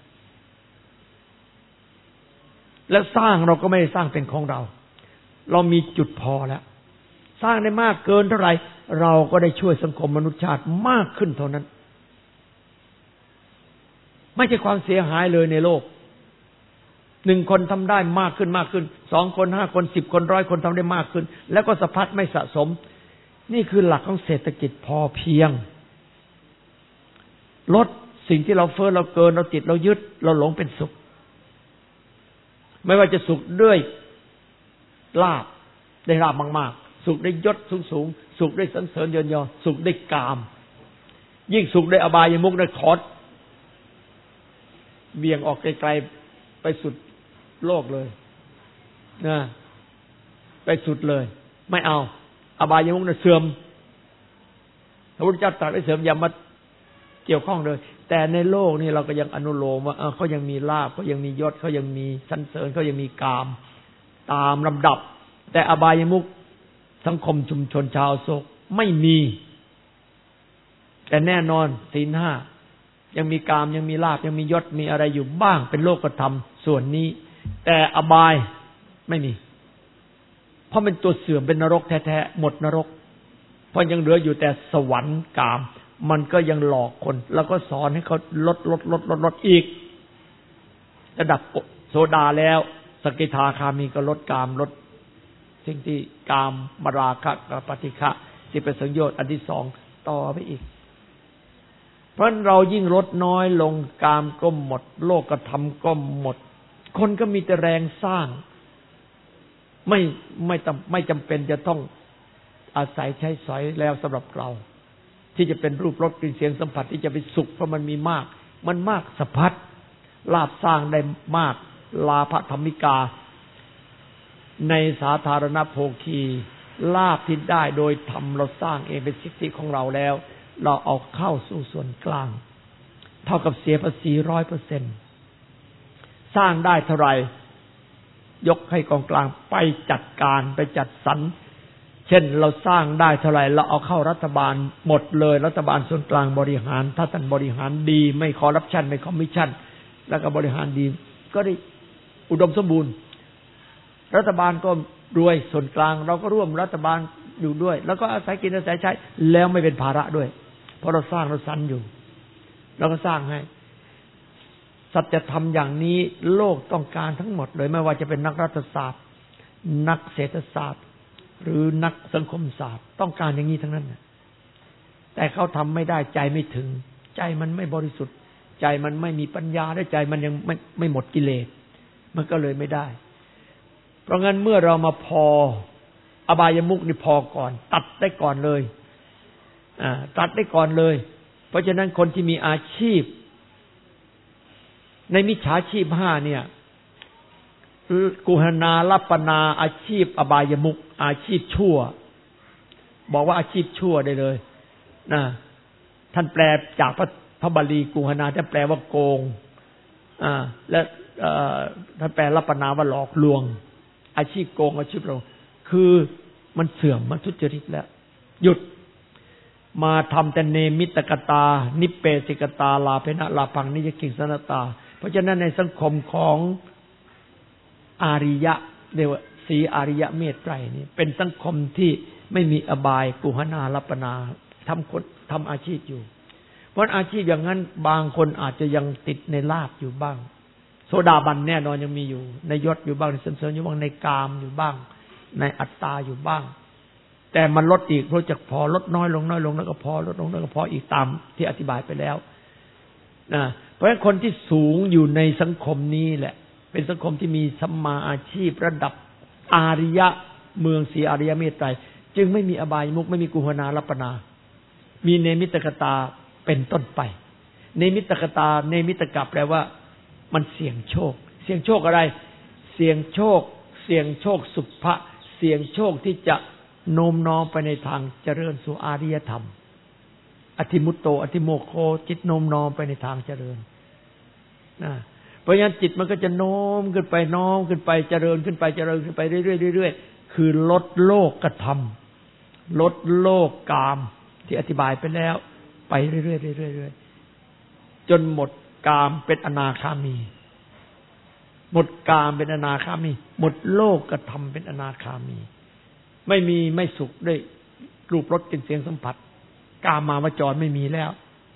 [SPEAKER 2] แล้วสร้างเราก็ไม่ได้สร้างเป็นของเราเรามีจุดพอแล้วสร้างได้มากเกินเท่าไหร่เราก็ได้ช่วยสังคมมนุษยชาติมากขึ้นเท่านั้นไม่ใช่ความเสียหายเลยในโลกหนึ่งคนทำได้มากขึ้นมากขึ้นสองคนห้าคนสิบคนร้อยคนทำได้มากขึ้นแล้วก็สะพัดไม่สะสมนี่คือหลักของเศรษฐกิจพอเพียงลดสิ่งที่เราเฟ้อเราเกินเราติดเรายึดเราหลงเป็นสุขไม่ว่าจะสุขด้วยลาภได้ลาภมากๆสุขได้ยศสูงๆสุขได้สรรเสริญเยินยอสุขได้กามยิ่งสุขได้อบายมุขได้ขอดเบี่ยงออกไกลๆไปสุดโลกเลยนะไปสุดเลยไม่เอาอบายมุขน่ะเสื่อมพระพุทธเจ้าตรัสให้เสื่อมอย่ามาเกี่ยวข้องเลยแต่ในโลกนี่เราก็ยังอนุโลมว่าเขายังมีลาภเขายังมียศเขายังมีสรรเสริญเขายังมีกามตามลำดับแต่อบายมุขสังคมชุมชนชาวโศกไม่มีแต่แน่นอนศีลห้ายังมีกามยังมีลาภยังมียศมีอะไรอยู่บ้างเป็นโลกธรรมส่วนนี้แต่อบายไม่มีเพราะเป็นตัวเสื่อมเป็นนรกแท้ๆหมดนรกเพราะยังเหลืออยู่แต่สวรรค์กามมันก็ยังหลอกคนแล้วก็สอนให้เขาลดลดลดลดลดอีกระดับโสดาแล้วสกิทาคามีก็ลดกามลดสิ่งที่กามมราคะกับปฏิฆะที่เป็นสังโยชน์อันที่สองต่อไปอีกเพราะเรายิ่งลดน้อยลงกามก็หมดโลกธรรมก็หมดคนก็มีแต่แรงสร้างไม่ไม่ไม่จำเป็นจะต้องอาศัยใช้สอยแล้วสำหรับเราที่จะเป็นรูปรสกลิ่นเสียงสัมผัสที่จะไปสุขเพราะมันมีมากมันมากสะพัดลาภสร้างได้มากลาภธรรมิกาในสาธารณโภคีลาภที่ได้โดยทำเราสร้างเองเป็นสิทธิของเราแล้วเราเอาเข้าสู่ส่วนกลางเท่ากับเสียภาษี ร้อยเปอร์เซ็นต์ สร้างได้เท่าไหร่ยกให้กองกลางไปจัดการไปจัดสรรเช่นเราสร้างได้เท่าไหร่เราเอาเข้ารัฐบาลหมดเลยรัฐบาลส่วนกลางบริหารถ้าท่านบริหารดีไม่คอร์รัปชันไม่คอมมิชชั่นแล้วก็บริหารดีก็ได้อุดมสมบูรณ์รัฐบาลก็รวยส่วนกลางเราก็ร่วมรัฐบาลอยู่ด้วยแล้วก็อาศัยกินอาศัยใช้แล้วไม่เป็นภาระด้วยเพราะเราสร้างเราสรรอยู่เราก็สร้างให้สัจธรรมอย่างนี้โลกต้องการทั้งหมดเลยไม่ว่าจะเป็นนักรัฐศาสตร์นักเศรษฐศาสตร์หรือนักสังคมศาสตร์ต้องการอย่างนี้ทั้งนั้นแต่เขาทำไม่ได้ใจไม่ถึงใจมันไม่บริสุทธิ์ใจมันไม่มีปัญญาและใจมันยังไม่ไม่หมดกิเลสมันก็เลยไม่ได้เพราะงั้นเมื่อเรามาพออบายมุขนี่พอก่อนตัดได้ก่อนเลยอ่าตัดได้ก่อนเลยเพราะฉะนั้นคนที่มีอาชีพในมิจฉาชีพห้าเนี่ยกุหนาลัปปนาอาชีพอบายมุขอาชีพชั่วบอกว่าอาชีพชั่วได้เลยนะท่านแปลจากพระพระบาลีกุหนาท่านแปลว่าโกงอ่าและท่านแปลลัปปนาว่าหลอกลวงอาชีพโกงอาชีพเราคือมันเสื่อมมันทุจริตแล้วหยุดมาทำแต่เนมิตกตานิเปสิกตาลาเพนะลาพังนิยกิงสนตาเพราะฉะนั้นในสังคมของอาริยะเรียกว่าสีอาริยะเมตไตรนี่เป็นสังคมที่ไม่มีอบายกุหนาลัปปนาทำคนทำอาชีพอยู่เพราะอาชีพอย่างนั้นบางคนอาจจะยังติดในลาภอยู่บ้างโสดาบันแน่นอนยังมีอยู่ในยศอยู่บ้างในสรรเสริญอยู่บ้างในกามอยู่บ้างในอัตตาอยู่บ้างแต่มันลดอีกเพราะจะพอลดน้อยลงน้อยลงแล้วก็พอลดลงแล้วก็พออีกตามที่อธิบายไปแล้วนะเพราะฉะนั้นคนที่สูงอยู่ในสังคมนี้แหละเป็นสังคมที่มีสัมมาอาชีพระดับอาริยะเมืองสีอาริยะเมตไตรจึงไม่มีอบายมุขไม่มีกุหนาลัปปนามีเนมิตกตาเป็นต้นไปเนมิตกตาเนมิตกะแปลว่ามันเสี่ยงโชคเสี่ยงโชคอะไรเสี่ยงโชคเสี่ยงโชคสุภะเสี่ยงโชคที่จะโน้มน้อมไปในทางเจริญสู่อริยธรรมอธิมุตโตอธิโมโคจิตโน้มน้อมไปในทางเจริญนะเพราะฉะนั้นจิตมันก็จะโน้มขึ้นไปน้อมขึ้นไปเจริญขึ้นไปเจริญขึ้นไปเรื่อยๆเรื่อยๆคือลดโลกธรรมลดโลกกามที่อธิบายไปแล้วไปเรื่อยๆเรื่อยๆจนหมดกามเป็นอนาคามีหมดกามเป็นอนาคามีหมดโลกธรรมเป็นอนาคามีไม่มีไม่สุขด้วยรูปรสกลิ่นเสียงสัมผัสกามาวจรไม่มีแล้ว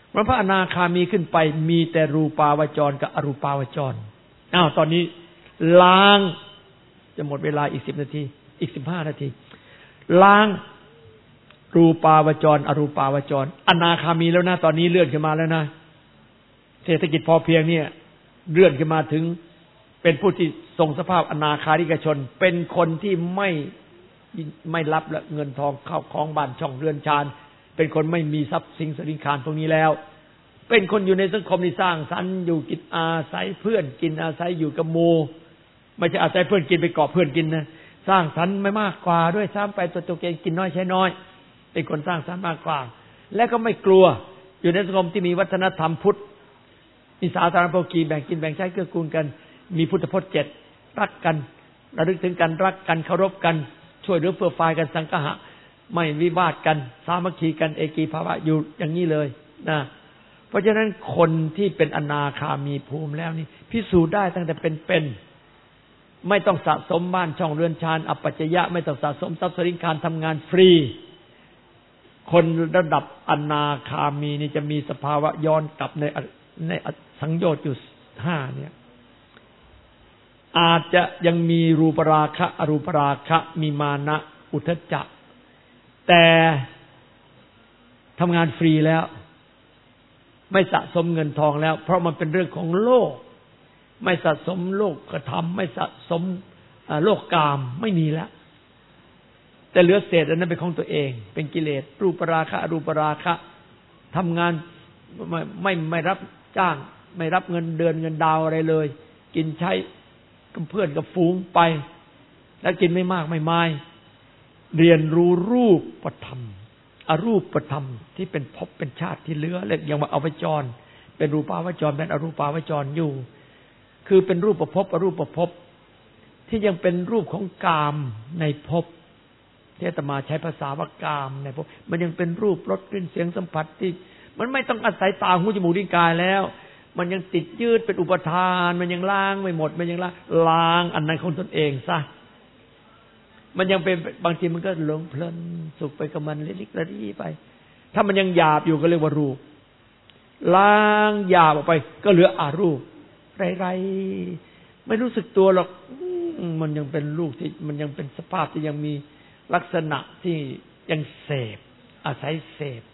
[SPEAKER 2] มันพระอนาคามีขึ้นไปมีแต่รูปาวจรกับอรูปาวจรอ้าวตอนนี้ล้างจะหมดเวลาอีกสิบนาทีอีกสิบห้านาทีล้างรูปาวจรอรูปาวจรอนาคามีแล้วนะตอนนี้เลื่อนขึ้นมาแล้วนะเศรษฐกิจพอเพียงเนี่ยเลื่อนขึ้นมาถึงเป็นผู้ที่ทรงสภาพอนาคาริกชนเป็นคนที่ไม่ไม่รับเงินทองเข้าของบ้านช่องเรือนชานเป็นคนไม่มีทรัพย์สินสริงคารพวกนี้แล้วเป็นคนอยู่ในสังคมที่สร้างสรรค์อยู่กินอาศัยเพื่อนกินอาศัยอยู่กับหมู่ไม่ใช่อาศัยเพื่อนกินไปเกาะเพื่อนกินนะสร้างสรรค์ไม่มากกว่าด้วยซ้ำไปตัวตัวเองกินน้อยใช้น้อยเป็นคนสร้างสรรค์มากกว่าและก็ไม่กลัวอยู่ในสังคมที่มีวัฒนธรรมพุทธมีสาธารณภคีแบ่งกินแบ่งใช้เกื้อกูลกันมีพุทธพจน์เจ็ดรักกันระลึกถึงกันรักกันเคารพกันช่วยเหลือเฟื่อฟายกันสังฆะไม่วิวาทกันสามัคคีกันเอกีภาวะอยู่อย่างนี้เลยนะเพราะฉะนั้นคนที่เป็นอนาคามีภูมิแล้วนี่พิสูจน์ได้ตั้งแต่เป็นๆไม่ต้องสะสมบ้านช่องเรือนชานอัปปัจจยะไม่ต้องสะสมทรัพย์สินการทำงานฟรีคนระดับอนาคามีนี่จะมีสภาวะย้อนกลับในในสังโยชน์อยู่ห้าเนี่ยอาจจะยังมีรูปราคะอรูปราคะมีมานะอุทธัจจะแต่ทำงานฟรีแล้วไม่สะสมเงินทองแล้วเพราะมันเป็นเรื่องของโลกไม่สะสมโลกกระทำไม่สะสมโลกกามไม่มีแล้วแต่เหลือเศษอันนั้นเป็นของตัวเองเป็นกิเลสรูปราคะอรูปราคะทำงานไม่ไม่ไม่รับจ้างไม่รับเงินเดือนเงินดาวอะไรเลยกินใช้กับเพื่อนกับฝูงไปแล้วกินไม่มากไม่มายเรียนรู้รูปธรรมอรูปธรรมที่เป็นภพเป็นชาติที่เหลือเล็กอย่างว่าอวจรเป็นรูปาวจรเป็นอรูปาวจรอยู่คือเป็นรูปภพอรูปภพที่ยังเป็นรูปของกามในภพที่อาตมาใช้ภาษาว่ากามในภพมันยังเป็นรูปรสกลิ่นเสียงสัมผัสที่มันไม่ต้องอาศัยตาหูจมูกลิ้นกายแล้วมันยังติดยืดเป็นอุปทานมันยังล้างไม่หมดมันยังล้างล้างอันนั้นของตนเองซะมันยังเป็นบางทีมันก็หลงเพลินสุขไปกับมันลิกละลี่ไปถ้ามันยังหยาบอยู่ก็เรียกว่ารูปล้างหยาบออกไปก็เหลืออารูปไรๆไม่รู้สึกตัวหรอกมันยังเป็นรูปที่มันยังเป็นสภาพที่ยังมีลักษณะที่ยังเสพอาศัยเสพ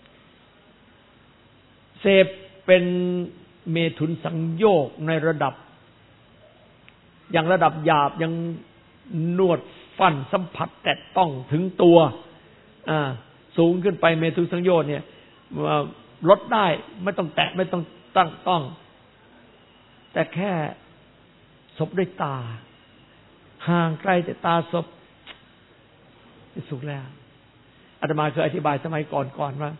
[SPEAKER 2] เสพเป็นเมถุนสังโยกในระดับอย่างระดับหยาบยังนวดฟันสัมผัสแตะต้องถึงตัวอ่าสูงขึ้นไปเมถุนสังโยชน์เนี่ยลดได้ไม่ต้องแตะไม่ต้องตั้งต้องแต่แค่สบด้วยตาห่างไกลแต่ตาสบสุขแล้วอาตมาเคยอธิบายสมัยก่อนๆว่า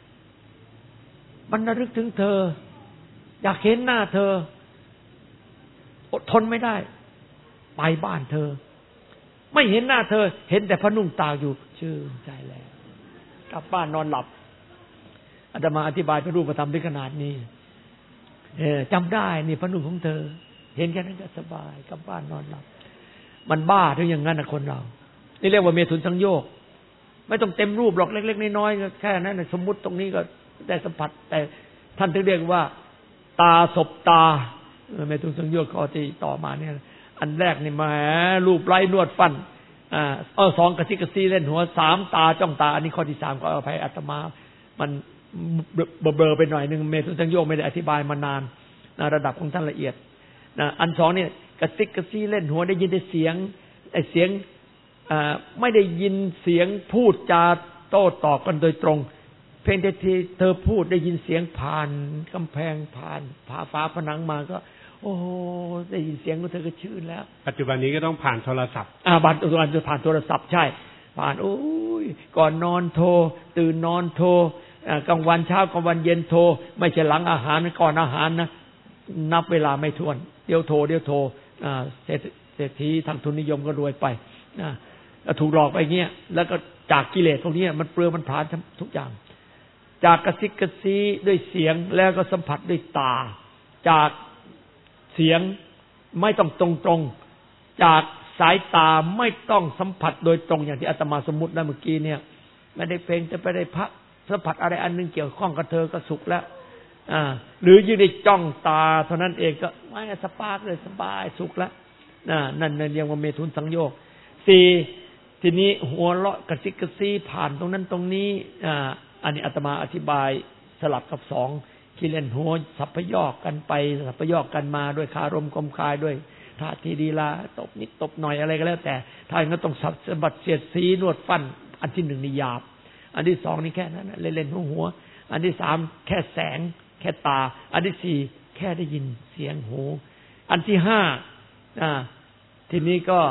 [SPEAKER 2] มันระลึกถึงเธออยากเห็นหน้าเธออดทนไม่ได้ไปบ้านเธอไม่เห็นหน้าเธอเห็นแต่พระนุ่งตากอยู่ชื่นใจแล้วกลับบ้านนอนหลับอาตมาอธิบายพระรูปธรรมด้วยขนาดนี้เออจำได้นี่พระนุ่งของเธอเห็นแค่นั้นก็สบายกลับบ้านนอนหลับมันบ้าถึงอย่างนั้นนะคนเรานี่เรียกว่าเมถุนสังโยกไม่ต้องเต็มรูปหรอกเล็กๆน้อยๆแค่นั้นสมมุติตรงนี้ก็ได้สัมผัสแต่ท่านถึงเรียกว่าตาสบตาเมถุนสังโยชน์ข้อที่ต่อมาเนี่ยอันแรกนี่แหมรูปไร้นวดฟันอ่าเออสองกระซิกกระซีเล่นหัวสามตาจ้องตาอันนี้ข้อที่สามก็อภัยอาตมามันเบลอๆไปหน่อยนึงเมถุนสังโยชน์ไม่ได้อธิบายมานานนะระดับของท่านละเอียดนะอันสองเนี่ยกระซิกกระซีเล่นหัวได้ยินได้เสียงไอ้เสียงอ่าไม่ได้ยินเสียงพูดจาโต้ตอบกันโดยตรงเพียงแต่ที่เธอพูดได้ยินเสียงผ่านกำแพงผ่านผาฟ้าผนังมาก็โอ้ได้ยินเสียงของเธอก็ชื่นแล้ว
[SPEAKER 1] ปัจจุบันนี้ก็ต้องผ่านโทรศัพท์
[SPEAKER 2] อ่าบัดปัจจุบันจะผ่านโทรศัพท์ใช่ผ่านโอ้ยก่อนนอนโทรตื่นนอนโทรกลางวันเช้ากลางวันเย็นโทรไม่ใช่หลังอาหารก่อนอาหารนะนับเวลาไม่ถ้วนเดี๋ยวโทรเดี๋ยวโทรอ่าเศรษฐีทางทุนนิยมก็รวยไปนะถูกหลอกไปเงี้ยแล้วก็จากกิเลสพวกนี้มันเปลือยมันผ่านทุกอย่างจากกระซิกกระซีด้วยเสียงแล้วก็สัมผัสด้วยตาจากเสียงไม่ต้องตรงๆจากสายตาไม่ต้องสัมผัสโดยตรงอย่างที่อาตมาสมมุติได้เมื่อกี้เนี่ยไม่ได้เพลงจะไปได้พระสัมผัสอะไรอันนึงเกี่ยวข้องกับเธอก็สุขแล้วอ่าหรือยิ่งได้จ้องตาเท่านั้นเองก็ไม่สปาร์กเลยสบายสุขแล้วนั่นนั่นเรียกว่าเมถุนสังโยคสี่ทีนี้หัวเราะกระซิกกระซีผ่านตรงนั้นตรงนี้อ่าอันนี้อาตมาอธิบายสลับกับสองที่เล่นหัวสัพพยอกกันไปสัพพยอกกันมาด้วยคารมคมคายด้วยท่าทีดีลาตบนิดตบหน่อยอะไรก็แล้วแต่ถ้าอย่างนั้นต้องสับสะบัดเสียดสีนวดฟันอันที่หนึ่งนี่หยาบอันที่สองนี่แค่นั้นเล่นๆหัวหัวอันที่สามแค่แสงแค่ตาอันที่สี่แค่ได้ยินเสียงหูอันที่ห้าอ่าทีนี้ก็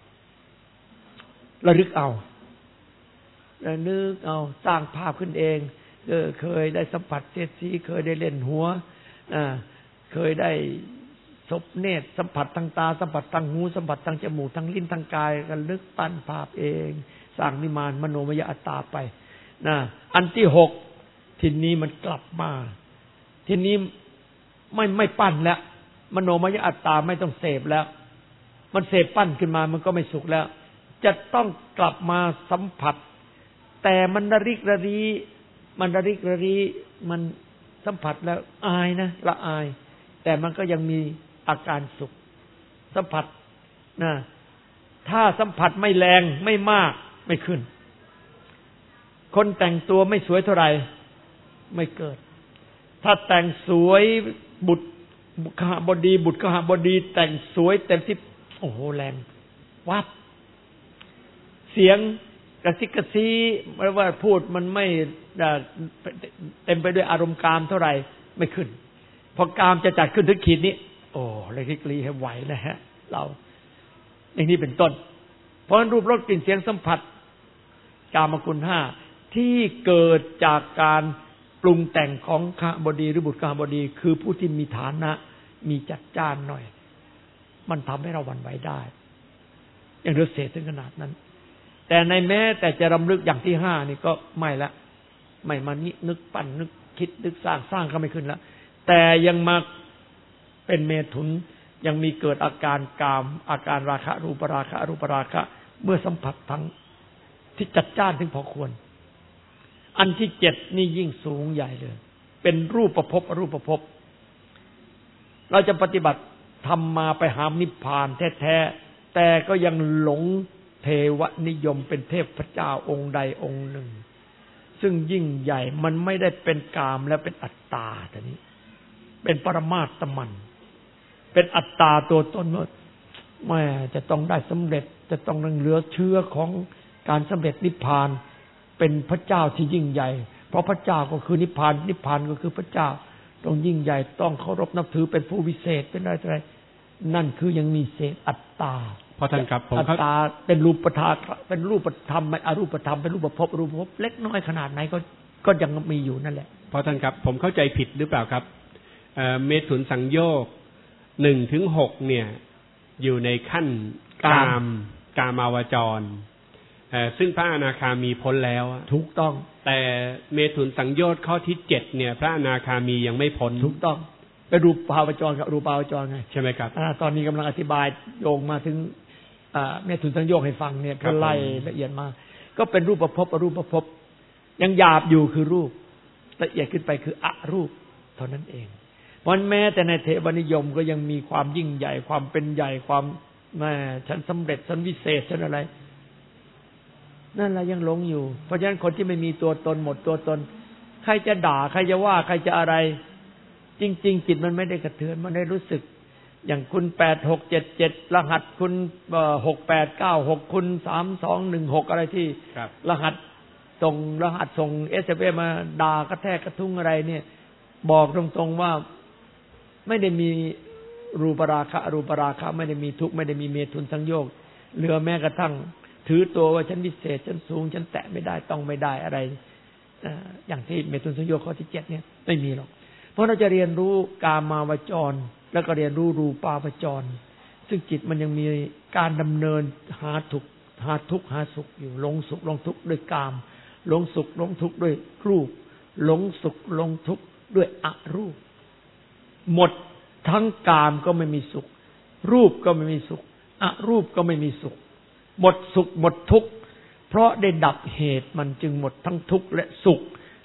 [SPEAKER 2] ระลึกเอาระลึกเอาสร้างภาพขึ้นเองเออเคยได้สัมผัสเสียดสีเคยได้เล่นหัวอ่าเคยได้สบเนตรสัมผัสทางตาสัมผัสทางหูสัมผัสทางจมูกทางลิ้นทางกายกันลึกปั้นภาพเองสร้างนิมานมโนมยอัตตาไปนะอันที่หกทีนี้มันกลับมาทีนี้ไม่ไม่ปั้นแล้วมโนมยอัตตาไม่ต้องเสพแล้วมันเสพปั้นขึ้นมามันก็ไม่สุขแล้วจะต้องกลับมาสัมผัสแต่มันระริกระรีมันระริกระรีมันสัมผัสแล้วอายนะละอายแต่มันก็ยังมีอาการสุขสัมผัสนะถ้าสัมผัสไม่แรงไม่มากไม่ขึ้นคนแต่งตัวไม่สวยเท่าไหร่ไม่เกิดถ้าแต่งสวยบุตรขหบดีบุตรขหบดีแต่งสวยเต็มที่โอ้โหแรงวับเสียงกระซิกกระซีไม่ว่าพูดมันไม่เต็มไปด้วยอารมณ์กามเท่าไหร่ไม่ขึ้นพอกามจะจัดขึ้นถึงขีดนี้โอ้เลยคิกลีให้ไหวนะฮะเราอย่างนี้เป็นต้นเพราะรูปรสกลิ่นเสียงสัมผัสกามคุณห้าที่เกิดจากการปรุงแต่งของขบดีหรือบุตรขบดีคือผู้ที่มีฐานะมีจัดจ้านหน่อยมันทำให้เราหวั่นไหวได้อย่างเรือเสดถึงขนาดนั้นแต่ในแม้แต่จะรำลึกอย่างที่ห้านี่ก็ไม่ละไม่มานินึกปั่นนึกคิดนึกสร้างสร้างก็ไม่ขึ้นแล้วแต่ยังมาเป็นเมถุนยังมีเกิดอาการกามอาการราคะรูปราคะรูปราคะเมื่อสัมผัสทั้งที่จัดจ้านถึงพอควรอันที่เจ็ดนี่ยิ่งสูงใหญ่เลยเป็นรูปประพบอรูปประพบเราจะปฏิบัติทำมาไปหานิพพานแท้ๆแต่ก็ยังหลงเทวนิยมเป็นเทพเจ้าองค์ใดองค์หนึ่งซึ่งยิ่งใหญ่มันไม่ได้เป็นกามและเป็นอัตตาแต่นี้เป็นปรมาตมันเป็นอัตตาตัวตนว่าแม่จะต้องได้สำเร็จจะต้องเหลือเชื้อของการสำเร็จนิพพานเป็นพระเจ้าที่ยิ่งใหญ่เพราะพระเจ้าก็คือนิพพานนิพพานก็คือพระเจ้าต้องยิ่งใหญ่ต้องเคารพนับถือเป็นผู้วิเศษเป็นอะไรอะไรนั่นคือยังมีเศษอัตตา
[SPEAKER 1] เพราะท่านครับผม
[SPEAKER 2] อัตตาเป็นรูปธรรมเป็นรูปธรรมอรูปธรรมเป็นรูปภพรูปภพเล็กน้อยขนาดไหนก็ก็ยังมีอยู่นั่นแหละ
[SPEAKER 1] เพราะท่านครับผมเข้าใจผิดหรือเปล่าครับเมถุนสังโยคหนึ่งถึงหกเนี่ยอยู่ในขั้นกามกามาวจรซึ่งพระอนาคามีพ้นแล้ว
[SPEAKER 2] ถูกต้อง
[SPEAKER 1] แต่เมถุนสังโยชน์ข้อที่เจ็ดเนี่ยพระอนาคามียังไม่พ้น
[SPEAKER 2] ถูกต้องเป็นรูปภาวจรกับรูปาวจรไง
[SPEAKER 1] ใช่ไหมครับ
[SPEAKER 2] ตอนนี้กำลังอธิบายโยงมาถึงเมถุนสังโยชน์ให้ฟังเนี่ยก็ไล่ละเอียดมาก็เป็นรูปประพบอรูปประพบยังหยาบอยู่คือรูปละเอียดขึ้นไปคืออรูปเท่านั้นเองเพราะแม้แต่ในเทวนิยมก็ยังมีความยิ่งใหญ่ความเป็นใหญ่ความแม่ฉันสำเร็จฉันวิเศษฉันอะไรนั่นแหละยังหลงอยู่เพราะฉะนั้นคนที่ไม่มีตัวตนหมดตัวตนใครจะด่าใครจะว่าใครจะอะไรจริงๆจิตมันไม่ได้กระเทือนมันได้รู้สึกอย่างคุณแปดหกเจ็ดเจ็ดรหัสคุณหกแปดเก้าหกคุณสามสองหนึ่งหกอะไรที่รหัสส่งรหัสส่งเอสเอ็มเอมาด่ากระแทกกระทุ้งอะไรเนี่ยบอกตรงๆว่าไม่ได้มีรูปราคะอรูปราคะไม่ได้มีทุกข์ไม่ได้มีเมถุนสังโยชน์เหลือแม้กระทั่งถือตัวว่าฉันพิเศษฉันสูงฉันแตะไม่ได้ต้องไม่ได้อะไรอย่างที่เมถุนสังโยชน์ข้อที่เจ็ดเนี่ยไม่มีหรอกเพราะเราจะเรียนรู้กามาวจรแล้วก็เรียนรู้รูปาวจรซึ่งจิตมันยังมีการดำเนินหาทุกข์หาทุกข์หาสุขอยู่หลงสุขหลงทุกข์ด้วยกามหลงสุขหลงทุกข์ด้วยรูปหลงสุขหลงทุกข์ด้วยอรูปหมดทั้งกามก็ไม่มีสุขรูปก็ไม่มีสุขอรูปก็ไม่มีสุขหมดสุขหมดทุกข์เพราะได้ดับเหตุมันจึงหมดทั้งทุกข์และสุข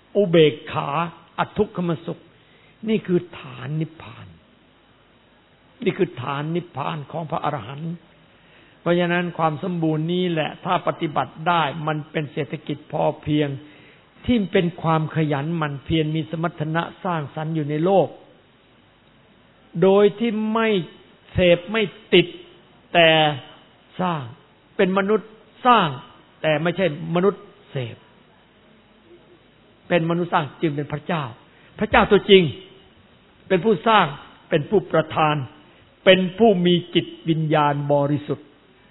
[SPEAKER 2] อุเบกขาอทุกขมสุขนี่คือฐานนิพพานนี่คือฐานนิพพานของพระอรหันต์เพราะฉะนั้นความสมบูรณ์นี้แหละถ้าปฏิบัติได้มันเป็นเศรษฐกิจพอเพียงที่เป็นความขยันหมั่นเพียรมีสมรรถนะสร้างสรรค์อยู่ในโลกโดยที่ไม่เสพไม่ติดแต่สร้างเป็นมนุษย์สร้างแต่ไม่ใช่มนุษย์เสพเป็นมนุษย์สร้างจึงเป็นพระเจ้าพระเจ้าตัวจริงเป็นผู้สร้างเป็นผู้ประทานเป็นผู้มีจิตวิญญาณบริสุทธิ์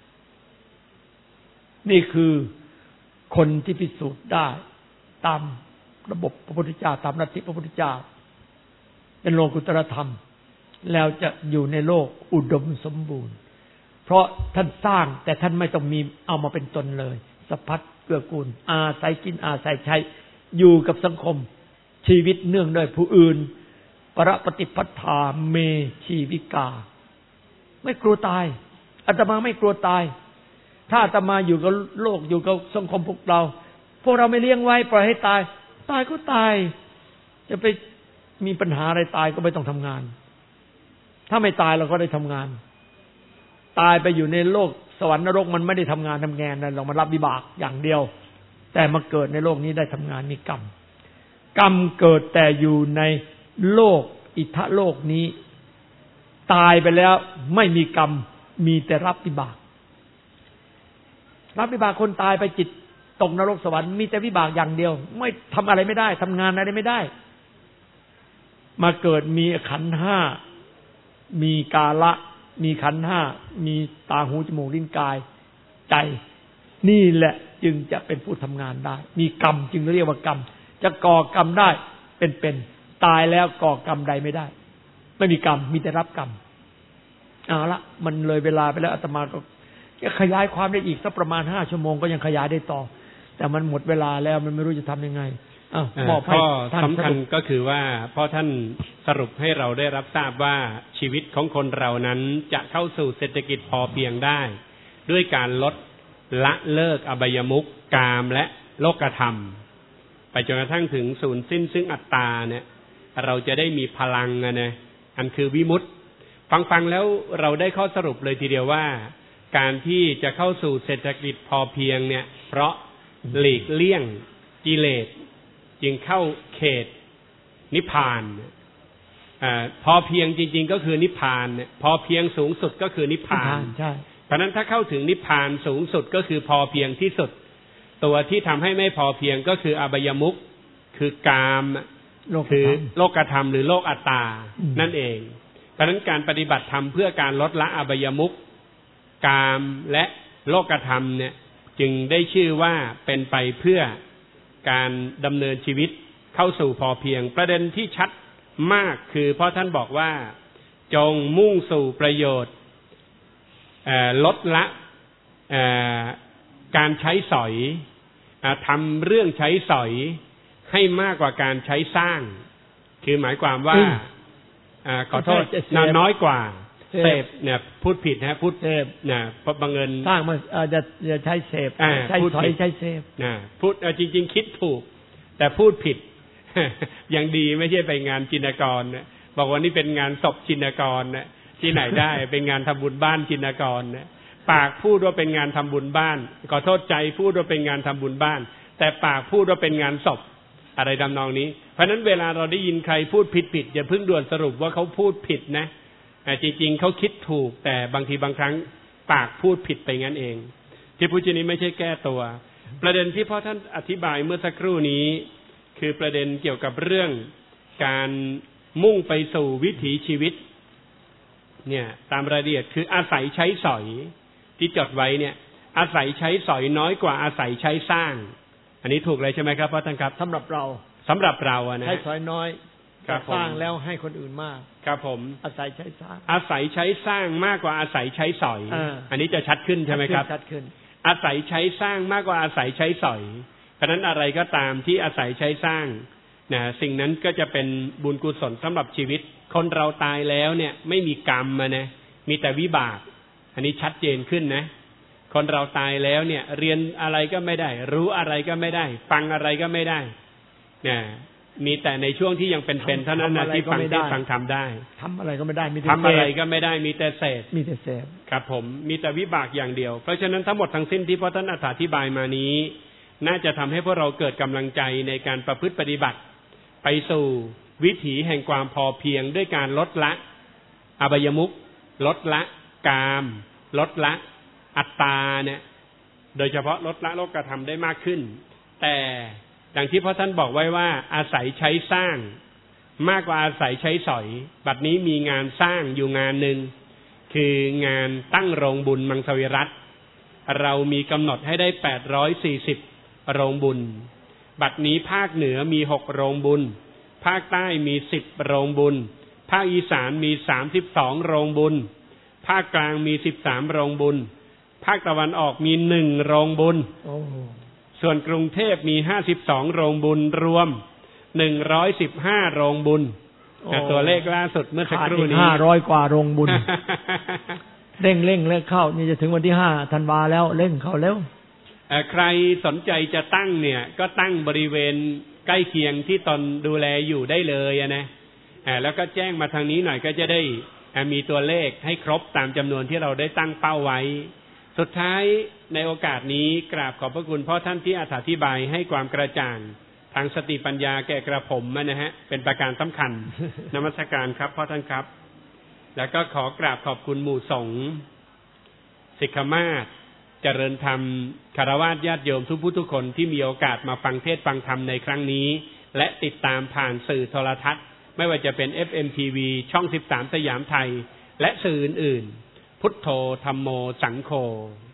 [SPEAKER 2] นี่คือคนที่พิสูจน์ได้ตามระบบพระพุทธเจ้าตามลัทธิพระพุทธเจ้าเป็นโลกุตตรธรรมแล้วจะอยู่ในโลกอุดมสมบูรณ์เพราะท่านสร้างแต่ท่านไม่ต้องมีเอามาเป็นตนเลยสะพัดเกื้อกูลอาศัยกินอาศัยใช้อยู่กับสังคมชีวิตเนื่องด้วยผู้อื่นปรปฏิปทาเมชีวิกาไม่กลัวตายอาตมาไม่กลัวตายถ้าอาตมาอยู่กับโลกอยู่กับสังคมพวกเราพวกเราไม่เลี้ยงไว้ปล่อยให้ตายตายก็ตายจะไปมีปัญหาอะไรตายก็ไม่ต้องทำงานถ้าไม่ตายเราก็ได้ทำงานตายไปอยู่ในโลกสวรรค์นรกมันไม่ได้ทำงานทำงานนะเรามารับวิบากอย่างเดียวแต่มาเกิดในโลกนี้ได้ทำงานมีกรรมกรรมเกิดแต่อยู่ในโลกอิทธโลกนี้ตายไปแล้วไม่มีกรรมมีแต่รับวิบากรับวิบากคนตายไปจิตตกนรกสวรรค์มีแต่วิบากอย่างเดียวไม่ทำอะไรไม่ได้ทำงานอะไรไม่ได้มาเกิดมีขันธ์ห้ามีกาละมีขันธ์ห้ามีตาหูจมูกลิ้นกายใจนี่แหละจึงจะเป็นผู้ทำงานได้มีกรรมจึงเรียกว่ากรรมจะก่อกรรมได้เป็นๆตายแล้วก่อกรรมใดไม่ได้ไม่มีกรรมมีแต่รับกรรมเอาละมันเลยเวลาไปแล้วอาตมาก็จะขยายความได้อีกสักประมาณห้าชั่วโมงก็ยังขยายได้ต่อแต่มันหมดเวลาแล้วมันไม่รู้จะทำยังไงอ้าวบอกให้ท่านสำคัญ
[SPEAKER 1] ก็คือว่าพ่อท่านสรุปให้เราได้รับทราบว่าชีวิตของคนเรานั้นจะเข้าสู่เศรษฐกิจพอเพียงได้ด้วยการลดละเลิกอบายมุขกามและโลกธรรมไปจนกระทั่งถึงศูนย์สิ้นซึ่งอัตตาเนี่ยเราจะได้มีพลังนะอันคือวิมุตติฟังๆแล้วเราได้ข้อสรุปเลยทีเดียวว่าการที่จะเข้าสู่เศรษฐกิจพอเพียงเนี่ยเพราะหลีกเลี่ยงกิเลสจึงเข้าเขตนิพพานอ่าพอเพียงจริงๆก็คือนิพพานเนี่ยพอเพียงสูงสุดก็คือนิพพานใช่เพราะนั้นถ้าเข้าถึงนิพพานสูงสุดก็คือพอเพียงที่สุดตัวที่ทำให้ไม่พอเพียงก็คืออบายมุขคือกามคือโลกธรรมหรือโลกอัตตานั่นเองเพราะนั้นการปฏิบัติธรรมเพื่อการลดละอบายมุขกามและโลกธรรมเนี่ยจึงได้ชื่อว่าเป็นไปเพื่อการดำเนินชีวิตเข้าสู่พอเพียงประเด็นที่ชัดมากคือเพราะท่านบอกว่าจงมุ่งสู่ประโยชน์ลดละการใช้สอยทำเรื่องใช้สอยให้มากกว่าการใช้สร้างคือหมายความว่าขอโทษน้อยกว่าเสพเนี่ยพูดผิดนะพูดเสพเนี่ยเพราะบังเอิญ
[SPEAKER 2] สร้างมันจะจะใช้เสพใช้สอยใช้เสพ
[SPEAKER 1] นะพูดจริงๆคิดถูกแต่พูดผิดยังดีไม่ใช่ไปงานจินกรนะบอกว่านี่เป็นงานศพจินกรนะที่ไหนได้เป็นงานทำบุญบ้านจินกรนะปากพูดว่าเป็นงานทำบุญบ้านขอโทษใจพูดว่าเป็นงานทำบุญบ้านแต่ปากพูดว่าเป็นงานศพอะไรทำนองนี้เพราะฉะนั้นเวลาเราได้ยินใครพูดผิดๆอย่าเพิ่งด่วนสรุปว่าเขาพูดผิดนะจริงๆเขาคิดถูกแต่บางทีบางครั้งปากพูดผิดไปงั้นเองที่พูดนี้ไม่ใช่แก้ตัวประเด็นที่พ่อท่านอธิบายเมื่อสักครู่นี้คือประเด็นเกี่ยวกับเรื่องการมุ่งไปสู่วิถีชีวิตเนี่ยตามรายละเอียดคืออาศัยใช้สอยที่จดไว้เนี่ยอาศัยใช้สอยน้อยกว่าอาศัยใช้สร้างอันนี้ถูกเลยใช่ไหมครับพ่อท่านครับ
[SPEAKER 2] สำหรับเรา
[SPEAKER 1] สำหรับเราอะนะ
[SPEAKER 2] ใช้สอยน้อยสร้างแล้วให้คนอื่นมาก
[SPEAKER 1] ครับผม
[SPEAKER 2] อาศัยใช้สร้าง
[SPEAKER 1] อาศัยใช้สร้างมากกว่าอาศัยใช้สอยอันนี้จะชัดขึ้นใช่ไหมครับ
[SPEAKER 2] ชัดขึ้น
[SPEAKER 1] อาศัยใช้สร้างมากกว่าอาศัยใช้สอยเพราะนั้นอะไรก็ตามที่อาศัยใช้สร้างนะสิ่งนั้นก็จะเป็นบุญกุศลสำหรับชีวิตคนเราตายแล้วเนี่ยไม่มีกรรมมานะมีแต่วิบากอันนี้ชัดเจนขึ้นนะคนเราตายแล้วเนี่ยเรียนอะไรก็ไม่ได้รู้อะไรก็ไม่ได้ฟังอะไรก็ไม่ได้เนี่ยมีแต่ในช่วงที่ยังเป็นๆเท่านั้นนะที่ฟังเทศฟังธรรมได้
[SPEAKER 2] ทำอะไรก็ไม่ได้มีแต่
[SPEAKER 1] ทำอะไรก็ไม่ได้มีแต่เสพ
[SPEAKER 2] มีแต่เสพ
[SPEAKER 1] ครับผมมีแต่วิบากอย่างเดียวเพราะฉะนั้นทั้งหมดทั้งสิ้นที่พระท่านอธิบายมานี้น่าจะทำให้พวกเราเกิดกำลังใจในการประพฤติปฏิบัติไปสู่วิถีแห่งความพอเพียงด้วยการลดละอบายมุขลดละกามลดละอัตตาเนี่ยโดยเฉพาะลดละโลกธรรมได้มากขึ้นแต่ดังที่พระท่านบอกไว้ว่าอาศัยใช้สร้างมากกว่าอาศัยใช้สอยบัดนี้มีงานสร้างอยู่งานหนึ่งคืองานตั้งโรงบุญมังสวิรัติเรามีกำหนดให้ได้แปดร้อยสี่สิบโรงบุญบัดนี้ภาคเหนือมีหกโรงบุญภาคใต้มีสิบโรงบุญภาคอีสานมีสามสิบสองโรงบุญภาคกลางมีสิบสามโรงบุญภาคตะวันออกมีหนึ่งโรงบุญส่วนกรุงเทพมีห้าสิบสองโรงบุญรวมหนึ่งร้อยสิบห้าโรงบุญตัวเลขล่าสุดเมื่อสักครู่นี้
[SPEAKER 2] ห้าร้อยกว่าโรงบุญเร่งเร่งเร่งเข้านี่จะถึงวันที่ห้าธันวาแล้วเร่งเข้าแล้ว
[SPEAKER 1] ใครสนใจจะตั้งเนี่ยก็ตั้งบริเวณใกล้เคียงที่ตนดูแลอยู่ได้เลยนะแล้วก็แจ้งมาทางนี้หน่อยก็จะได้มีตัวเลขให้ครบตามจำนวนที่เราได้ตั้งเป้าไว้สุดท้ายในโอกาสนี้กราบขอบพระคุณพ่อท่านที่อธิบายให้ความกระจ่างทางสติปัญญาแก่กระผมนะฮะเป็นประการสำคัญ นมัสการครับพ่อท่านครับแล้วก็ขอกราบขอบคุณหมู่สงฆ์ศิกขมาศเจริญธรรมคฤหัสถ์ญาติโยมทุกผู้ทุกคนที่มีโอกาสมาฟังเทศฟังธรรมในครั้งนี้และติดตามผ่านสื่อโทรทัศน์ไม่ว่าจะเป็น เอฟ เอ็ม ที วี ช่องสิบสามสยามไทยและสื่ออื่นๆพุทโธธัมโมสังโฆ